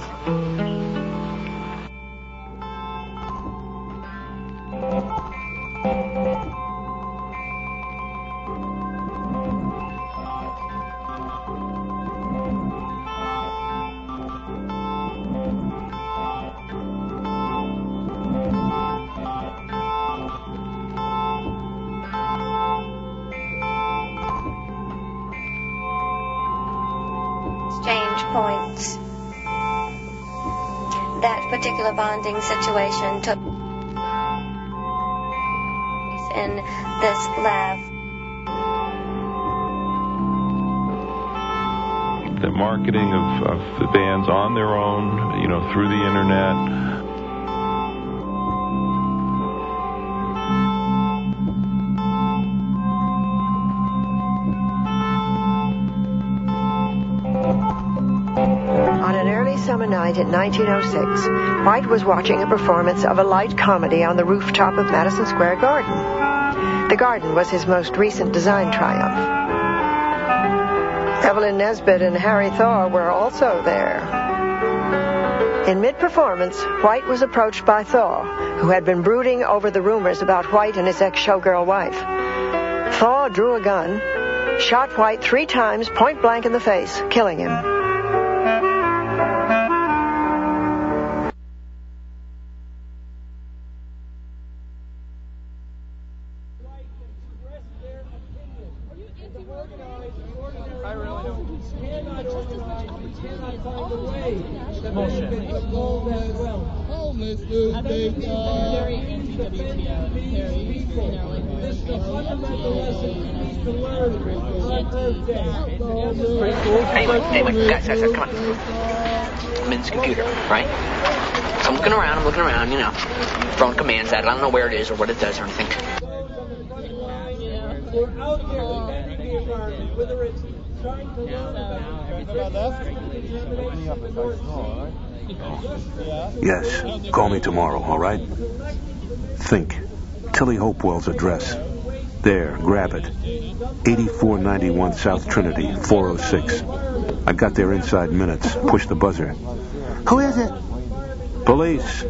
point, that particular bonding situation took place in this lab. The marketing of the bands on their own, through the internet. Summer night in 1906, White was watching a performance of a light comedy on the rooftop of Madison Square Garden. The garden was his most recent design triumph. Evelyn Nesbit and Harry Thaw were also there. In mid-performance, White was approached by Thaw, who had been brooding over the rumors about White and his ex-showgirl wife. Thaw drew a gun, shot White 3 times point blank in the face, killing him. Anyway, guys, come on. I'm in this computer, right? So I'm looking around, throwing commands at it. I don't know where it is or what it does or anything. Yes, call me tomorrow, all right? Think. Tilly Hopewell's address. There, grab it. 8491 South Trinity, 406. I got there inside minutes. Push the buzzer. Who is it? Police.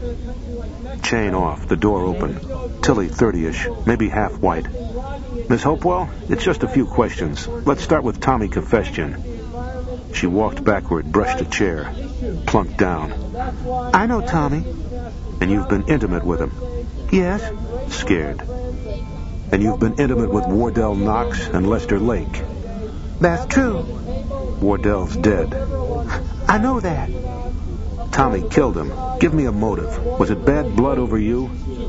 Chain off, the door open. Tilly, 30-ish, maybe half white. Miss Hopewell, it's just a few questions. Let's start with Tommy Confession. She walked backward, brushed a chair, plunked down. I know Tommy. And you've been intimate with him? Yes. Scared. And you've been intimate with Wardell Knox and Lester Lake? That's true. Wardell's dead. I know that. Tommy killed him. Give me a motive. Was it bad blood over you?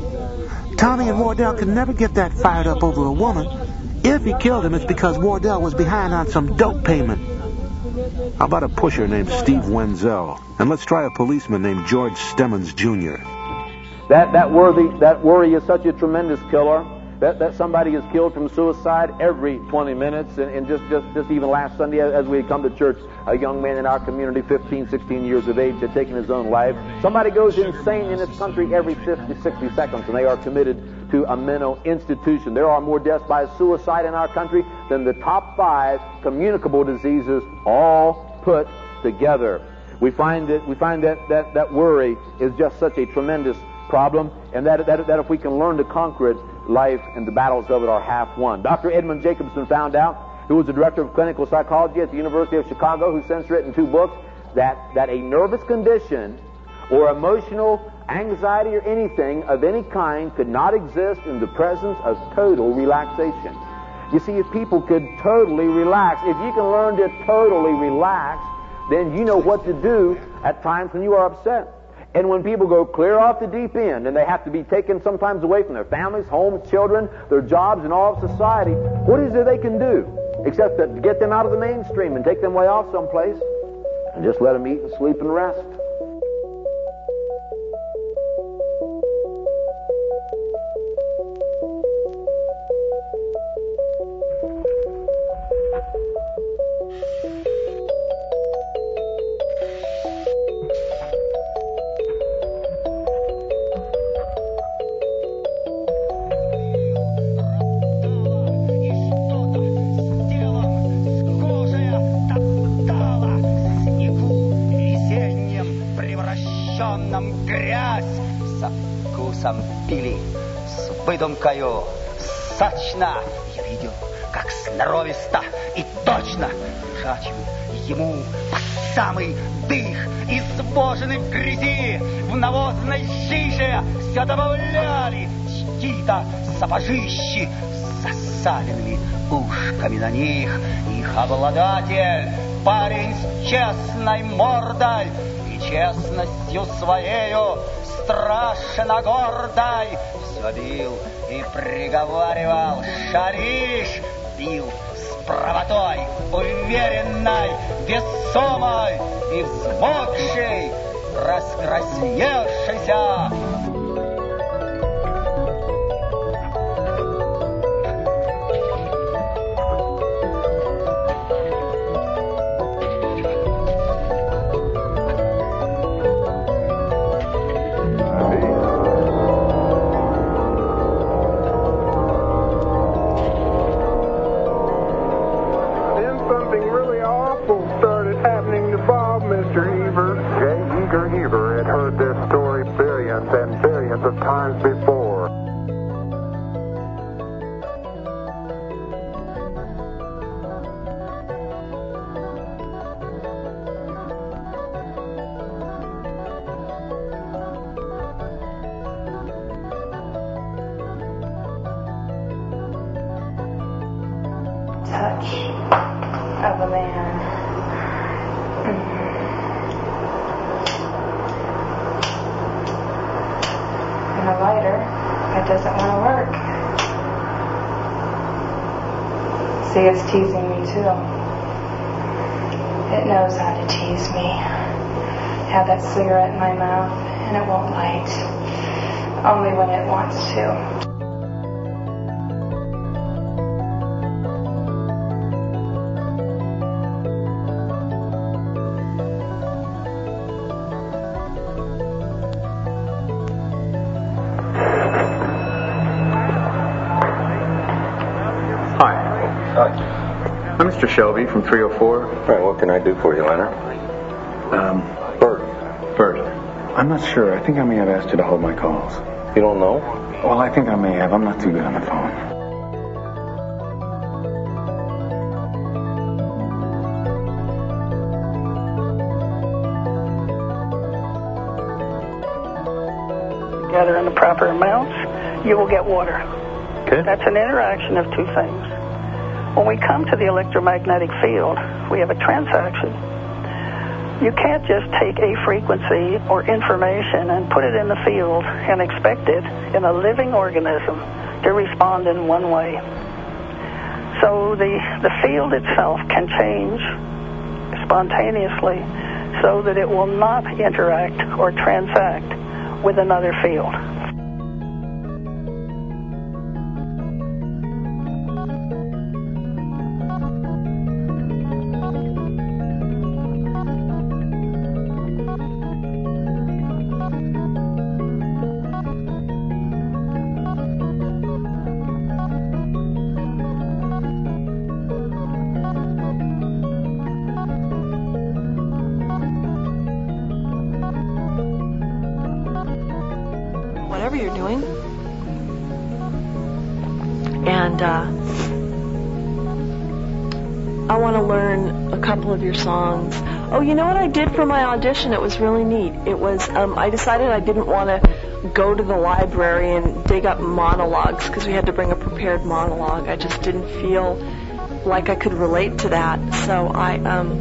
Tommy and Wardell could never get that fired up over a woman. If he killed him, it's because Wardell was behind on some dope payment. How about a pusher named Steve Wenzel? And let's try a policeman named George Stemmons, Jr. That worry is such a tremendous killer. That somebody is killed from suicide every 20 minutes. And just even last Sunday, as we had come to church, a young man in our community, 15, 16 years of age, had taken his own life. Somebody goes insane in this country every 50, 60 seconds, and they are committed to a mental institution. There are more deaths by suicide in our country than the top 5 communicable diseases all put together. We find that worry is just such a tremendous problem, and that if we can learn to conquer it, life and the battles of it are half won. Dr. Edmund Jacobson found out, who was the director of clinical psychology at the University of Chicago, who's since written 2 books, that a nervous condition or emotional anxiety or anything of any kind could not exist in the presence of total relaxation. You see, if people could totally relax, if you can learn to totally relax, then you know what to do at times when you are upset. And when people go clear off the deep end and they have to be taken sometimes away from their families, homes, children, their jobs, and all of society, what is it they can do except to get them out of the mainstream and take them way off someplace and just let them eat and sleep and rest? Пили с выдумкою сочно. Я видел, как сноровисто и точно шачу ему по самый дых, избоженный в грязи, в навозной жиже все добавляли чьи-то сапожищи с засаленными ушками на них. Их обладатель парень с честной мордой и честностью своею страшно гордой. Все бил и приговаривал: шариш, бил с правотой, уверенной, весомой и взмокшей, раскрасневшейся. Touch of a man. And a lighter that doesn't want to work. See, it's teasing me too. It knows how to tease me. Have that cigarette in my mouth and it won't light. Only when it wants to. I'm Mr. Shelby from 304. Right, what can I do for you, Leonard? Bert. I'm not sure. I think I may have asked you to hold my calls. You don't know? Well, I think I may have. I'm not too good on the phone. Together in the proper amounts, you will get water. Okay. That's an interaction of two things. When we come to the electromagnetic field, we have a transaction. You can't just take a frequency or information and put it in the field and expect it in a living organism to respond in one way. So the field itself can change spontaneously so that it will not interact or transact with another field. Whatever you're doing. And I want to learn a couple of your songs. Oh, you know what I did for my audition? It was really neat. It was, I decided I didn't want to go to the library and dig up monologues because we had to bring a prepared monologue. I just didn't feel like I could relate to that. So I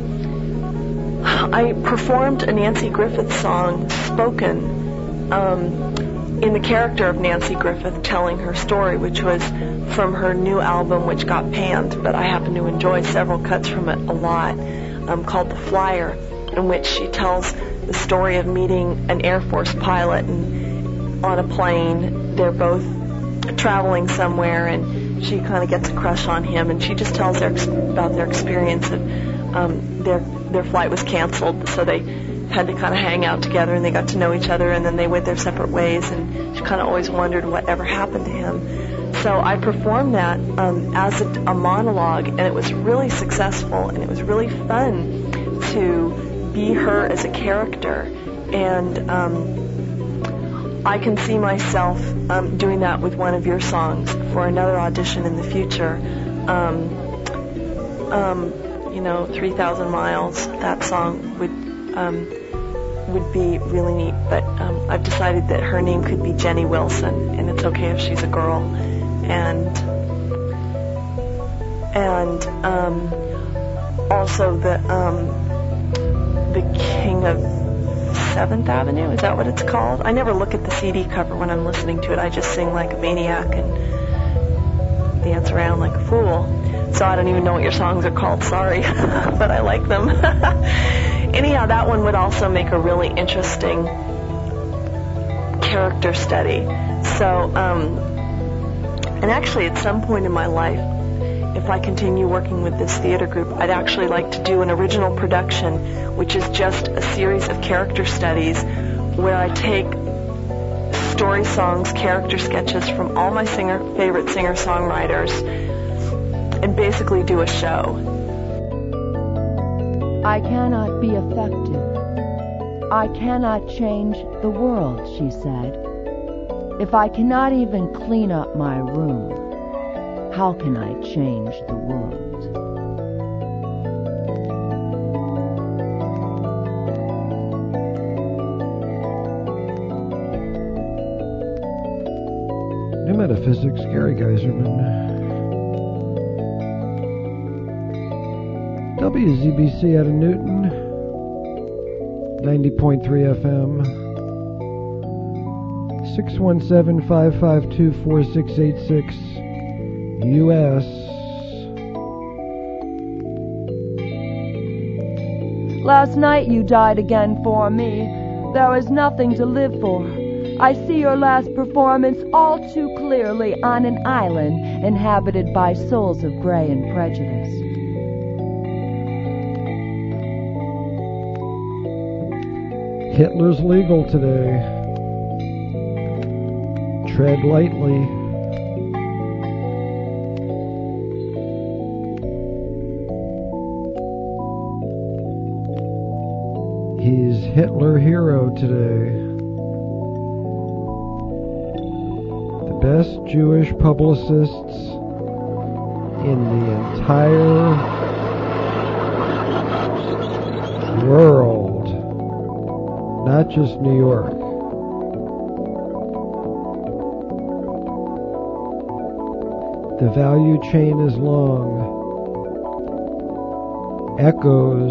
performed a Nancy Griffith song, spoken, in the character of Nancy Griffith telling her story, which was from her new album, which got panned, but I happen to enjoy several cuts from it a lot, called The Flyer, in which she tells the story of meeting an Air Force pilot and on a plane. They're both traveling somewhere, and she kind of gets a crush on him, and she just tells about their experience of their flight was canceled, so they had to kind of hang out together, and they got to know each other, and then they went their separate ways, and she kind of always wondered whatever happened to him. So I performed that as a monologue, and it was really successful, and it was really fun to be her as a character, and I can see myself doing that with one of your songs for another audition in the future. 3,000 Miles, that song would be really neat, but I've decided that her name could be Jenny Wilson, and it's okay if she's a girl. And also the King of 7th Avenue, is that what it's called? I never look at the CD cover when I'm listening to it. I just sing like a maniac and dance around like a fool. So I don't even know what your songs are called, sorry, but I like them. Anyhow, that one would also make a really interesting character study. So, and actually at some point in my life, if I continue working with this theater group, I'd actually like to do an original production, which is just a series of character studies where I take story songs, character sketches from all my favorite singer-songwriters and basically do a show. I cannot be effective. I cannot change the world, she said. If I cannot even clean up my room, how can I change the world? New Metaphysics, Gary Geiserman. WZBC out of Newton, 90.3 FM, 617-552-4686, U.S. Last night you died again for me. There is nothing to live for. I see your last performance all too clearly on an island inhabited by souls of gray and prejudice. Hitler's legal today. Tread lightly. He's Hitler hero today. The best Jewish publicists in the entire world. Not just New York. The value chain is long. Echoes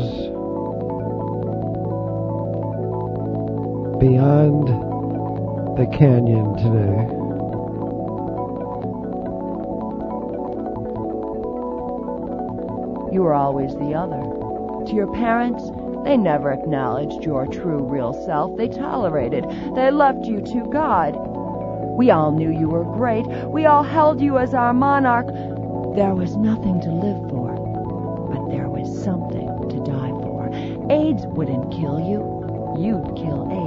beyond the canyon today. You were always the other. To your parents, they never acknowledged your true, real self. They tolerated. They loved you to God. We all knew you were great. We all held you as our monarch. There was nothing to live for, but there was something to die for. AIDS wouldn't kill you. You'd kill AIDS.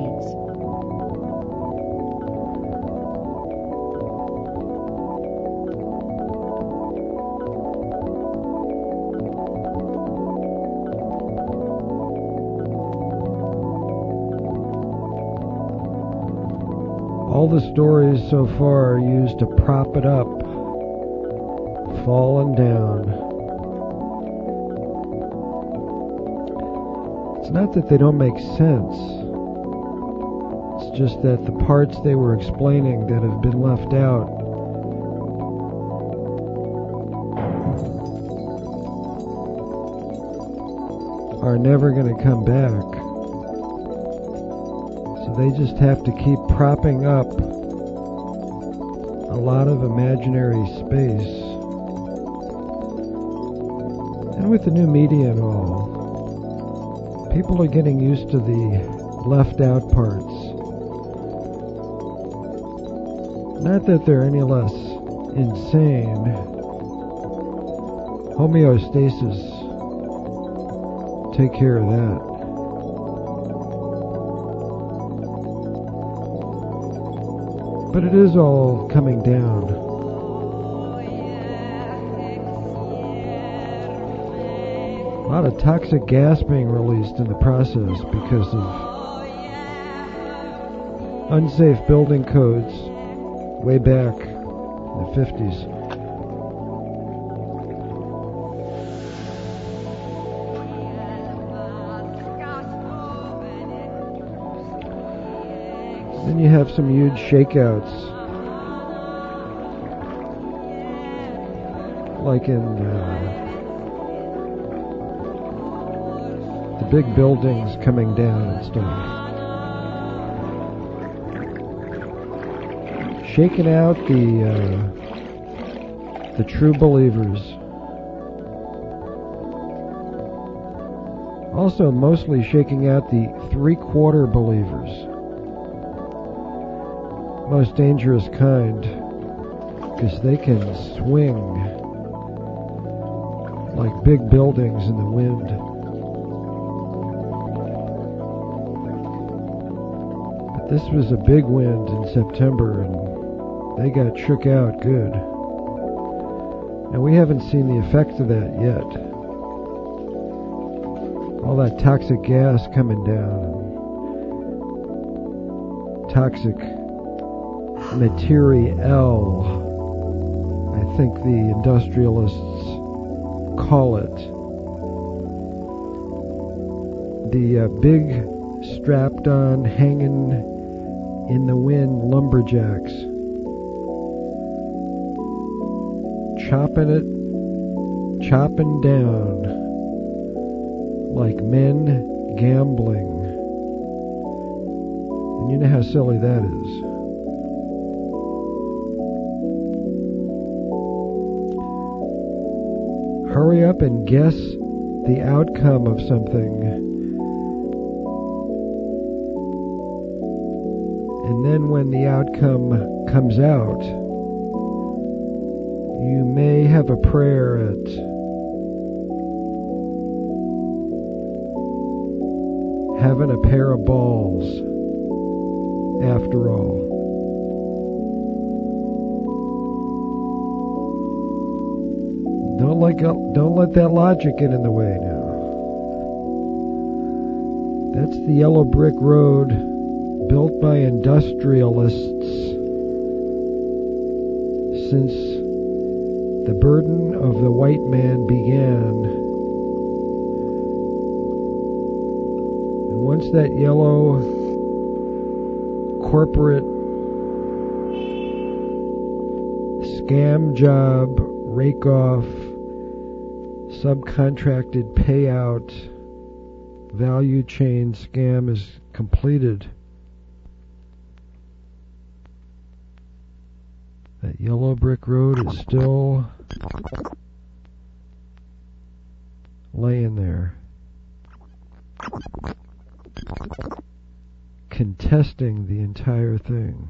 All the stories so far are used to prop it up, fallen down. It's not that they don't make sense. It's just that the parts they were explaining that have been left out are never going to come back. They just have to keep propping up a lot of imaginary space. And with the new media and all, people are getting used to the left out parts. Not that they're any less insane. Homeostasis, take care of that. But it is all coming down. A lot of toxic gas being released in the process because of unsafe building codes way back in the 50s. Then you have some huge shakeouts, like in big buildings coming down and stuff. Shaking out the true believers. Also mostly shaking out the three-quarter believers. Most dangerous kind, because they can swing like big buildings in the wind. But this was a big wind in September, and they got shook out good. And we haven't seen the effects of that yet. All that toxic gas coming down. Toxic material, I think the industrialists call it. The big strapped on, hanging in the wind lumberjacks. Chopping down like men gambling. And you know how silly that is. Hurry up and guess the outcome of something. And then when the outcome comes out, you may have a prayer at having a pair of balls after all. Don't let that logic get in the way now. That's the yellow brick road built by industrialists since the burden of the white man began. And once that yellow corporate scam job, rake off, subcontracted payout, value chain scam is completed, that yellow brick road is still laying there, contesting the entire thing.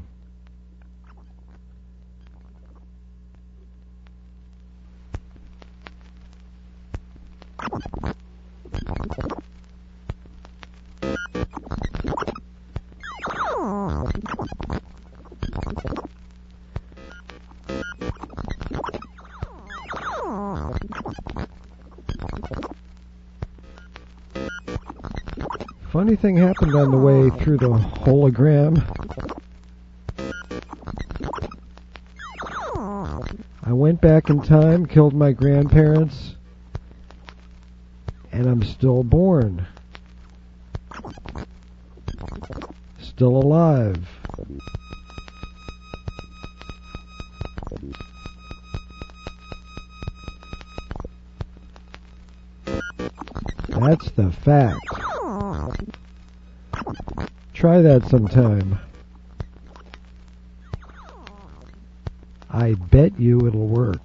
Funny thing happened on the way through the hologram. I went back in time, killed my grandparents, and I'm still born. Still alive. That's the fact. Try that sometime. I bet you it'll work.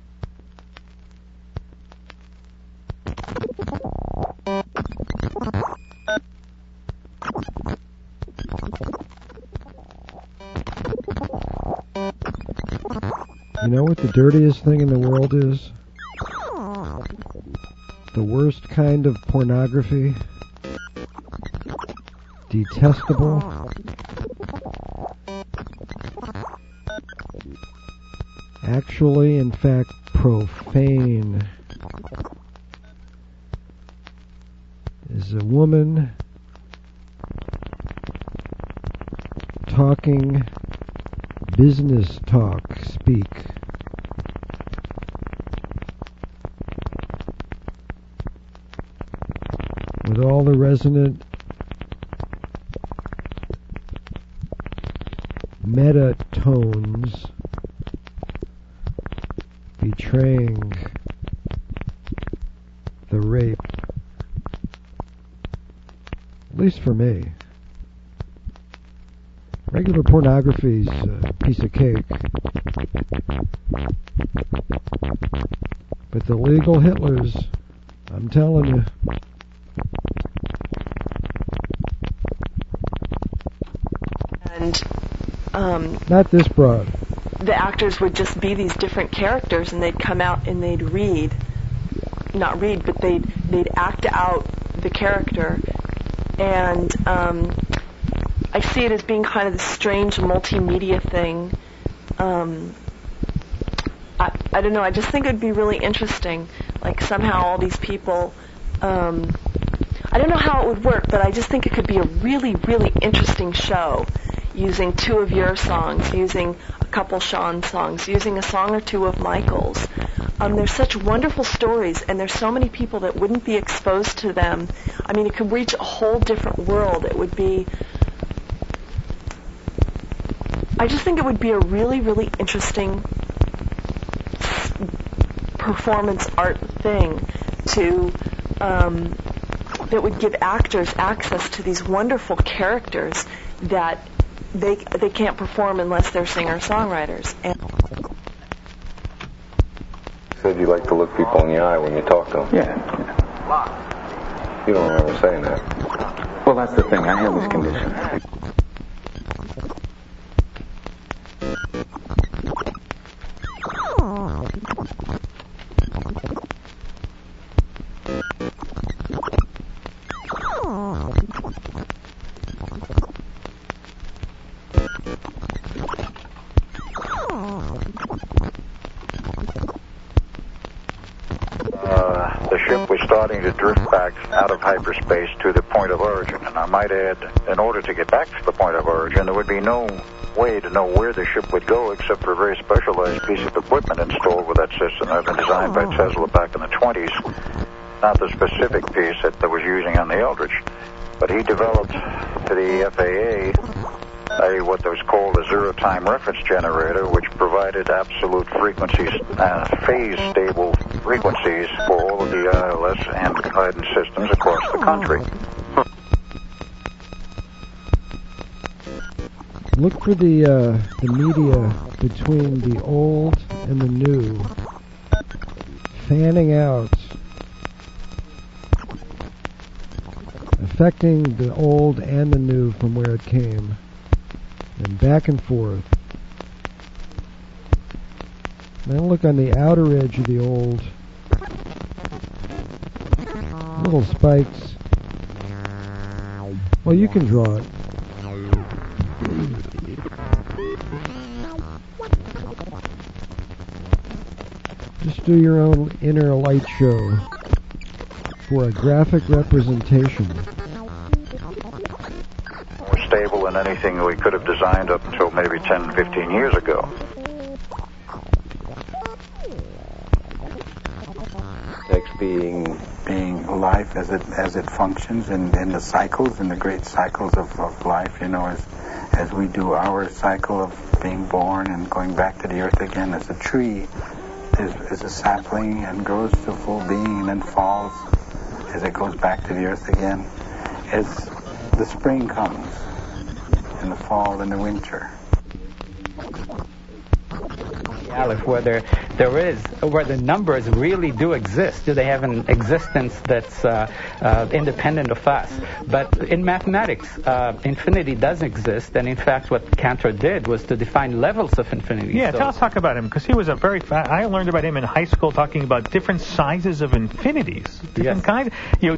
You know what the dirtiest thing in the world is? The worst kind of pornography. Detestable. Actually, in fact, profane. Is a woman talking business talk, speak. With all the resonant metatones betraying the rape. At least for me. Regular pornography's a piece of cake. But the legal Hitlers, I'm telling you. And not this broad. The actors would just be these different characters, and they'd come out and they'd not read, but they'd act out the character. And I see it as being kind of this strange multimedia thing. I don't know, I just think it would be really interesting, like somehow all these people, I don't know how it would work, but I just think it could be a really, really interesting show, using 2 of your songs, using a couple Sean songs, using a song or 2 of Michael's. There's such wonderful stories, and there's so many people that wouldn't be exposed to them. I mean, it could reach a whole different world. It would be... I just think it would be a really, really interesting performance art thing to that would give actors access to these wonderful characters that they can't perform unless they're singer-songwriters. And you said you like to look people in the eye when you talk to them. Yeah. You don't remember saying that. Well, that's the thing. I have this condition. The ship was starting to drift back out of hyperspace to the point of origin. And I might add, in order to get back to the point of origin, there would be no way to know where the ship would go except for a very specialized piece of equipment installed with that system that had been designed by Tesla back in the 20s. Not the specific piece that was using on the Eldridge. But he developed to the FAA what was called a zero-time reference generator, which provided absolute frequencies, phase-stable frequencies for all of the ILS and guidance systems across the country. Look for the media between the old and the new, fanning out, affecting the old and the new from where it came, and back and forth. Then look on the outer edge of the old, little spikes. Well, you can draw it. Just do your own inner light show for a graphic representation. More stable than anything we could have designed up until maybe 10, 15 years ago. Sex being life as it functions in the cycles, in the great cycles of life, you know, as we do our cycle of being born and going back to the earth again, as a tree is a sapling and grows to full being and then falls as it goes back to the earth again. As the spring comes and the fall and the winter. Where where the numbers really do exist. Do they have an existence that's independent of us? But in mathematics, infinity does exist, and in fact, what Cantor did was to define levels of infinity. Yeah, talk about him, because he was I learned about him in high school, talking about different sizes of infinities, different kinds.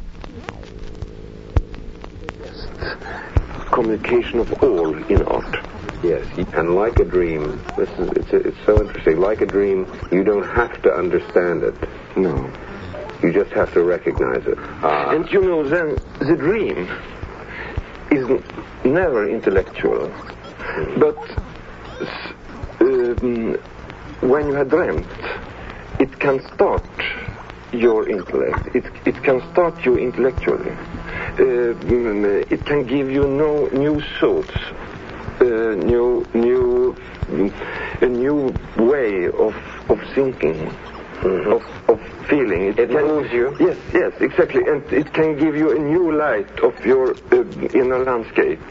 Communication of all in art. Yes, and like a dream, it's so interesting. Like a dream, you don't have to understand it. No. You just have to recognize it. And you know, then the dream is never intellectual. But when you have dreamt, it can start your intellect. It can start you intellectually. It can give you new thoughts. A new way of thinking, of feeling. It moves you? Yes, exactly. And it can give you a new light of your inner landscape.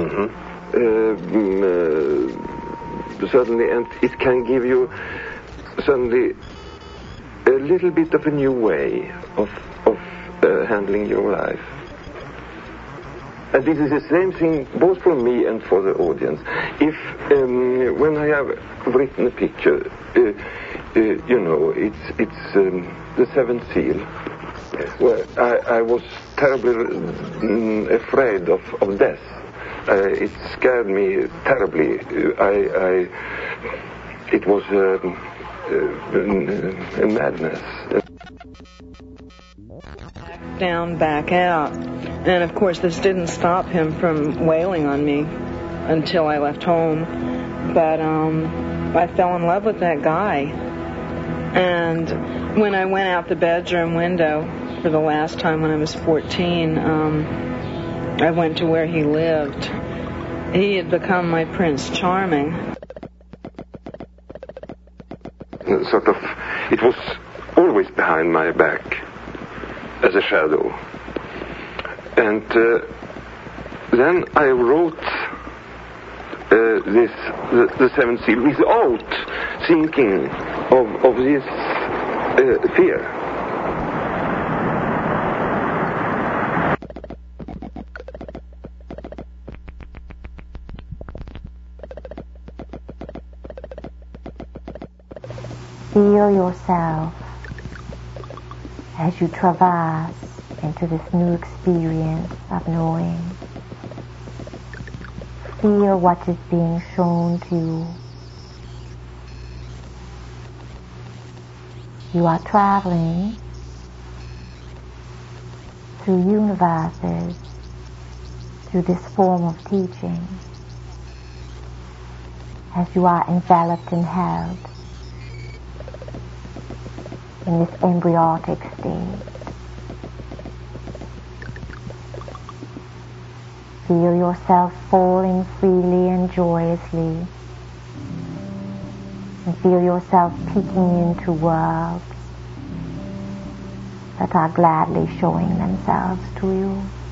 Certainly, and it can give you suddenly a little bit of a new way of handling your life. And this is the same thing both for me and for the audience. If when I have written a picture, it's the Seventh Seal. Well, I was terribly afraid of death. It scared me terribly. It was a madness. Back down, back out. And of course this didn't stop him from wailing on me until I left home. But I fell in love with that guy. And when I went out the bedroom window for the last time when I was 14, I went to where he lived. He had become my Prince Charming. Sort of, it was always behind my back as a shadow. And then I wrote the Seventh Seal without thinking of this fear. Feel yourself as you traverse into this new experience of knowing. Feel what is being shown to you. You are traveling through universes, through this form of teaching, as you are enveloped and held in this embryonic state. Feel yourself falling freely and joyously, and feel yourself peeking into worlds that are gladly showing themselves to you.